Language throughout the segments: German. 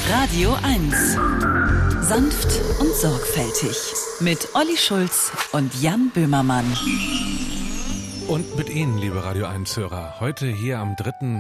Radio 1. Sanft und sorgfältig. Mit Olli Schulz und Jan Böhmermann. Und mit Ihnen, liebe Radio 1-Hörer, heute hier am 3.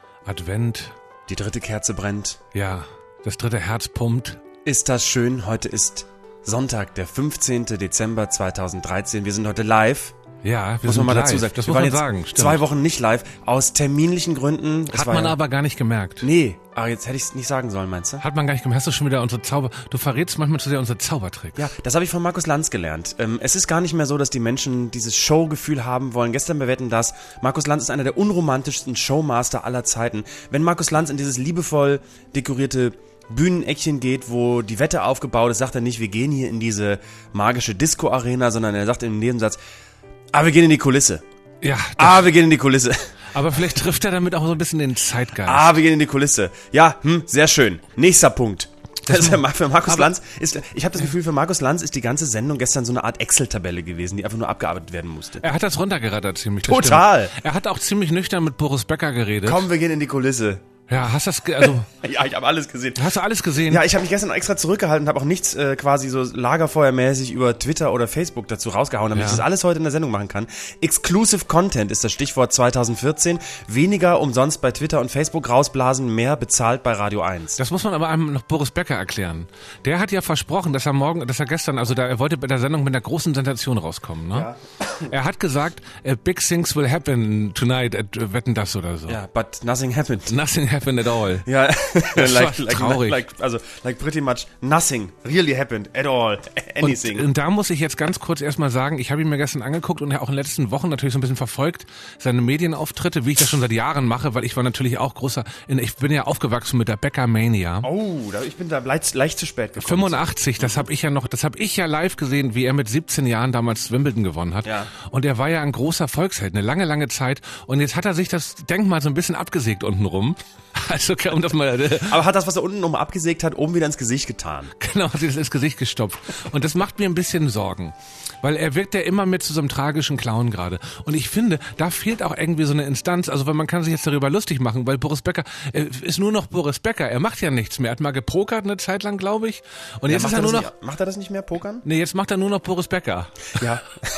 Advent. Die 3. Kerze brennt. Ja, das 3. Herz pumpt. Ist das schön? Heute ist Sonntag, der 15. Dezember 2013. Wir sind heute live. Ja, muss man mal dazu sagen. Das muss man sagen. Stimmt. 2 Wochen nicht live, aus terminlichen Gründen. Hat man aber gar nicht gemerkt. Nee, aber jetzt hätte ich es nicht sagen sollen, meinst du? Hat man gar nicht gemerkt. Hast du schon wieder unsere Du verrätst manchmal zu sehr unsere Zaubertricks. Ja, das habe ich von Markus Lanz gelernt. Es ist gar nicht mehr so, dass die Menschen dieses Showgefühl haben wollen. Gestern bei Wetten, dass Markus Lanz ist einer der unromantischsten Showmaster aller Zeiten. Wenn Markus Lanz in dieses liebevoll dekorierte Bühneneckchen geht, wo die Wette aufgebaut ist, sagt er nicht, wir gehen hier in diese magische Disco-Arena, sondern er sagt im Nebensatz, wir gehen in die Kulisse. Ja. Wir gehen in die Kulisse. Aber vielleicht trifft er damit auch so ein bisschen den Zeitgeist. Wir gehen in die Kulisse. Ja, sehr schön. Nächster Punkt. Für Markus Lanz ich habe das Gefühl, für Markus Lanz ist die ganze Sendung gestern so eine Art Excel-Tabelle gewesen, die einfach nur abgearbeitet werden musste. Er hat das runtergerattert ziemlich. Total. Er hat auch ziemlich nüchtern mit Boris Becker geredet. Komm, wir gehen in die Kulisse. Ja, hast du das, Ja, ich habe alles gesehen. Hast du alles gesehen? Ja, ich habe mich gestern extra zurückgehalten und habe auch nichts quasi so lagerfeuermäßig über Twitter oder Facebook dazu rausgehauen, damit ich das alles heute in der Sendung machen kann. Exclusive Content ist das Stichwort 2014. Weniger umsonst bei Twitter und Facebook rausblasen, mehr bezahlt bei Radio 1. Das muss man aber einem noch Boris Becker erklären. Der hat ja versprochen, dass er gestern, er wollte bei der Sendung mit einer großen Sensation rauskommen, ne? Ja. Er hat gesagt, big things will happen tonight at Wetten, das oder so. Ja, but nothing happened. Nothing happened at all. Ja, traurig. Like pretty much nothing really happened at all. Anything. Und da muss ich jetzt ganz kurz erstmal sagen, ich habe ihn mir gestern angeguckt und auch in den letzten Wochen natürlich so ein bisschen verfolgt, seine Medienauftritte, wie ich das schon seit Jahren mache, weil ich war natürlich auch ich bin ja aufgewachsen mit der Becker-Mania. Oh, ich bin da leicht zu spät gekommen. 85, das habe ich ja live gesehen, wie er mit 17 Jahren damals Wimbledon gewonnen hat. Ja. Und er war ja ein großer Volksheld, eine lange, lange Zeit. Und jetzt hat er sich das Denkmal so ein bisschen abgesägt untenrum. Also, um das mal. Aber hat das, was er unten nochmal abgesägt hat, oben wieder ins Gesicht getan? Genau, hat sich das ins Gesicht gestopft. Und das macht mir ein bisschen Sorgen. Weil er wirkt ja immer mit zu so einem tragischen Clown gerade. Und ich finde, da fehlt auch irgendwie so eine Instanz. Also, weil man kann sich jetzt darüber lustig machen, weil Boris Becker ist nur noch Boris Becker. Er macht ja nichts mehr. Er hat mal gepokert eine Zeit lang, glaube ich. Und jetzt ist er nur noch. Macht er das nicht mehr, pokern? Nee, jetzt macht er nur noch Boris Becker. Ja.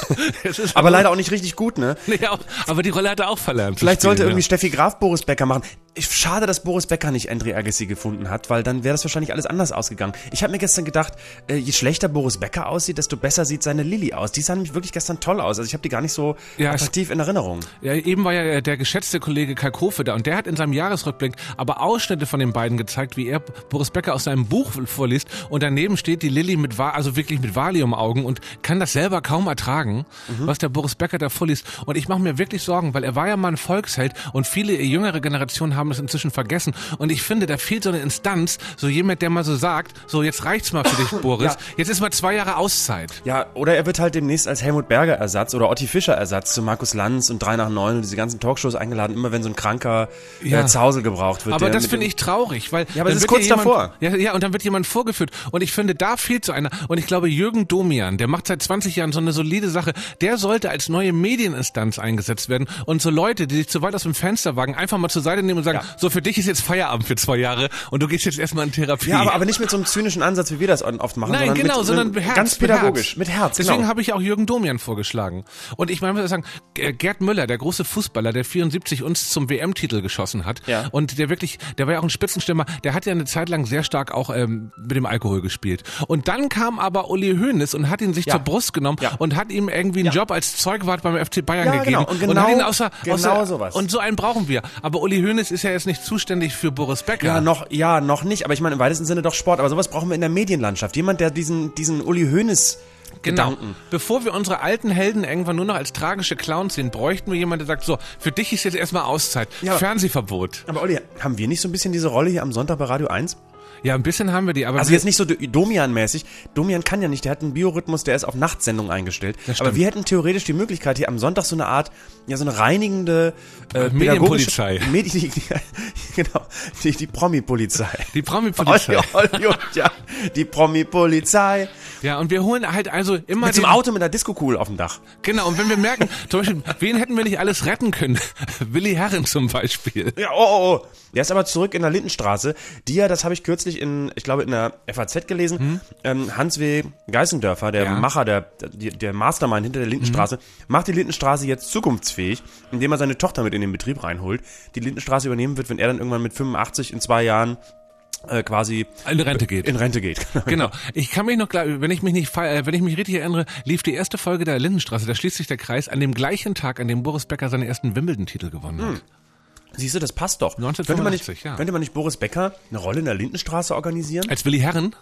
Aber leider auch nicht richtig gut, ne? Nee, aber die Rolle hat er auch verlernt. Vielleicht sollte irgendwie Steffi Graf Boris Becker machen. Schade, dass Boris Becker nicht Andre Agassi gefunden hat, weil dann wäre das wahrscheinlich alles anders ausgegangen. Ich habe mir gestern gedacht, je schlechter Boris Becker aussieht, desto besser sieht seine Lilly aus. Die sah nämlich wirklich gestern toll aus. Also ich habe die gar nicht so attraktiv in Erinnerung. Ja, eben war ja der geschätzte Kollege Kalkofe da und der hat in seinem Jahresrückblick aber Ausschnitte von den beiden gezeigt, wie er Boris Becker aus seinem Buch vorliest und daneben steht die Lilly wirklich mit Valium-Augen und kann das selber kaum ertragen, was der Boris Becker da vorliest. Und ich mache mir wirklich Sorgen, weil er war ja mal ein Volksheld und viele jüngere Generationen haben das inzwischen vergessen. Und ich finde, da fehlt so eine Instanz, so jemand, der mal so sagt, so jetzt reicht's mal für dich, Boris. Ja. Jetzt ist mal 2 Jahre Auszeit. Ja, oder er wird halt demnächst als Helmut Berger Ersatz oder Otti Fischer Ersatz zu Markus Lanz und 3 nach 9 und diese ganzen Talkshows eingeladen, immer wenn so ein kranker Zausel gebraucht wird. Aber das finde ich traurig, weil... Ja, aber es ist kurz davor. Ja, und dann wird jemand vorgeführt. Und ich finde, da fehlt so einer. Und ich glaube, Jürgen Domian, der macht seit 20 Jahren so eine solide Sache, der sollte als neue Medieninstanz eingesetzt werden. Und so Leute, die sich zu weit aus dem Fenster wagen, einfach mal zur Seite nehmen und sagen, so für dich ist jetzt Feierabend für 2 Jahre und du gehst jetzt erstmal in Therapie. Ja, aber nicht mit so einem zynischen Ansatz, wie wir das oft machen. Nein, sondern mit Herz. Ganz pädagogisch, mit Herz. Deswegen habe ich auch Jürgen Domian vorgeschlagen. Und ich meine, muss sagen, Gerd Müller, der große Fußballer, der 74 uns zum WM-Titel geschossen hat. Ja. Und der war ja auch ein Spitzenstürmer, der hat ja eine Zeit lang sehr stark auch mit dem Alkohol gespielt. Und dann kam aber Uli Hoeneß und hat ihn sich zur Brust genommen und hat ihm irgendwie einen Job als Zeugwart beim FC Bayern gegeben. Genau. Und hat ihn sowas. Und so einen brauchen wir. Aber Uli Hoeneß ist ja jetzt nicht zuständig für Boris Becker. Noch nicht. Aber ich meine, im weitesten Sinne doch Sport. Aber sowas brauchen wir in der Medienlandschaft. Jemand, der diesen Uli Hoeneß Gedanken. Bevor wir unsere alten Helden irgendwann nur noch als tragische Clowns sehen, bräuchten wir jemanden, der sagt, so, für dich ist jetzt erstmal Auszeit. Ja, Fernsehverbot. Aber Olli, haben wir nicht so ein bisschen diese Rolle hier am Sonntag bei Radio 1? Ja, ein bisschen haben wir die, aber... Also jetzt nicht so Domian-mäßig. Domian kann ja nicht, der hat einen Biorhythmus, der ist auf Nachtsendung eingestellt. Aber wir hätten theoretisch die Möglichkeit, hier am Sonntag so eine Art, so eine reinigende... Medienpolizei. Genau, die Promi-Polizei. Die Promi-Polizei. Ja, die Promi-Polizei. Ja, und wir holen halt also immer Mit so einem Auto mit einer Disco-Kugel auf dem Dach. Genau, und wenn wir merken, zum Beispiel, wen hätten wir nicht alles retten können? Willi Herren zum Beispiel. Ja, oh. Der ist aber zurück in der Lindenstraße. Das habe ich kürzlich in der FAZ gelesen. Hans W. Geißendörfer, der Macher, der Mastermind hinter der Lindenstraße, macht die Lindenstraße jetzt zukunftsfähig, indem er seine Tochter mit in den Betrieb reinholt, die Lindenstraße übernehmen wird, wenn er dann irgendwann mit 85 in 2 Jahren quasi in Rente geht. Genau. Ich kann mich noch klar, wenn ich mich richtig erinnere, lief die erste Folge der Lindenstraße, da schließt sich der Kreis, an dem gleichen Tag, an dem Boris Becker seinen ersten Wimbledon-Titel gewonnen hat. Siehst du, das passt doch. 1985, könnte man nicht Boris Becker eine Rolle in der Lindenstraße organisieren? Als Willi Herren?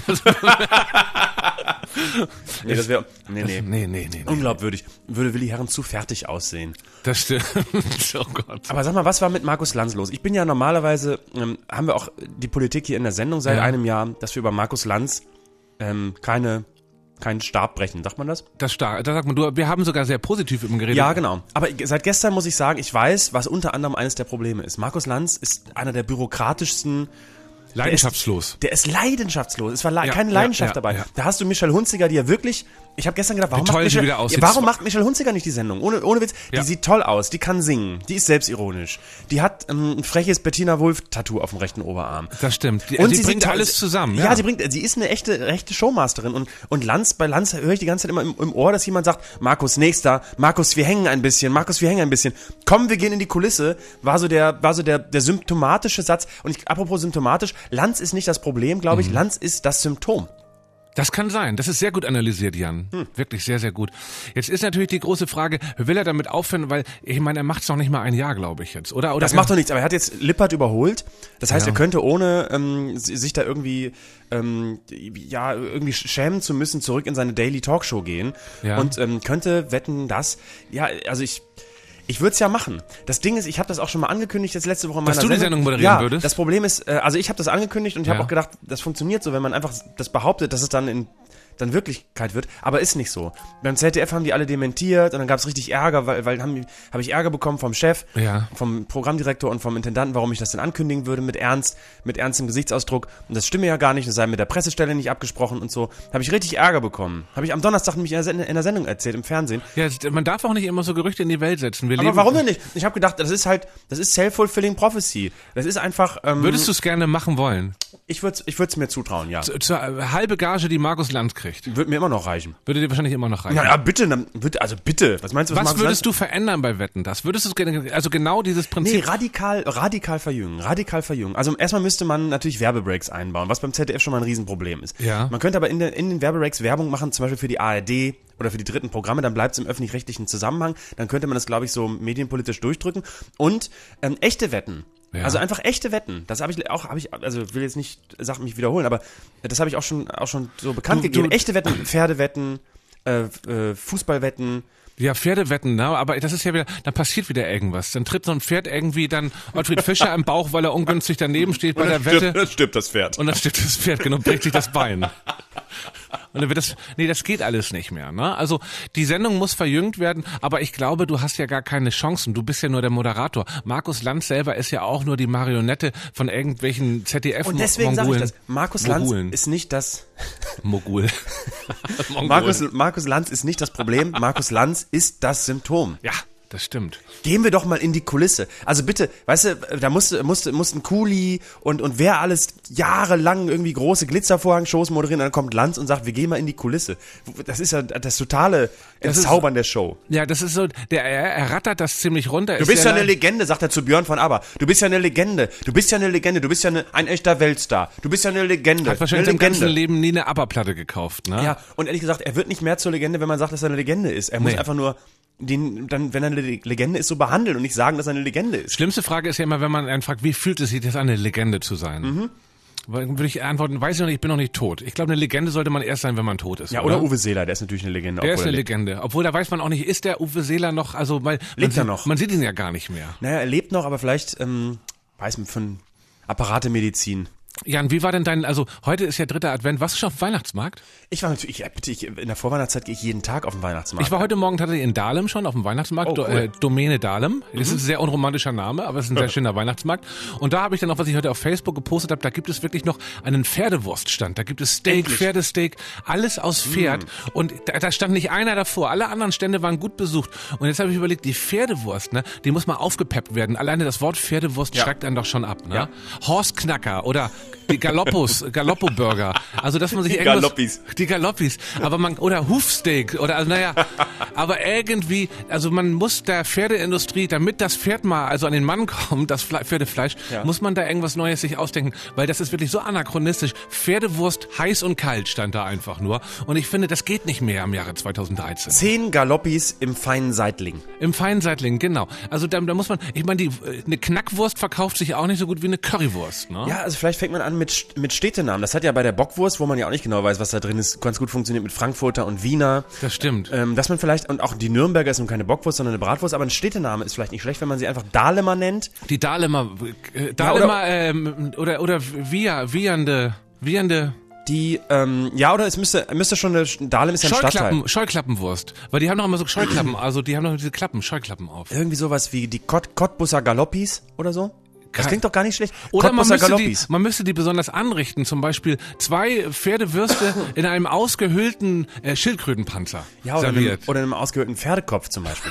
Nee, das wäre... Nee. Unglaubwürdig. Würde Willi Herren zu fertig aussehen. Das stimmt. Oh Gott. Aber sag mal, was war mit Markus Lanz los? Ich bin ja normalerweise, haben wir auch die Politik hier in der Sendung seit einem Jahr, dass wir über Markus Lanz keinen Stab brechen, sagt man das? Da sagt man, wir haben sogar sehr positiv über ihn geredet. Ja, genau. Aber seit gestern muss ich sagen, ich weiß, was unter anderem eines der Probleme ist. Markus Lanz ist einer der bürokratischsten. Leidenschaftslos. Der ist leidenschaftslos. Es war keine Leidenschaft dabei. Ja. Da hast du Michelle Hunziker, die ja wirklich, ich habe gestern gedacht, warum macht Michelle Hunziker nicht die Sendung? Ohne Witz, die sieht toll aus, die kann singen, die ist selbstironisch. Die hat ein freches Bettina Wulff-Tattoo auf dem rechten Oberarm. Das stimmt. Und sie bringt alles zusammen. Ja, sie ist eine echte Showmasterin. Und bei Lanz höre ich die ganze Zeit immer im Ohr, dass jemand sagt, Markus, nächster, Markus, wir hängen ein bisschen. Komm, wir gehen in die Kulisse, war so der symptomatische Satz. Und apropos symptomatisch, Lanz ist nicht das Problem, glaube ich, Lanz ist das Symptom. Das kann sein. Das ist sehr gut analysiert, Jan. Wirklich sehr, sehr gut. Jetzt ist natürlich die große Frage, will er damit aufhören, weil, ich meine, er macht es noch nicht mal ein Jahr, glaube ich jetzt, oder? Das macht doch nichts, aber er hat jetzt Lippert überholt. Das heißt, er könnte ohne sich da irgendwie schämen zu müssen, zurück in seine Daily Talkshow gehen und könnte wetten, dass, ich würde es ja machen. Das Ding ist, ich habe das auch schon mal angekündigt, jetzt letzte Woche in meiner Sendung. Dass du die Sendung moderieren würdest? Das Problem ist, ich habe das angekündigt und ich habe auch gedacht, das funktioniert so, wenn man einfach das behauptet, dass es dann Wirklichkeit wird, aber ist nicht so. Beim ZDF haben die alle dementiert und dann gab es richtig Ärger, weil habe ich Ärger bekommen vom Chef, vom Programmdirektor und vom Intendanten, warum ich das denn ankündigen würde mit ernstem Gesichtsausdruck und das stimme ja gar nicht, das sei mit der Pressestelle nicht abgesprochen und so. Habe ich richtig Ärger bekommen. Habe ich am Donnerstag nämlich in der Sendung erzählt, im Fernsehen. Ja, man darf auch nicht immer so Gerüchte in die Welt setzen. Aber warum denn nicht? Ich habe gedacht, das ist self-fulfilling prophecy. Das ist einfach... Würdest du es gerne machen wollen? Ich würde es mir zutrauen, ja. Zur halbe Gage, die Markus Lanz kriegt. Würde mir immer noch reichen. Würde dir wahrscheinlich immer noch reichen. Ja, bitte. Was meinst du? Was würdest du verändern bei Wetten? Das würdest du genau dieses Prinzip... Nee, radikal verjüngen. Also erstmal müsste man natürlich Werbebreaks einbauen, was beim ZDF schon mal ein Riesenproblem ist. Ja. Man könnte aber in den Werbebreaks Werbung machen, zum Beispiel für die ARD oder für die dritten Programme, dann bleibt es im öffentlich-rechtlichen Zusammenhang, dann könnte man das, glaube ich, so medienpolitisch durchdrücken. Und echte Wetten. Ja. Also einfach echte Wetten. Das will jetzt nicht Sachen mich wiederholen, aber das habe ich auch schon so bekannt gegeben. Echte Wetten, Pferdewetten, Fußballwetten. Ja, Pferdewetten, ne? Aber das ist ja wieder, dann passiert wieder irgendwas. Dann tritt so ein Pferd irgendwie dann Ottfried Fischer im Bauch, weil er ungünstig daneben steht bei der Wette. Dann stirbt das Pferd. Und dann stirbt das Pferd, genau, bricht sich das Bein. Und dann wird das geht alles nicht mehr, ne? Also, die Sendung muss verjüngt werden, aber ich glaube, du hast ja gar keine Chancen. Du bist ja nur der Moderator. Markus Lanz selber ist ja auch nur die Marionette von irgendwelchen ZDF-Mogulen. Und deswegen sage ich das. Markus Lanz ist nicht das... Mogul. Markus Lanz ist nicht das Problem. Markus Lanz ist das Symptom. Ja. Das stimmt. Gehen wir doch mal in die Kulisse. Also bitte, weißt du, da mussten Kuli und wer alles jahrelang irgendwie große Glitzervorhang-Shows moderieren, dann kommt Lanz und sagt, wir gehen mal in die Kulisse. Das ist ja das totale Entzaubern der Show. Ja, das ist so, er rattert das ziemlich runter. Du bist ja eine Legende, sagt er zu Björn von ABBA. Du bist ja eine Legende. Du bist ja ein echter Weltstar. Du bist ja eine Legende. Hat wahrscheinlich im ganzen Leben nie eine ABBA-Platte gekauft, ne? Ja, und ehrlich gesagt, er wird nicht mehr zur Legende, wenn man sagt, dass er eine Legende ist. Er muss einfach nur wenn er eine Legende ist, so behandeln und nicht sagen, dass er eine Legende ist. Schlimmste Frage ist ja immer, wenn man einen fragt, wie fühlt es sich das an, eine Legende zu sein? Würde ich antworten, weiß ich noch nicht, ich bin noch nicht tot. Ich glaube, eine Legende sollte man erst sein, wenn man tot ist. Ja, oder Uwe Seeler, der ist natürlich eine Legende. Der ist eine Legende. Obwohl, da weiß man auch nicht, ist der Uwe Seeler noch, lebt er noch? Man sieht ihn ja gar nicht mehr. Naja, er lebt noch, aber vielleicht, weiß man, von Apparatemedizin. Jan, wie war denn also heute ist ja 3. Advent, warst du schon auf dem Weihnachtsmarkt? Ich war natürlich, in der Vorweihnachtszeit gehe ich jeden Tag auf den Weihnachtsmarkt. Ich war heute Morgen tatsächlich in Dahlem schon auf dem Weihnachtsmarkt, cool. Domäne Dahlem. Das ist ein sehr unromantischer Name, aber es ist ein sehr schöner Weihnachtsmarkt. Und da habe ich dann auch, was ich heute auf Facebook gepostet habe, da gibt es wirklich noch einen Pferdewurststand. Da gibt es Steak, Endlich. Pferdesteak, alles aus Pferd. Und da stand nicht einer davor. Alle anderen Stände waren gut besucht. Und jetzt habe ich überlegt, die Pferdewurst, ne, die muss mal aufgepeppt werden. Alleine das Wort Pferdewurst schreckt einen doch schon ab, ne? Ja. Horstknacker oder die Galoppo-Burger. Also, dass man sich die Galoppis. Aber oder Hufsteak oder, also, naja. Aber irgendwie, also man muss der Pferdeindustrie, damit das Pferd mal, also an den Mann kommt, das Pferdefleisch, muss man da irgendwas Neues sich ausdenken. Weil das ist wirklich so anachronistisch. Pferdewurst heiß und kalt stand da einfach nur. Und ich finde, das geht nicht mehr im Jahre 2013. 10 Galoppis im feinen Seitling. Im feinen Seitling, genau. Also da muss man, ich meine, eine Knackwurst verkauft sich auch nicht so gut wie eine Currywurst, ne? Ja, also vielleicht fängt man an mit Städtenamen. Das hat ja bei der Bockwurst, wo man ja auch nicht genau weiß, was da drin ist, ganz gut funktioniert mit Frankfurter und Wiener. Das stimmt. Dass man vielleicht, und auch die Nürnberger ist nun keine Bockwurst, sondern eine Bratwurst, aber ein Städtename ist vielleicht nicht schlecht, wenn man sie einfach Dahlemer nennt. Die Dahlemer, oder Viande. Die, oder es müsste schon Dahlem ist ja ein Stadtteil. Scheuklappenwurst. Weil die haben doch immer so Scheuklappen, also die haben doch diese Scheuklappen auf. Irgendwie sowas wie die Cottbusser Galoppis oder so. Das klingt doch gar nicht schlecht. Oder man müsste die besonders anrichten, zum Beispiel 2 Pferdewürste in einem ausgehöhlten Schildkrötenpanzer serviert. Oder in einem ausgehöhlten Pferdekopf zum Beispiel.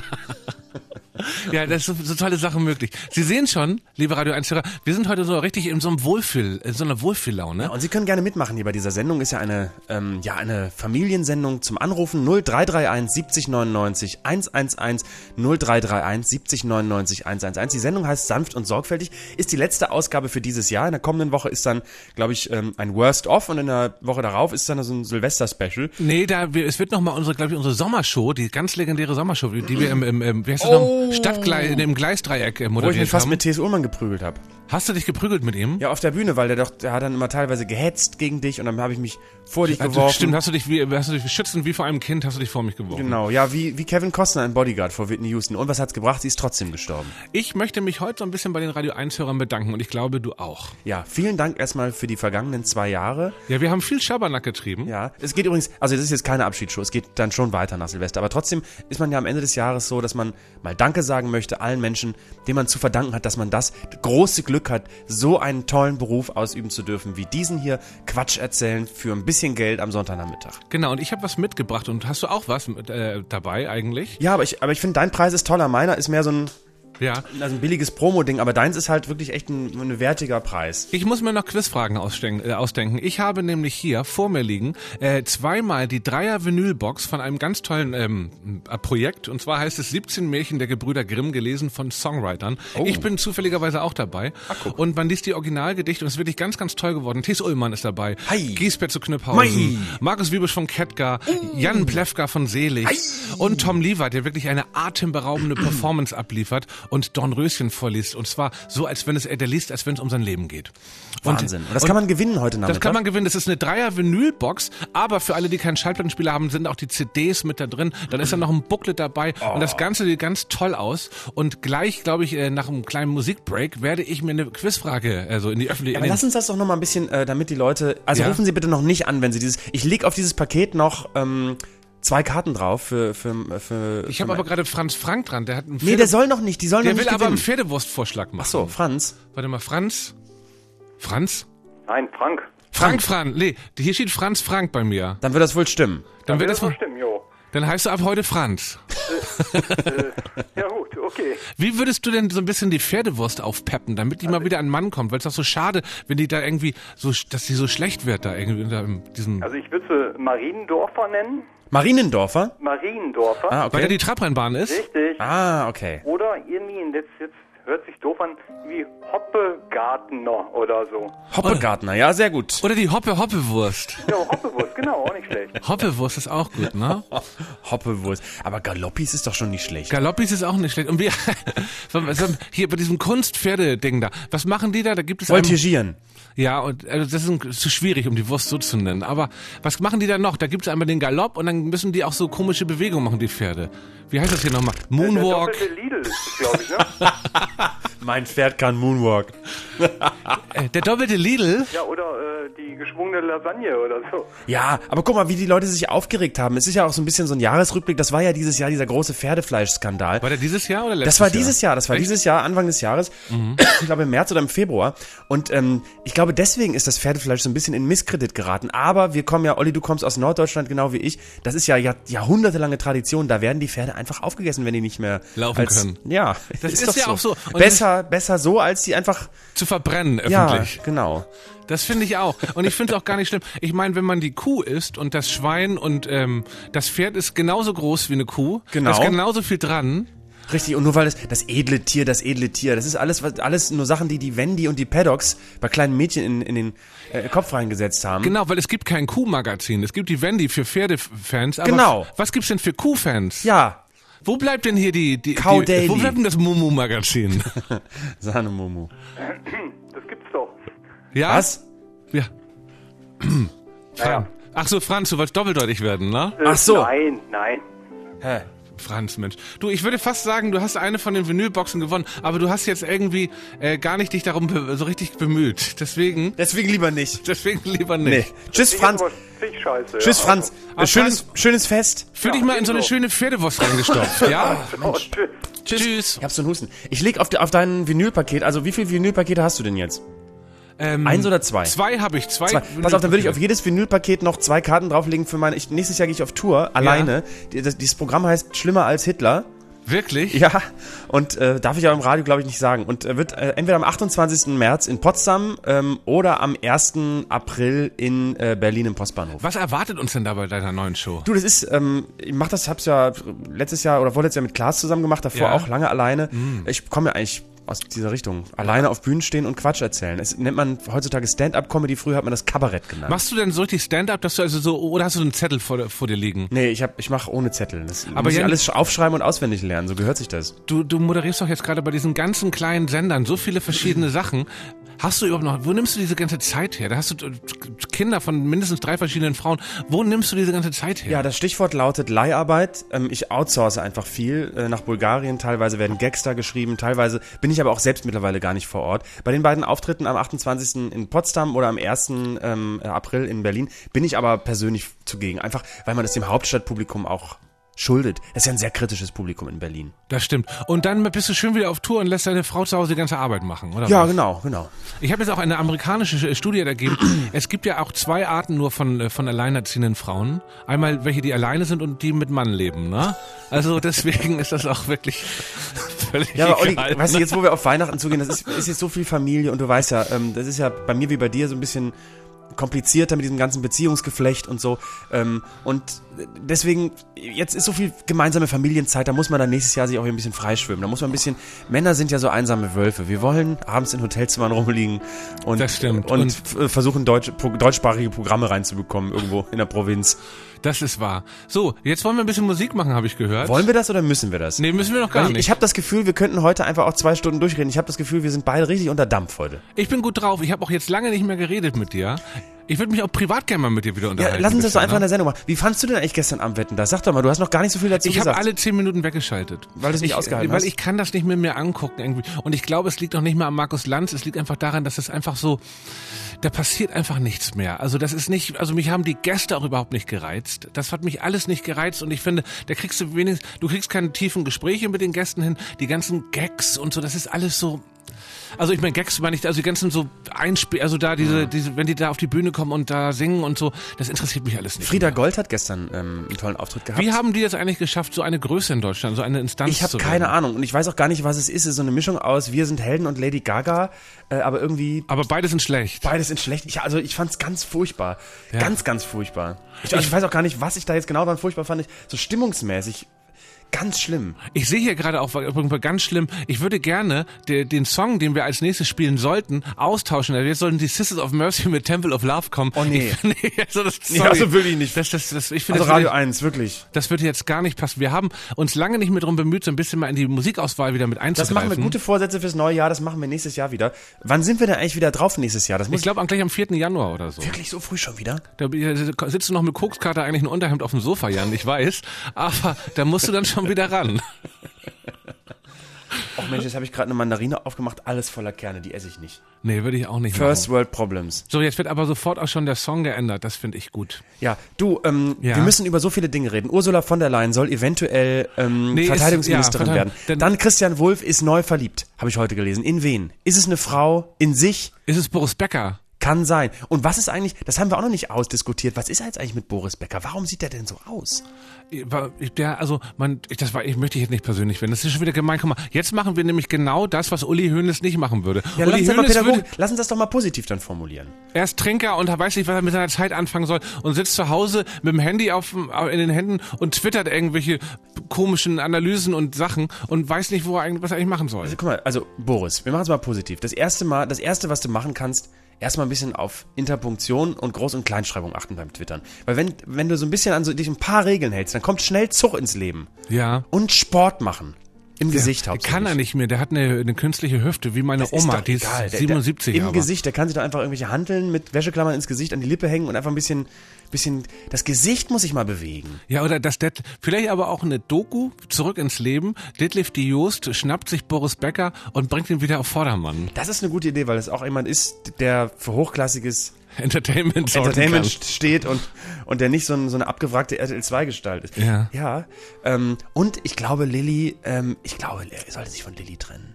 Ja, das ist so tolle Sachen möglich. Sie sehen schon, liebe Radio 1-Hörer, wir sind heute so richtig in so einer Wohlfühllaune. Ja, und Sie können gerne mitmachen hier bei dieser Sendung. Ist ja eine Familiensendung zum Anrufen 0331 70 99 111 0331 70 99 111. Die Sendung heißt Sanft und Sorgfältig, ist die letzte Ausgabe für dieses Jahr. In der kommenden Woche ist dann, glaube ich, ein Worst of und in der Woche darauf ist dann so ein Silvester-Special. Nee, es wird nochmal unsere Sommershow, die ganz legendäre Sommershow, die wir wie heißt das noch? Im Gleisdreieck moderiert haben. Wo ich mich fast mit T.S. Ullmann geprügelt habe. Hast du dich geprügelt mit ihm? Ja, auf der Bühne, weil der hat dann immer teilweise gehetzt gegen dich und dann habe ich mich vor dich geworfen. Stimmt, hast du dich schützend wie vor einem Kind, hast du dich vor mich geworfen. Genau, ja, wie Kevin Costner in Bodyguard vor Whitney Houston. Und was hat's gebracht? Sie ist trotzdem gestorben. Ich möchte mich heute so ein bisschen bei den Radio 1-Hörern bedanken und ich glaube, du auch. Ja, vielen Dank erstmal für die vergangenen 2 Jahre. Ja, wir haben viel Schabernack getrieben. Ja, es geht übrigens, also das ist jetzt keine Abschiedsshow, es geht dann schon weiter nach Silvester. Aber trotzdem ist man ja am Ende des Jahres so, dass man mal Danke sagen möchte allen Menschen, denen man zu verdanken hat, dass man das große Glück hat, so einen tollen Beruf ausüben zu dürfen, wie diesen hier, Quatsch erzählen für ein bisschen Geld am Sonntagnachmittag. Genau, und ich habe was mitgebracht und hast du auch was dabei eigentlich? Ja, aber ich finde, dein Preis ist toller, meiner ist mehr so ein ein billiges Promo-Ding, aber deins ist halt wirklich echt ein wertiger Preis. Ich muss mir noch Quizfragen ausdenken. Ich habe nämlich hier vor mir liegen 2-mal die 3er-Vinyl-Box von einem ganz tollen Projekt. Und zwar heißt es 17 Märchen der Gebrüder Grimm, gelesen von Songwritern. Oh. Ich bin zufälligerweise auch dabei. Und man liest die Originalgedichte und es ist wirklich ganz, ganz toll geworden. T.S. Ullmann ist dabei. Giesbert zu Knüpphausen. Markus Wiebusch von Kettgar. Jan Plewka von Selig. Und Tom Liefert, der wirklich eine atemberaubende Performance abliefert und Dornröschen vorliest. Und zwar so, als wenn der liest, als wenn es um sein Leben geht. Wahnsinn. Und das kann man gewinnen heute Nachmittag? Das kann man gewinnen. Das ist eine 3er-Vinyl-Box, aber für alle, die keinen Schallplattenspieler haben, sind auch die CDs mit da drin. Dann ist da noch ein Booklet dabei und das Ganze sieht ganz toll aus. Und gleich, glaube ich, nach einem kleinen Musikbreak werde ich mir eine Quizfrage in die Öffentlichkeit... Aber lass uns das doch noch mal ein bisschen, damit die Leute... Also rufen Sie bitte noch nicht an, wenn Sie Ich lege auf dieses Paket noch... 2 Karten drauf für ich habe aber gerade Franz Frank dran, der hat einen der soll noch nicht, der will aber einen Pferdewurstvorschlag machen. Ach so, Franz. Warte mal, Franz? Nein, Frank. Frank. Nee, hier steht Franz Frank bei mir. Dann wird das wohl stimmen. Dann wird das wohl stimmen, jo. Dann heißt du ab heute Franz. Ja gut, okay. Wie würdest du denn so ein bisschen die Pferdewurst aufpeppen, damit die mal wieder an den Mann kommt? Weil es doch so schade, wenn die da irgendwie dass sie so schlecht wird da irgendwie in diesem... Also ich würde sie Mariendorfer nennen. Mariendorfer? Mariendorfer. Okay. Weil da die Trabrennbahn ist? Richtig. Okay. Oder irgendwie, jetzt hört sich doof an, wie Hoppegartner oder so. Hoppegartner, ja, sehr gut. Oder die Hoppewurst. Ja, Hoppewurst, genau, auch nicht schlecht. Hoppewurst ist auch gut, ne? Hoppewurst. Aber Galoppis ist doch schon nicht schlecht. Galoppis ist auch nicht schlecht. Und wir, hier bei diesem Kunstpferde-Ding da, was machen die da? Da gibt es Voltigieren. Ja, und das ist zu schwierig, um die Wurst so zu nennen. Aber was machen die da noch? Da gibt es einmal den Galopp und dann müssen die auch so komische Bewegungen machen, die Pferde. Wie heißt das hier nochmal? Moonwalk. Der doppelte Lidl, glaube ich, ne? Mein Pferd kann Moonwalk. Der doppelte Lidl. Ja, oder die geschwungene Lasagne oder so. Ja, aber guck mal, wie die Leute sich aufgeregt haben. Es ist ja auch so ein bisschen so ein Jahresrückblick. Das war ja dieses Jahr dieser große Pferdefleischskandal. War der dieses Jahr oder letztes Das war Jahr? dieses Jahr. Das war Echt? dieses Jahr, Anfang des Jahres. Ich glaube im März oder im Februar. Und ich glaube, deswegen ist das Pferdefleisch so ein bisschen in Misskredit geraten. Aber wir kommen ja, Olli, du kommst aus Norddeutschland genau wie ich. Das ist ja jahrhundertelange Tradition. Da werden die Pferde einfach aufgegessen, wenn die nicht mehr Laufen können. Ja, Das ist doch ja auch so. Und Besser so, als die einfach... zu verbrennen Ja, öffentlich. genau. Das finde ich auch. Und ich finde es auch gar nicht schlimm. Ich meine, wenn man die Kuh isst und das Schwein und das Pferd ist genauso groß wie eine Kuh. Genau. Da ist genauso viel dran. Richtig, und nur weil das edle Tier, das ist alles nur Sachen, die Wendy und die Paddocks bei kleinen Mädchen in den Kopf reingesetzt haben. Genau, weil es gibt kein Kuhmagazin. Es gibt die Wendy für Pferdefans. Aber Genau. was gibt's denn für Kuhfans? Ja, Wo bleibt denn hier Cow Daily. wo bleibt denn das Mumu-Magazin? Sahne-Mumu. Das gibt's doch. Ja? Was? Ja. Naja. Ach so, Franz, du wolltest doppeldeutig werden, ne? Ach so. Nein. Hä? Franz, Mensch. Du, ich würde fast sagen, du hast eine von den Vinylboxen gewonnen, aber du hast jetzt irgendwie gar nicht dich darum so richtig bemüht. Deswegen Lieber nicht. lieber nicht. Nee. Tschüss, Franz. Scheiße. Tschüss, Franz. Aber Schönes Fest. Fühl dich mal in so eine schöne Pferdewurst reingestopft, ja? Oh, tschüss. Tschüss. Ich hab so einen Husten. Ich leg auf dein Vinylpaket, also wie viele Vinylpakete hast du denn jetzt? Eins oder zwei? Zwei habe ich, zwei. Pass auf, dann würde ich auf jedes Vinylpaket noch 2 Karten drauflegen für nächstes Jahr gehe ich auf Tour, alleine. Dieses Programm heißt Schlimmer als Hitler. Wirklich? Ja, und darf ich aber im Radio, glaube ich, nicht sagen. Und wird entweder am 28. März in Potsdam oder am 1. April in Berlin im Postbahnhof. Was erwartet uns denn da bei deiner neuen Show? Du, das ist, hab's ja letztes Jahr oder vorletztes Jahr mit Klaas zusammen gemacht, davor Ja. auch lange alleine. Ich komme ja eigentlich aus dieser Richtung. Alleine auf Bühnen stehen und Quatsch erzählen. Das nennt man heutzutage Stand-Up-Comedy, früher hat man das Kabarett genannt. Machst du denn so richtig Stand-up, dass du also so, oder hast du so einen Zettel vor dir liegen? Nee, ich mache ohne Zettel. Das Aber muss ich Jan- alles aufschreiben und auswendig lernen, so gehört sich das. Du moderierst doch jetzt gerade bei diesen ganzen kleinen Sendern so viele verschiedene Sachen. Hast du überhaupt noch, wo nimmst du diese ganze Zeit her? Da hast du Kinder von mindestens 3 verschiedenen Frauen. Wo nimmst du diese ganze Zeit her? Ja, das Stichwort lautet Leiharbeit. Ich outsource einfach viel nach Bulgarien. Teilweise werden Gags da geschrieben, teilweise bin ich aber auch selbst mittlerweile gar nicht vor Ort. Bei den beiden Auftritten am 28. in Potsdam oder am 1. April in Berlin bin ich aber persönlich zugegen. Einfach, weil man es dem Hauptstadtpublikum auch schuldet. Das ist ja ein sehr kritisches Publikum in Berlin. Das stimmt. Und dann bist du schön wieder auf Tour und lässt deine Frau zu Hause die ganze Arbeit machen, oder? Ja, was? genau. Ich habe jetzt auch eine amerikanische Studie ergeben. Es gibt ja auch 2 Arten nur von alleinerziehenden Frauen. Einmal welche, die alleine sind und die mit Mann leben, ne? Also deswegen ist das auch wirklich völlig Ja, aber Olli, egal, weißt du, ne? jetzt wo wir auf Weihnachten zugehen, das ist jetzt so viel Familie und du weißt ja, das ist ja bei mir wie bei dir so ein bisschen komplizierter mit diesem ganzen Beziehungsgeflecht und so. Und deswegen, jetzt ist so viel gemeinsame Familienzeit, da muss man dann nächstes Jahr sich auch ein bisschen freischwimmen. Da muss man ein bisschen, Männer sind ja so einsame Wölfe. Wir wollen abends in Hotelzimmern rumliegen und, Das stimmt. und versuchen deutschsprachige Programme reinzubekommen irgendwo in der Provinz. Das ist wahr. So, jetzt wollen wir ein bisschen Musik machen, habe ich gehört. Wollen wir das oder müssen wir das? Nee, müssen wir noch gar Weil nicht. ich habe das Gefühl, wir könnten heute einfach auch 2 Stunden durchreden. Ich habe das Gefühl, wir sind beide richtig unter Dampf heute. Ich bin gut drauf. Ich habe auch jetzt lange nicht mehr geredet mit dir. Ich würde mich auch privat gerne mal mit dir wieder Ja, unterhalten. lass uns das doch einfach in ne? der Sendung machen. Wie fandst du denn eigentlich gestern Abend Wetten? Das sag doch mal, du hast noch gar nicht so viel dazu Ich habe gesagt. alle 10 Minuten weggeschaltet. Weil du es nicht ausgehalten Weil hast? ich kann das nicht mehr mir angucken irgendwie. Und ich glaube, es liegt auch nicht mehr an Markus Lanz. Es liegt einfach daran, dass es einfach so, da passiert einfach nichts mehr. Also das ist nicht, also mich haben die Gäste auch überhaupt nicht gereizt. Das hat mich alles nicht gereizt und ich finde, da kriegst du wenigstens, du kriegst keine tiefen Gespräche mit den Gästen hin. Die ganzen Gags und so, das ist alles so. Also ich meine, Gags meine ich, also die ganzen so also da diese, wenn die da auf die Bühne kommen und da singen und so, das interessiert mich alles nicht. Frieda Gold hat gestern einen tollen Auftritt gehabt. Wie haben die das eigentlich geschafft, so eine Größe in Deutschland, so eine Instanz Ich habe zu keine werden? Ahnung und ich weiß auch gar nicht, was es ist. Es ist so eine Mischung aus Wir sind Helden und Lady Gaga, aber irgendwie Aber beide sind schlecht. beides in schlecht. Ich fand's ganz furchtbar. Ja. Ganz furchtbar. Ich weiß auch gar nicht, was ich da jetzt genau dran furchtbar fand. So stimmungsmäßig ganz schlimm. Ich sehe hier gerade auch übrigens ganz schlimm. Ich würde gerne den Song, den wir als nächstes spielen sollten, austauschen. Jetzt sollten die Sisters of Mercy mit Temple of Love kommen. Oh nee. Sorry. also wirklich nicht. Ich finde, Also Radio 1, wirklich. das würde jetzt gar nicht passen. Wir haben uns lange nicht mehr darum bemüht, so ein bisschen mal in die Musikauswahl wieder mit Das einzugreifen. machen wir, gute Vorsätze fürs neue Jahr, das machen wir nächstes Jahr wieder. Wann sind wir denn eigentlich wieder drauf nächstes Jahr? Das muss Ich glaube, gleich am 4. Januar oder so. wirklich so früh schon wieder? Da sitzt du noch mit Kokskater eigentlich ein Unterhemd auf dem Sofa, Jan, ich weiß. Aber da musst du dann schon wieder ran. Oh Mensch, jetzt habe ich gerade eine Mandarine aufgemacht, alles voller Kerne, die esse ich nicht. Nee, würde ich auch nicht First machen. World Problems. So, jetzt wird aber sofort auch schon der Song geändert, das finde ich gut. Ja, du, wir müssen über so viele Dinge reden. Ursula von der Leyen soll eventuell Verteidigungsministerin werden. Dann Christian Wulff ist neu verliebt, habe ich heute gelesen. In wen? Ist es eine Frau? In sich? Ist es Boris Becker? Kann sein. Und was ist eigentlich, das haben wir auch noch nicht ausdiskutiert, was ist jetzt eigentlich mit Boris Becker? Warum sieht der denn so aus? Ich möchte jetzt nicht persönlich werden. Das ist schon wieder gemein. Guck mal, jetzt machen wir nämlich genau das, was Uli Hoeneß nicht machen würde. Ja, Uli Hoeneß lass uns das doch mal positiv dann formulieren. Er ist Trinker und weiß nicht, was er mit seiner Zeit anfangen soll und sitzt zu Hause mit dem Handy in den Händen und twittert irgendwelche komischen Analysen und Sachen und weiß nicht, was er eigentlich machen soll. Also guck mal, also Boris, wir machen es mal positiv. Das erste, was du machen kannst, erstmal ein bisschen auf Interpunktion und Groß- und Kleinschreibung achten beim Twittern. Weil wenn du so ein bisschen an dich ein paar Regeln hältst, dann kommt schnell Zug ins Leben. Ja. Und Sport machen. Im Gesicht hauptsächlich. Kann er nicht mehr, der hat eine künstliche Hüfte, wie meine Oma, die ist 77. Im Gesicht, der kann sich doch einfach irgendwelche Hanteln mit Wäscheklammern ins Gesicht an die Lippe hängen und einfach ein bisschen, das Gesicht muss sich mal bewegen. Ja, oder vielleicht aber auch eine Doku, zurück ins Leben, Detlef die Joost schnappt sich Boris Becker und bringt ihn wieder auf Vordermann. Das ist eine gute Idee, weil es auch jemand ist, der für hochklassiges Entertainment steht und der nicht so eine abgewrackte RTL2-Gestalt ist. Ja. Ja. Und ich glaube, er sollte sich von Lilly trennen.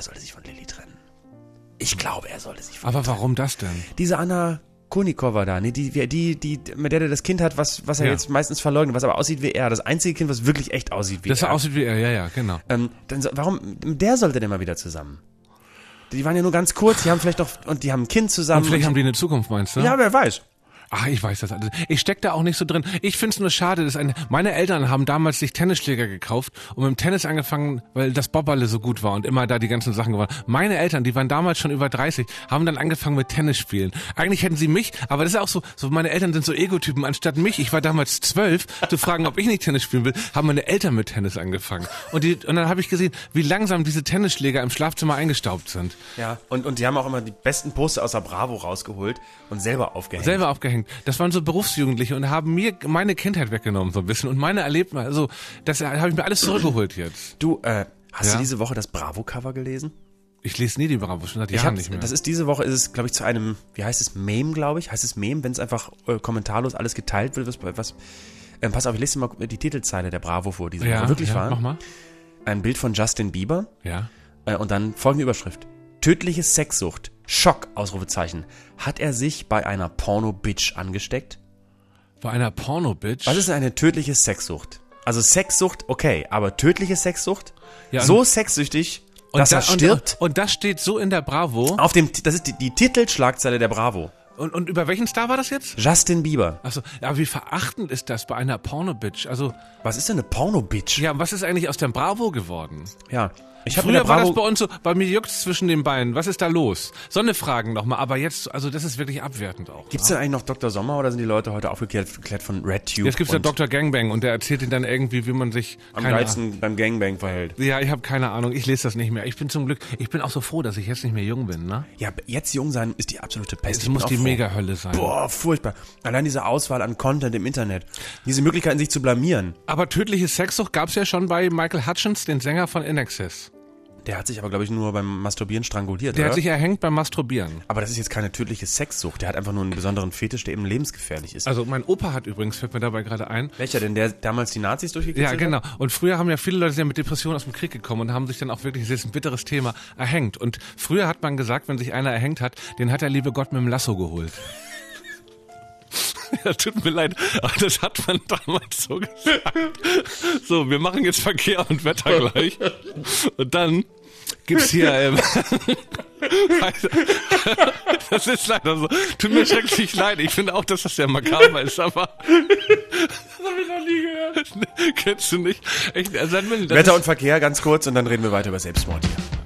Aber warum das denn? Diese Anna Konikova da, ne, die, mit der das Kind hat, was er jetzt meistens verleugnet, was aber aussieht wie er. Das einzige Kind, was wirklich echt aussieht wie er. Das aussieht wie er, ja, genau. Der sollte denn mal wieder zusammen? Die waren ja nur ganz kurz, die haben vielleicht noch, und die haben ein Kind zusammen. Und vielleicht haben die eine Zukunft, meinst du? Ja, wer weiß. Ach, ich weiß das alles. Ich steck da auch nicht so drin. Ich find's nur schade, meine Eltern haben damals sich Tennisschläger gekauft und mit dem Tennis angefangen, weil das Bobballe so gut war und immer da die ganzen Sachen gewonnen. Meine Eltern, die waren damals schon über 30, haben dann angefangen mit Tennis spielen. Eigentlich hätten sie mich, aber das ist auch so meine Eltern sind so Egotypen. Anstatt mich, ich war damals 12, zu fragen, ob ich nicht Tennis spielen will, haben meine Eltern mit Tennis angefangen. Und dann habe ich gesehen, wie langsam diese Tennisschläger im Schlafzimmer eingestaubt sind. Ja, und die haben auch immer die besten Poster aus der Bravo rausgeholt und selber aufgehängt. Das waren so Berufsjugendliche und haben mir meine Kindheit weggenommen so ein bisschen und meine Erlebnisse. Also das habe ich mir alles zurückgeholt jetzt. Du, hast du diese Woche das Bravo-Cover gelesen? Ich lese nie die Bravo, schon seit Jahren nicht mehr. Diese Woche ist es, glaube ich, zu einem, wie heißt es, Meme, glaube ich? Heißt es Meme, wenn es einfach kommentarlos alles geteilt wird? Pass auf, ich lese dir mal die Titelzeile der Bravo vor, die sie wirklich waren. Mach mal. Ein Bild von Justin Bieber. Ja. Und dann folgende Überschrift. Tödliche Sexsucht. Schock, Ausrufezeichen. Hat er sich bei einer Porno-Bitch angesteckt? Bei einer Porno-Bitch? Was ist eine tödliche Sexsucht? Also Sexsucht, okay, aber tödliche Sexsucht? Ja, so sexsüchtig, dass er stirbt? Und das steht so in der Bravo? Das ist die Titelschlagzeile der Bravo. Und über welchen Star war das jetzt? Justin Bieber. Achso, aber wie verachtend ist das bei einer Porno-Bitch? Also, was ist denn eine Porno-Bitch? Ja, was ist eigentlich aus der Bravo geworden? Ja. Früher war das bei uns so, bei mir juckt's zwischen den Beinen. Was ist da los? So eine Fragen nochmal, aber jetzt, also das ist wirklich abwertend auch. Gibt's denn eigentlich noch Dr. Sommer oder sind die Leute heute aufgeklärt von RedTube? Jetzt gibt's ja Dr. Gangbang und der erzählt ihnen dann irgendwie, wie man sich am geilsten beim Gangbang verhält. Ja, ich habe keine Ahnung, ich lese das nicht mehr. Ich bin auch so froh, dass ich jetzt nicht mehr jung bin, ne? Ja, jetzt jung sein ist die absolute Pest. Es muss die Mega-Hölle sein. Boah, furchtbar. Allein diese Auswahl an Content im Internet. Diese Möglichkeiten, sich zu blamieren. Aber tödliche Sexsucht gab's ja schon bei Michael Hutchence, den Sänger von INXS. Der hat sich aber, glaube ich, nur beim Masturbieren stranguliert, Der oder? hat sich erhängt beim Masturbieren. Aber das ist jetzt keine tödliche Sexsucht. Der hat einfach nur einen besonderen Fetisch, der eben lebensgefährlich ist. Also mein Opa hat übrigens, fällt mir dabei gerade ein. Welcher denn? Der damals die Nazis durchgekitzelt hat? Ja, genau. Und früher haben ja viele Leute sind mit Depressionen aus dem Krieg gekommen und haben sich dann auch wirklich, das ist ein bitteres Thema, erhängt. Und früher hat man gesagt, wenn sich einer erhängt hat, den hat der liebe Gott mit dem Lasso geholt. Ja, tut mir leid, aber das hat man damals so gesagt. So, wir machen jetzt Verkehr und Wetter gleich. Und dann gibt's hier, das ist leider so. Tut mir schrecklich leid. Ich finde auch, dass das sehr makaber ist, aber das habe ich noch nie gehört. Kennst du nicht? Echt, also Wetter und Verkehr, ganz kurz, und dann reden wir weiter über Selbstmord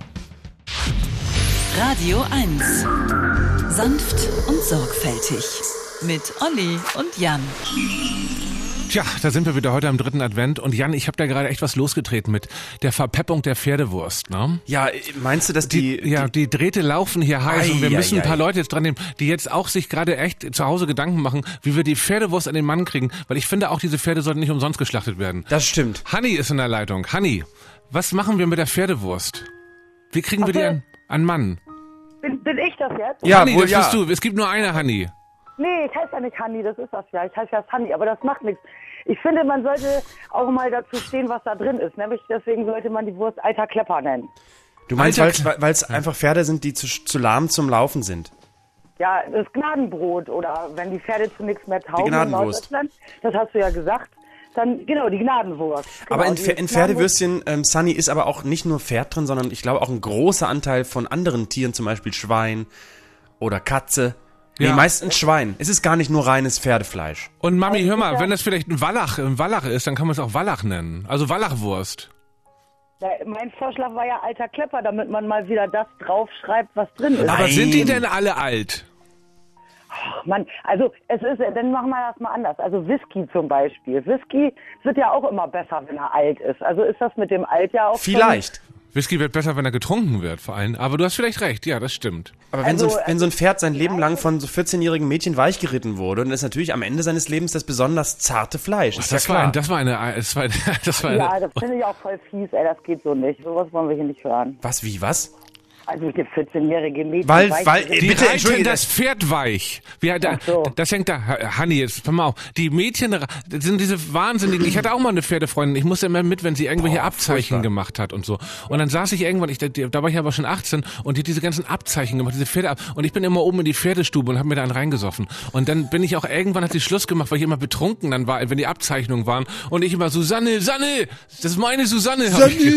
hier. Radio 1. Sanft und sorgfältig. Mit Olli und Jan. Tja, da sind wir wieder heute am 3. Advent. Und Jan, ich habe da gerade echt was losgetreten mit der Verpeppung der Pferdewurst, ne? Ja, meinst du, dass die Drähte laufen hier heiß und wir müssen ein paar Leute jetzt dran nehmen, die jetzt auch sich gerade echt zu Hause Gedanken machen, wie wir die Pferdewurst an den Mann kriegen. Weil ich finde auch, diese Pferde sollten nicht umsonst geschlachtet werden. Das stimmt. Hanni ist in der Leitung. Hanni, was machen wir mit der Pferdewurst? Wie kriegen wir die an Mann? Bin ich das jetzt? Ja, Hanni, wohl das ja. bist du. Es gibt nur eine Hanni. Nee, ich heiße ja nicht Hanni, das ist das ja. Ich heiße ja Sunny, aber das macht nichts. Ich finde, man sollte auch mal dazu stehen, was da drin ist. Nämlich deswegen sollte man die Wurst alter Klepper nennen. Du meinst, Alter, weil es einfach Pferde sind, die zu lahm zum Laufen sind. Ja, das Gnadenbrot oder wenn die Pferde zu nichts mehr taugen in Gnadenwurst. Norddeutschland, das hast du ja gesagt, dann genau, die Gnadenwurst. Genau, Aber in die Pferdewürstchen, Sunny, ist aber auch nicht nur Pferd drin, sondern ich glaube auch ein großer Anteil von anderen Tieren, zum Beispiel Schwein oder Katze. Nee, Ja. meistens Schwein. Es ist gar nicht nur reines Pferdefleisch. Und Mami, hör mal, wenn das vielleicht ein Wallach ist, dann kann man es auch Wallach nennen. Also Wallachwurst. Ja, mein Vorschlag war ja alter Klepper, damit man mal wieder das draufschreibt, was drin ist. Aber Nein. sind die denn alle alt? Ach Mann, also es ist, dann machen wir das mal anders. Also Whisky zum Beispiel. Whisky wird ja auch immer besser, wenn er alt ist. Also ist das mit dem Alt ja auch Vielleicht. Whisky wird besser, wenn er getrunken wird, vor allem. Aber du hast vielleicht recht, ja, das stimmt. Aber wenn, Also, wenn so ein Pferd sein Leben lang von so 14-jährigen Mädchen weichgeritten wurde, dann ist natürlich am Ende seines Lebens das besonders zarte Fleisch. Ist ja klar. Das war eine. Ja, das finde ich auch voll fies, ey, das geht so nicht. Sowas wollen wir hier nicht hören. Was, wie, was? Also mit dem 14-jährigen Mädchen. Weil- Die Bitte, reiten entschuldige, das Pferd weich. Ach so. Das hängt da, Hanni, jetzt pass mal auf. Die Mädchen, das sind diese Wahnsinnigen. Ich hatte auch mal eine Pferdefreundin. Ich musste immer mit, wenn sie irgendwelche Abzeichen gemacht hat und so. Und dann saß ich irgendwann, da war ich aber schon 18 und die hat diese ganzen Abzeichen gemacht, diese Pferde. Und ich bin immer oben in die Pferdestube und habe mir da einen reingesoffen. Und dann bin ich auch irgendwann, hat sie Schluss gemacht, weil ich immer betrunken dann war, wenn die Abzeichnungen waren. Und ich immer, Susanne, das ist meine Susanne.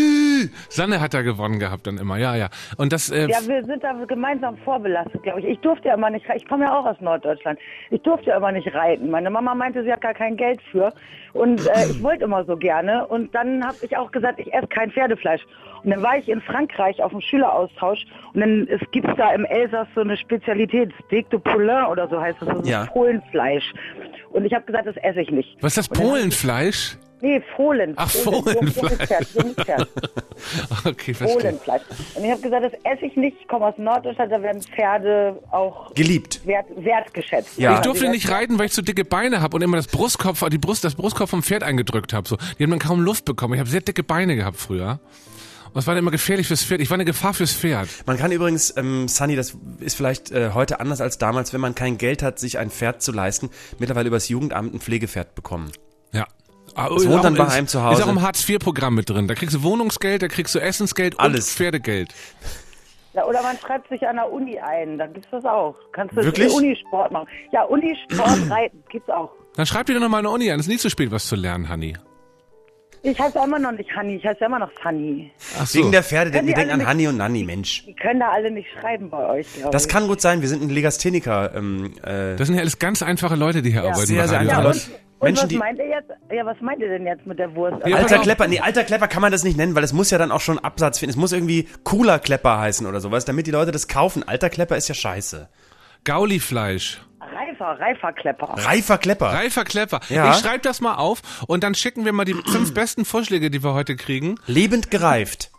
Sanne hat da gewonnen gehabt dann immer, ja. Und das, Ja, wir sind da gemeinsam vorbelastet, glaube ich. Ich durfte ja immer nicht, ich komme ja auch aus Norddeutschland, ich durfte ja immer nicht reiten. Meine Mama meinte, sie hat gar kein Geld für und ich wollte immer so gerne und dann habe ich auch gesagt, ich esse kein Pferdefleisch. Und dann war ich in Frankreich auf dem Schüleraustausch und dann gibt es da im Elsass so eine Spezialität, Steak de Poulain oder so heißt das, das ist Ja. Fohlenfleisch. Und ich habe gesagt, das esse ich nicht. was ist das, Und dann- Polenfleisch? Nee, Fohlen. Ach, Junges Pferd, junges Pferd. Okay, verstehe. Fohlenfleisch. Und ich habe gesagt, das esse ich nicht. Ich komme aus Norddeutschland, da werden Pferde auch Geliebt. wertgeschätzt. Ja. Ich durfte nicht reiten, weil ich zu dicke Beine habe und immer das Brustkopf vom Pferd eingedrückt habe. So. Die haben dann kaum Luft bekommen. Ich habe sehr dicke Beine gehabt früher. Und es war dann immer gefährlich fürs Pferd. Ich war eine Gefahr fürs Pferd. Man kann übrigens, Sunny, das ist vielleicht heute anders als damals, wenn man kein Geld hat, sich ein Pferd zu leisten, mittlerweile übers Jugendamt ein Pflegepferd bekommen. Ja. Das wohnt dann bei einem zu Hause. Ist auch im Hartz-IV-Programm mit drin. Da kriegst du Wohnungsgeld, da kriegst du Essensgeld Alles. und Pferdegeld. Ja, oder man schreibt sich an der Uni ein, da gibt's das auch. Kannst du Wirklich? Unisport machen. Ja, Unisport reiten gibt's auch. Dann schreib dir doch noch mal eine Uni an. Es ist nie zu spät, was zu lernen, Hanni. Ich heiße ja immer noch nicht Hanni, ich heiße ja immer noch Sunny. Ach so. Wegen der Pferde, Können wir die denken alle an Hanni und Nanni, Mensch. Die können da alle nicht schreiben bei euch, glaube ich. Das kann gut sein, wir sind ein Legastheniker. Das sind ja alles ganz einfache Leute, die hier arbeiten. Sehr, bei sehr Radio einfache Ja, Leute. Eis. und Menschen, was die- meint ihr jetzt? Ja, was meint ihr denn jetzt mit der Wurst? Ja, Alter pass auf. Klepper, nee, alter Klepper kann man das nicht nennen, weil es muss ja dann auch schon Absatz finden. Es muss irgendwie cooler Klepper heißen oder sowas, damit die Leute das kaufen. Alter Klepper ist ja scheiße. Gaulifleisch. Reifer Klepper. Reifer Klepper. Reifer Klepper. Ja. Ich schreib das mal auf und dann schicken wir mal die 5 besten Vorschläge, die wir heute kriegen. Lebend gereift.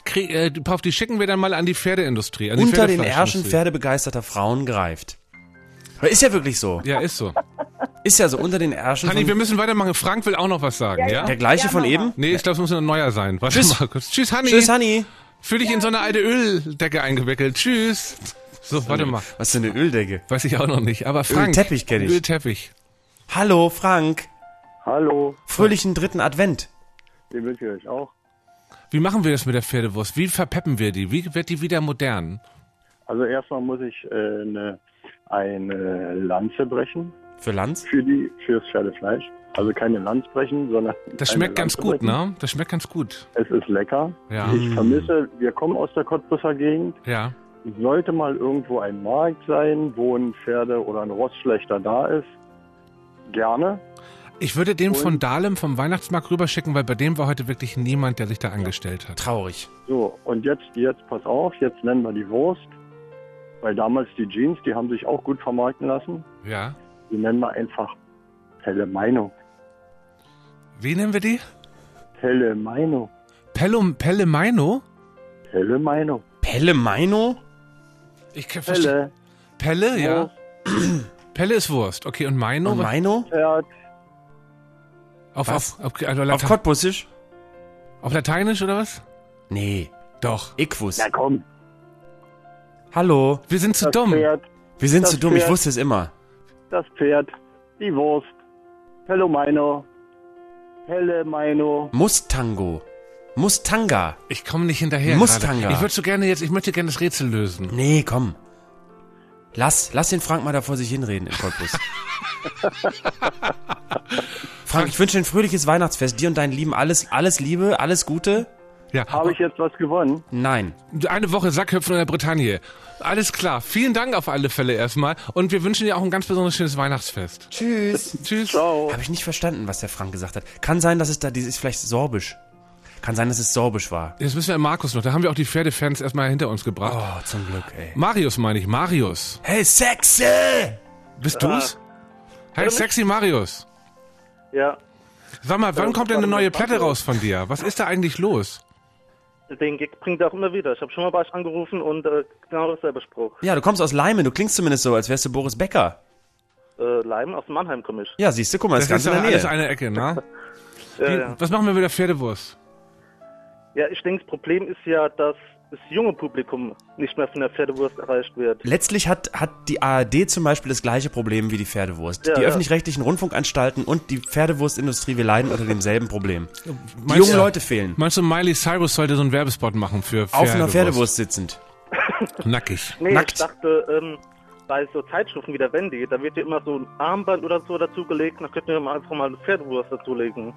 Die schicken wir dann mal an die Pferdeindustrie. An die Unter den Pferdefleischindustrie. Ärschen pferdebegeisterter Frauen gereift. Aber ist ja wirklich so. Ja, ist so. Ist ja so, unter den Ärschen Hanni, wir von müssen weitermachen. Frank will auch noch was sagen, ja? der gleiche Ja, von Mama. eben. Nee, ich glaube, es muss ein neuer sein. Warte Tschüss. mal kurz. Tschüss, Hanni. Tschüss, Hanni. Fühl dich in so eine alte Öldecke eingewickelt. Tschüss. So, warte mal. Was für eine Öldecke. Weiß ich auch noch nicht. Aber Frank. Ölteppich kenn ich. Ölteppich. Hallo, Frank. Hallo, Fröhlichen 3. Advent. den wünsche ich euch auch. Wie machen wir das mit der Pferdewurst? Wie verpeppen wir die? Wie wird die wieder modern? Also erstmal muss ich eine Lanze brechen Für Lanz? fürs Pferdefleisch. Also keine Lanz brechen, sondern Das eine schmeckt ganz Lanze gut, brechen. ne? Das schmeckt ganz gut. Es ist lecker. Ja. Ich vermisse, wir kommen aus der Cottbusser Gegend. Ja. Sollte mal irgendwo ein Markt sein, wo ein Pferde- oder ein Rostschlechter da ist, gerne. Ich würde den von Dahlem vom Weihnachtsmarkt rüberschicken, weil bei dem war heute wirklich niemand, der sich da angestellt hat. Traurig. So, und jetzt pass auf, jetzt nennen wir die Wurst. Weil damals die Jeans, die haben sich auch gut vermarkten lassen. Ja. Die nennen wir einfach Pelle Meinung. Wie nennen wir die? Pelle Meinung. Pelle Meino? Pelle Meinung. Pelle Meino? Ich verstehe. Pelle. Pelle, ja. Pelle ist Wurst. Okay, und Meino? Und Meino? Pferd. Auf Was? also Auf Cottbussisch? auf Lateinisch oder was? Nee. Doch. Iquus. Na komm. Hallo. Wir sind zu Das dumm. Pferd, Wir sind Das zu dumm, ich Pferd. wusste es immer. das Pferd, die Wurst. Pelomino. Pelomino. Mustango. Mustanga. Ich komme nicht hinterher Mustanga. gerade. Ich möchte gerne das Rätsel lösen. Nee, komm. Lass den Frank mal da vor sich hinreden im Cottbus. Frank, ich wünsche dir ein fröhliches Weihnachtsfest. Dir und deinen Lieben alles Liebe, alles Gute. Ja. Habe ich jetzt was gewonnen? Nein. Eine Woche Sackhüpfen in der Bretagne. Alles klar. Vielen Dank auf alle Fälle erstmal. Und wir wünschen dir auch ein ganz besonders schönes Weihnachtsfest. Tschüss. Tschüss. Ciao. Habe ich nicht verstanden, was der Frank gesagt hat. Kann sein, dass es da, ist vielleicht Sorbisch. Kann sein, dass es Sorbisch war. Jetzt müssen wir Markus noch. Da haben wir auch die Pferdefans erstmal hinter uns gebracht. Oh, zum Glück, ey. Marius meine ich. Marius. Hey, Sexy! Bist du's? Hey, sexy Marius. Ja, Sag mal, wann kommt denn eine neue Platte raus von dir? Was ist da eigentlich los? den Gig bringt er auch immer wieder. Ich habe schon mal bei euch angerufen und genau dasselbe Spruch. Ja, du kommst aus Leimen. Du klingst zumindest so, als wärst du Boris Becker. Leim, aus Mannheim komme ich. Ja, siehst du, guck mal, das ist ganz in doch der Nähe. alles eine Ecke, ne? Ja. Was machen wir mit der Pferdewurst? Ja, ich denke, das Problem ist ja, dass das junge Publikum nicht mehr von der Pferdewurst erreicht wird. Letztlich hat die ARD zum Beispiel das gleiche Problem wie die Pferdewurst. Ja, die ja. öffentlich-rechtlichen Rundfunkanstalten und die Pferdewurstindustrie, wir leiden unter demselben Problem. Die Meinst jungen du- Leute fehlen. Meinst du, Miley Cyrus sollte so einen Werbespot machen für Pferdewurst? Auf einer Pferdewurst sitzend. Nackig. Nee, Nackt. ich dachte, bei so Zeitschriften wie der Wendy, da wird ja immer so ein Armband oder so dazugelegt, da könnten wir mal einfach mal eine Pferdewurst dazulegen.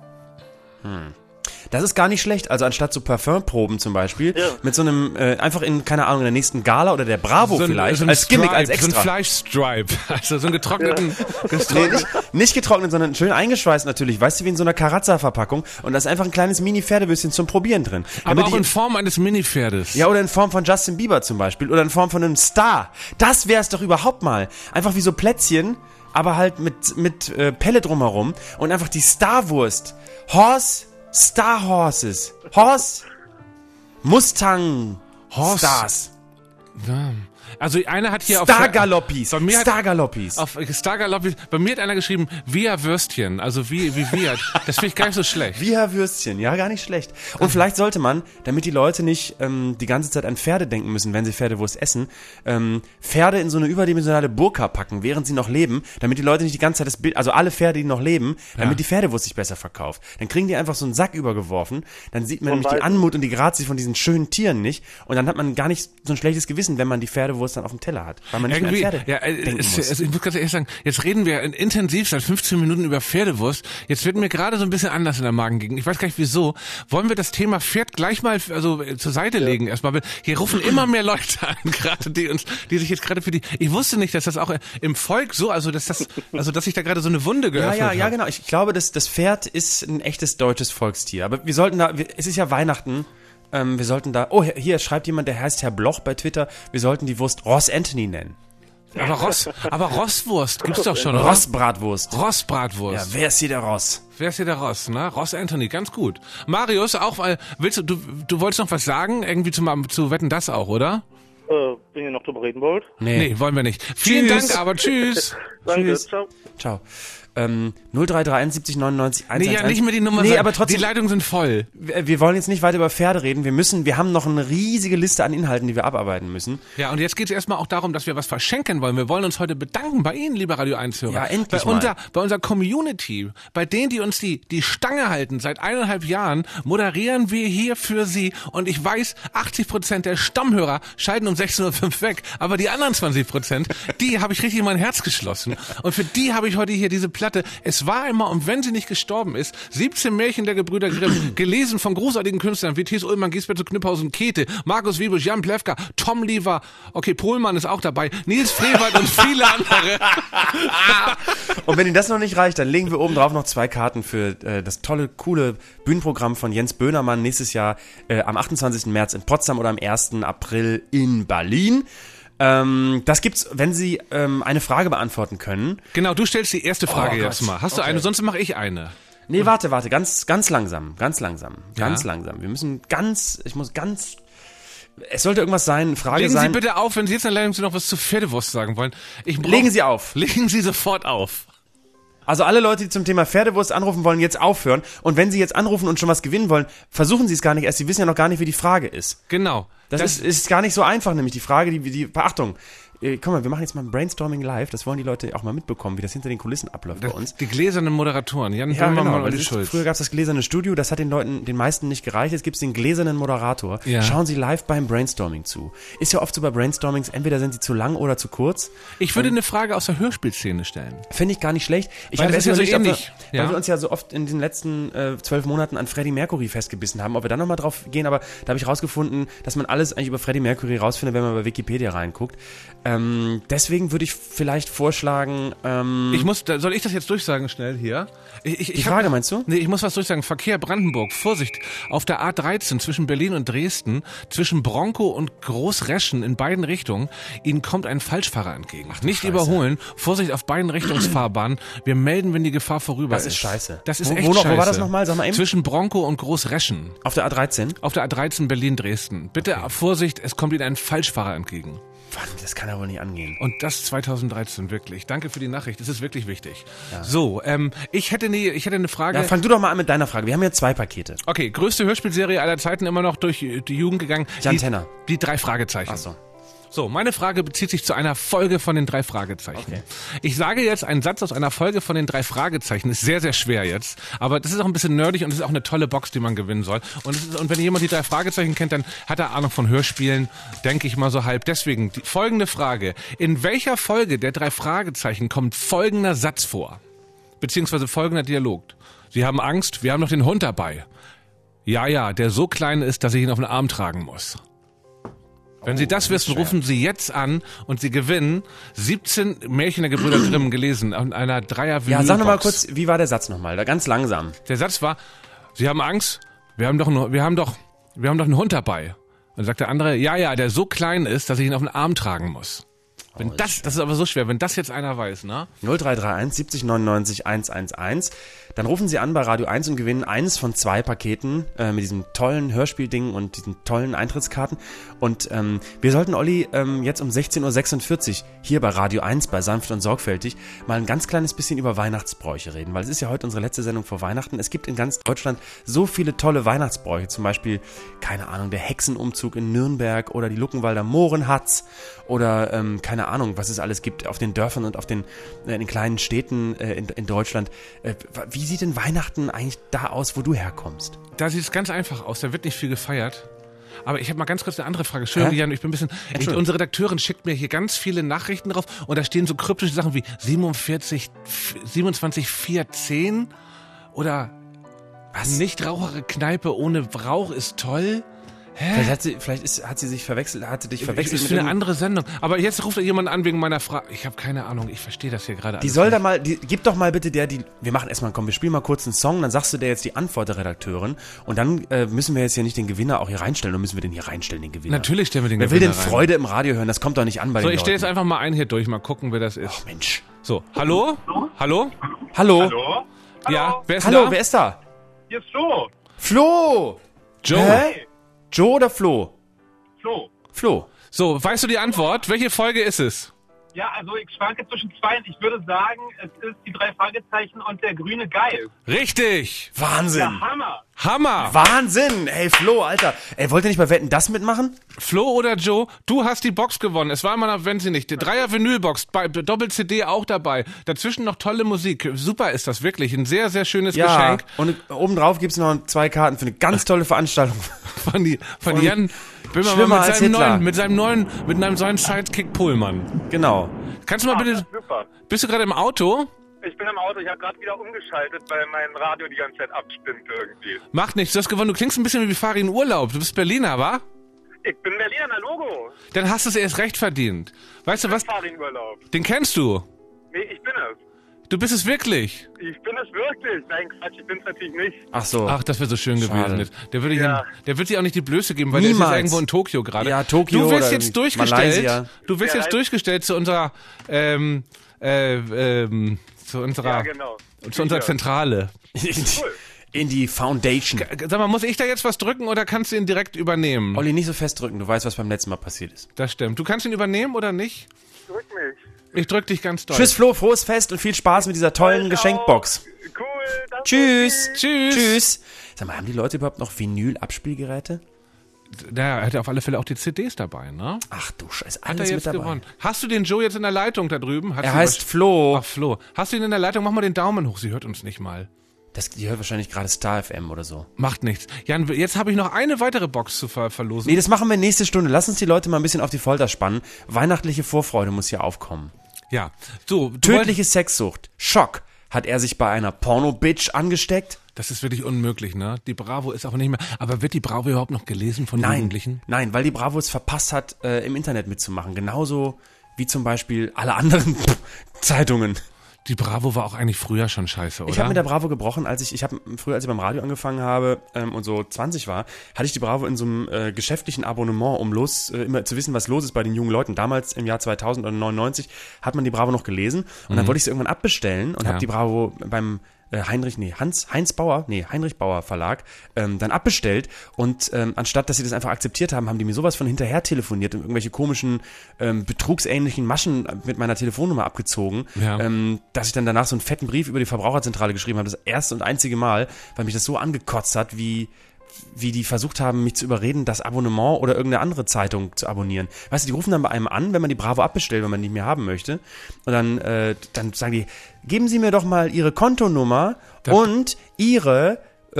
Das ist gar nicht schlecht. Also anstatt so Parfümproben zum Beispiel, Ja. mit so einem, einfach in, keine Ahnung, in der nächsten Gala oder der Bravo vielleicht, so ein als Gimmick, Stripe, als So ein extra. Fleischstripe. Also so einen getrockneten... Nee, nicht getrocknet, sondern schön eingeschweißt natürlich. Weißt du, wie in so einer Karazza-Verpackung. Und da ist einfach ein kleines Mini-Pferdewürstchen zum Probieren drin. Aber Damit auch die- in Form eines Mini-Pferdes. Ja, oder in Form von Justin Bieber zum Beispiel. Oder in Form von einem Star. Das wär's doch überhaupt mal. Einfach wie so Plätzchen, aber halt mit Pelle drumherum. Und einfach die Starwurst. Star Horses. Mustang. Horse. Stars. Ja. Also einer hat hier Star Galoppis. Bei mir hat- Star Galoppis. auf Star Galoppis, bei mir hat einer geschrieben, Via Würstchen, also wie Viat. Das finde ich gar nicht so schlecht. Wie Herr Würstchen, ja, gar nicht schlecht. Und vielleicht sollte man, damit die Leute nicht die ganze Zeit an Pferde denken müssen, wenn sie Pferdewurst essen, Pferde in so eine überdimensionale Burka packen, während sie noch leben, damit die Leute nicht die ganze Zeit das Bild, also alle Pferde, die noch leben, damit die Pferdewurst sich besser verkauft. Dann kriegen die einfach so einen Sack übergeworfen, dann sieht man nämlich die weißen. Anmut und die Grazie von diesen schönen Tieren nicht und dann hat man gar nicht so ein schlechtes Gewissen, wenn man die Pferdewurst dann auf dem Teller hat, weil man nicht Irgendwie, mehr an Pferde ja, denken muss. ich muss ganz ehrlich sagen, jetzt reden wir intensiv seit 15 Minuten über Pferdewurst. Jetzt wird mir gerade so ein bisschen anders in der Magen gegen. Ich weiß gar nicht wieso. Wollen wir das Thema Pferd gleich mal zur Seite legen erstmal? Hier rufen immer mehr Leute an, gerade die sich jetzt gerade für die. Ich wusste nicht, dass das auch im Volk so, dass sich da gerade so eine Wunde geöffnet hat. Ja, genau. Ich glaube, das Pferd ist ein echtes deutsches Volkstier. Aber wir sollten es ist ja Weihnachten, wir sollten da, hier schreibt jemand, der heißt Herr Bloch bei Twitter, wir sollten die Wurst Ross Anthony nennen. Aber Rosswurst gibt's doch schon, oder? Rossbratwurst. Rossbratwurst. Ja, wer ist hier der Ross? Wer ist hier der Ross, ne? Ross Anthony, ganz gut. Marius, auch, du wolltest noch was sagen? Irgendwie zu Wetten, das auch, oder? Wenn ihr noch drüber reden wollt. Nee, wollen wir nicht. Vielen Tschüss. Dank, aber tschüss. Danke, Tschüss. ciao. Ciao. 0331 70 99 111. Nee, ja, nicht mehr die Nummer Nee, sagen. aber trotzdem, Die Leitungen sind voll. wir wollen jetzt nicht weiter über Pferde reden. Wir haben noch eine riesige Liste an Inhalten, die wir abarbeiten müssen. Ja, und jetzt geht es erstmal auch darum, dass wir was verschenken wollen. Wir wollen uns heute bedanken bei Ihnen, lieber Radio 1-Hörer. Ja, endlich bei unserer Community, bei denen, die uns die Stange halten. Seit 1,5 Jahren moderieren wir hier für Sie. Und ich weiß, 80% der Stammhörer schalten um 16.05 Uhr weg. Aber die anderen 20%, die habe ich richtig in mein Herz geschlossen. Und für die habe ich heute hier diese Platte. Es war einmal, und wenn sie nicht gestorben ist, 17 Märchen der Gebrüder Grimm, gelesen von großartigen Künstlern wie Thies Ullmann, Giesbert zu Kniphausen, Käthe, Markus Wiebusch, Jan Plewka, Tom Lever, okay, Pohlmann ist auch dabei, Nils Frevert und viele andere. Und wenn Ihnen das noch nicht reicht, dann legen wir oben drauf noch 2 Karten für das tolle, coole Bühnenprogramm von Jens Böhnermann nächstes Jahr am 28. März in Potsdam oder am 1. April in Berlin. Das gibt's, wenn Sie eine Frage beantworten können. Genau, du stellst die erste Frage Gott. jetzt mal. Hast du eine? Sonst mache ich eine. Nee, warte, ganz langsam. Ganz langsam. Es sollte irgendwas sein, eine Frage Legen sein. Sie bitte auf, wenn Sie jetzt in der Leitung sind, noch was zu Pferdewurst sagen wollen. Legen Sie auf. Legen Sie sofort auf. Also alle Leute, die zum Thema Pferdewurst anrufen wollen, jetzt aufhören. Und wenn sie jetzt anrufen und schon was gewinnen wollen, versuchen sie es gar nicht erst. Sie wissen ja noch gar nicht, wie die Frage ist. Genau. Das ist gar nicht so einfach, nämlich die Frage, Achtung. Guck mal, wir machen jetzt mal ein Brainstorming live. Das wollen die Leute auch mal mitbekommen, wie das hinter den Kulissen abläuft bei uns. Die gläsernen Moderatoren. Jan Ja, Böhmermann genau. und Olli Schulz. Früher gab es das gläserne Studio, das hat den meisten nicht gereicht. Jetzt gibt es den gläsernen Moderator. Ja. Schauen Sie live beim Brainstorming zu. Ist ja oft so bei Brainstormings, entweder sind sie zu lang oder zu kurz. Ich würde eine Frage aus der Hörspielszene stellen. Finde ich gar nicht schlecht. Weil das ist ja so ähnlich. Weil wir uns ja so oft in den letzten 12 Monaten an Freddie Mercury festgebissen haben, ob wir da nochmal drauf gehen, aber da habe ich rausgefunden, dass man alles eigentlich über Freddie Mercury rausfindet, wenn man bei Wikipedia reinguckt. Deswegen würde ich vielleicht vorschlagen, soll ich das jetzt durchsagen schnell hier? Die Frage meinst du? Nee, ich muss was durchsagen. Verkehr Brandenburg, Vorsicht, auf der A13 zwischen Berlin und Dresden, zwischen Bronkow und Großreschen in beiden Richtungen, Ihnen kommt ein Falschfahrer entgegen. Nicht Scheiße. Überholen, Vorsicht auf beiden Richtungsfahrbahnen, wir melden, wenn die Gefahr vorüber ist. Das ist scheiße. Das ist Wo echt scheiße. Wo war das nochmal? Sag mal eben. Zwischen Bronkow und Großreschen. Auf der A13? Auf der A13 Berlin-Dresden. Bitte Vorsicht, es kommt Ihnen ein Falschfahrer entgegen. Das kann ja wohl nicht angehen. Und das 2013, wirklich. Danke für die Nachricht, das ist wirklich wichtig. Ja. So, ich hätte eine Frage. Ja, fang du doch mal an mit deiner Frage. Wir haben ja 2 Pakete. Okay, größte Hörspielserie aller Zeiten, immer noch durch die Jugend gegangen. Jan Tenner. Die 3 Fragezeichen. Ach so. So, meine Frage bezieht sich zu einer Folge von den 3 Fragezeichen. Okay. Ich sage jetzt einen Satz aus einer Folge von den 3 Fragezeichen. Ist sehr, sehr schwer jetzt. Aber das ist auch ein bisschen nerdig und es ist auch eine tolle Box, die man gewinnen soll. Und wenn jemand die 3 Fragezeichen kennt, dann hat er Ahnung von Hörspielen, denke ich mal so halb. Deswegen die folgende Frage. In welcher Folge der 3 Fragezeichen kommt folgender Satz vor? Beziehungsweise folgender Dialog. Sie haben Angst, wir haben noch den Hund dabei. Ja, der so klein ist, dass ich ihn auf den Arm tragen muss. Wenn Sie das wissen, rufen Sie jetzt an und Sie gewinnen 17 Märchen der Gebrüder Grimm gelesen an einer Dreier-Vinylbox. Ja, sag nochmal kurz, wie war der Satz nochmal? Da ganz langsam. Der Satz war, Sie haben Angst, wir haben doch einen Hund dabei. Und dann sagt der andere, ja, der so klein ist, dass ich ihn auf den Arm tragen muss. Wenn das ist aber so schwer, wenn das jetzt einer weiß, ne? 0331 70 99 111. Dann rufen Sie an bei Radio 1 und gewinnen eines von 2 Paketen mit diesem tollen Hörspielding und diesen tollen Eintrittskarten. Und wir sollten Olli jetzt um 16.46 Uhr hier bei Radio 1 bei Sanft und Sorgfältig mal ein ganz kleines bisschen über Weihnachtsbräuche reden, weil es ist ja heute unsere letzte Sendung vor Weihnachten. Es gibt in ganz Deutschland so viele tolle Weihnachtsbräuche, zum Beispiel, keine Ahnung, der Hexenumzug in Nürnberg oder die Luckenwalder Mohrenhatz oder keine Ahnung, was es alles gibt auf den Dörfern und auf in den kleinen Städten in Deutschland. Wie sieht denn Weihnachten eigentlich da aus, wo du herkommst? Da sieht es ganz einfach aus, da wird nicht viel gefeiert. Aber ich habe mal ganz kurz eine andere Frage. Entschuldigung, Jan, ich bin ein bisschen... Unsere Redakteurin schickt mir hier ganz viele Nachrichten drauf und da stehen so kryptische Sachen wie 27,410 oder was? Nichtraucherkneipe ohne Rauch ist toll. Hä? Vielleicht hat sie sich verwechselt, hatte dich Das verwechselt ist für eine andere Sendung. Aber jetzt ruft jemand an wegen meiner Frage. Ich habe keine Ahnung, ich verstehe das hier gerade alles. Die soll da mal, gib doch mal bitte wir machen erstmal, komm, wir spielen mal kurz einen Song, dann sagst du dir jetzt die Antwort der Redakteurin und dann müssen wir jetzt hier nicht den Gewinner auch hier reinstellen, oder müssen wir den hier reinstellen, den Gewinner? Natürlich stellen wir den Wer Gewinner will denn Freude im Radio hören? Das kommt doch nicht an bei den So, ich stehe Leuten. jetzt einfach mal einen hier durch, mal gucken, wer das ist. Ach Mensch. So, hallo? Hallo? Hallo? Hallo? Ja, wer ist Hallo, da? wer ist da? Hier ist Flo. Flo! Joe. Hä? Joe oder Flo? Flo. Flo. So, weißt du die Antwort? Welche Folge ist es? Ja, also ich schwanke zwischen 2 und ich würde sagen, es ist die 3 Fragezeichen und der grüne Geist. Richtig! Wahnsinn. Ja, Hammer. Hammer! Wahnsinn! Ey, Flo, Alter. Ey, wollt ihr nicht bei Wetten, das mitmachen? Flo oder Joe, du hast die Box gewonnen. Es war mal, wenn sie nicht, die Dreier-Vinylbox, Doppel-CD auch dabei. Dazwischen noch tolle Musik. Super ist das wirklich. Ein sehr, sehr schönes Geschenk. Und obendrauf gibt's noch 2 Karten für eine ganz tolle Veranstaltung. Von Jan Böhmermann mit seinem neuen Sidekick Pullman. Genau. Kannst du mal bitte, Super. bist du gerade im Auto? Ich bin im Auto, ich habe gerade wieder umgeschaltet, weil mein Radio die ganze Zeit abstimmt irgendwie. Macht nichts, du hast gewonnen. Du klingst ein bisschen wie Fari in Urlaub. Du bist Berliner, wa? Ich bin Berliner, na Logo. Dann hast du es erst recht verdient. Weißt du was? Ich fahre den Urlaub. Den kennst du. Nee, ich bin es. Du bist es wirklich. Ich bin es wirklich. Nein, Quatsch, ich bin es natürlich nicht. Ach so. Ach, das wäre so schön Schade. gewesen. Der würde Ja. der wird sich auch nicht die Blöße geben, weil der ist Niemals. jetzt irgendwo in Tokio gerade. Ja, Tokio Du wirst oder jetzt durchgestellt. Malaysia. Du wirst Ja, jetzt halt. durchgestellt zu unserer Ja, genau. zu unserer Zentrale. In die Foundation. Sag mal, muss ich da jetzt was drücken oder kannst du ihn direkt übernehmen? Olli, nicht so festdrücken. Du weißt, was beim letzten Mal passiert ist. Das stimmt. Du kannst ihn übernehmen oder nicht? Drück mich. Ich drück dich ganz doll. Tschüss Flo, frohes Fest und viel Spaß mit dieser tollen Geschenkbox. Cool, danke. Tschüss. Tschüss. Sag mal, haben die Leute überhaupt noch Vinyl-Abspielgeräte? Er hatte auf alle Fälle auch die CDs dabei, ne? Ach du Scheiße, Hat er alles jetzt mit dabei. gewonnen. Hast du den Joe jetzt in der Leitung da drüben? Er heißt Flo. Ach, Flo. Hast du ihn in der Leitung? Mach mal den Daumen hoch, sie hört uns nicht mal. Die hört wahrscheinlich gerade Star FM oder so. Macht nichts. Jan, jetzt habe ich noch eine weitere Box zu verlosen. Nee, das machen wir nächste Stunde. Lass uns die Leute mal ein bisschen auf die Folter spannen. Weihnachtliche Vorfreude muss hier aufkommen. Ja. So, Tödliche Sexsucht. Schock. Hat er sich bei einer Porno-Bitch angesteckt? Das ist wirklich unmöglich, ne? Die Bravo ist auch nicht mehr. Aber wird die Bravo überhaupt noch gelesen von Jugendlichen? Nein, weil die Bravo es verpasst hat, im Internet mitzumachen. Genauso wie zum Beispiel alle anderen Zeitungen. Die Bravo war auch eigentlich früher schon scheiße, oder? Ich habe mit der Bravo gebrochen, als ich beim Radio angefangen habe und so 20 war, hatte ich die Bravo in so einem geschäftlichen Abonnement, um immer zu wissen, was los ist bei den jungen Leuten. Damals im Jahr 2000 oder 99 hat man die Bravo noch gelesen und dann wollte ich sie irgendwann abbestellen und habe die Bravo beim Heinrich Bauer Verlag dann abbestellt und anstatt, dass sie das einfach akzeptiert haben, haben die mir sowas von hinterher telefoniert und irgendwelche komischen betrugsähnlichen Maschen mit meiner Telefonnummer abgezogen, dass ich dann danach so einen fetten Brief über die Verbraucherzentrale geschrieben habe, das erste und einzige Mal, weil mich das so angekotzt hat, wie die versucht haben, mich zu überreden, das Abonnement oder irgendeine andere Zeitung zu abonnieren. Weißt du, die rufen dann bei einem an, wenn man die Bravo abbestellt, wenn man die nicht mehr haben möchte. Und dann sagen die, geben Sie mir doch mal Ihre Kontonummer und Ihre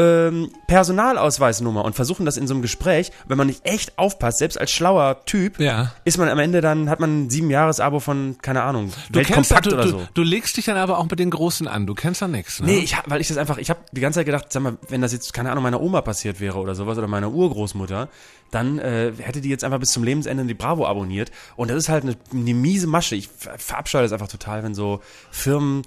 Personalausweisnummer und versuchen das in so einem Gespräch, wenn man nicht echt aufpasst, selbst als schlauer Typ, ist man am Ende dann, hat man ein 7-Jahres-Abo von, keine Ahnung, Weltkompakt oder so. Du legst dich dann aber auch mit den Großen an, du kennst da nichts, ne? Nee, ich habe die ganze Zeit gedacht, sag mal, wenn das jetzt, keine Ahnung, meiner Oma passiert wäre oder sowas oder meiner Urgroßmutter, dann hätte die jetzt einfach bis zum Lebensende die Bravo abonniert und das ist halt eine miese Masche. Ich verabscheue das einfach total, wenn so Firmen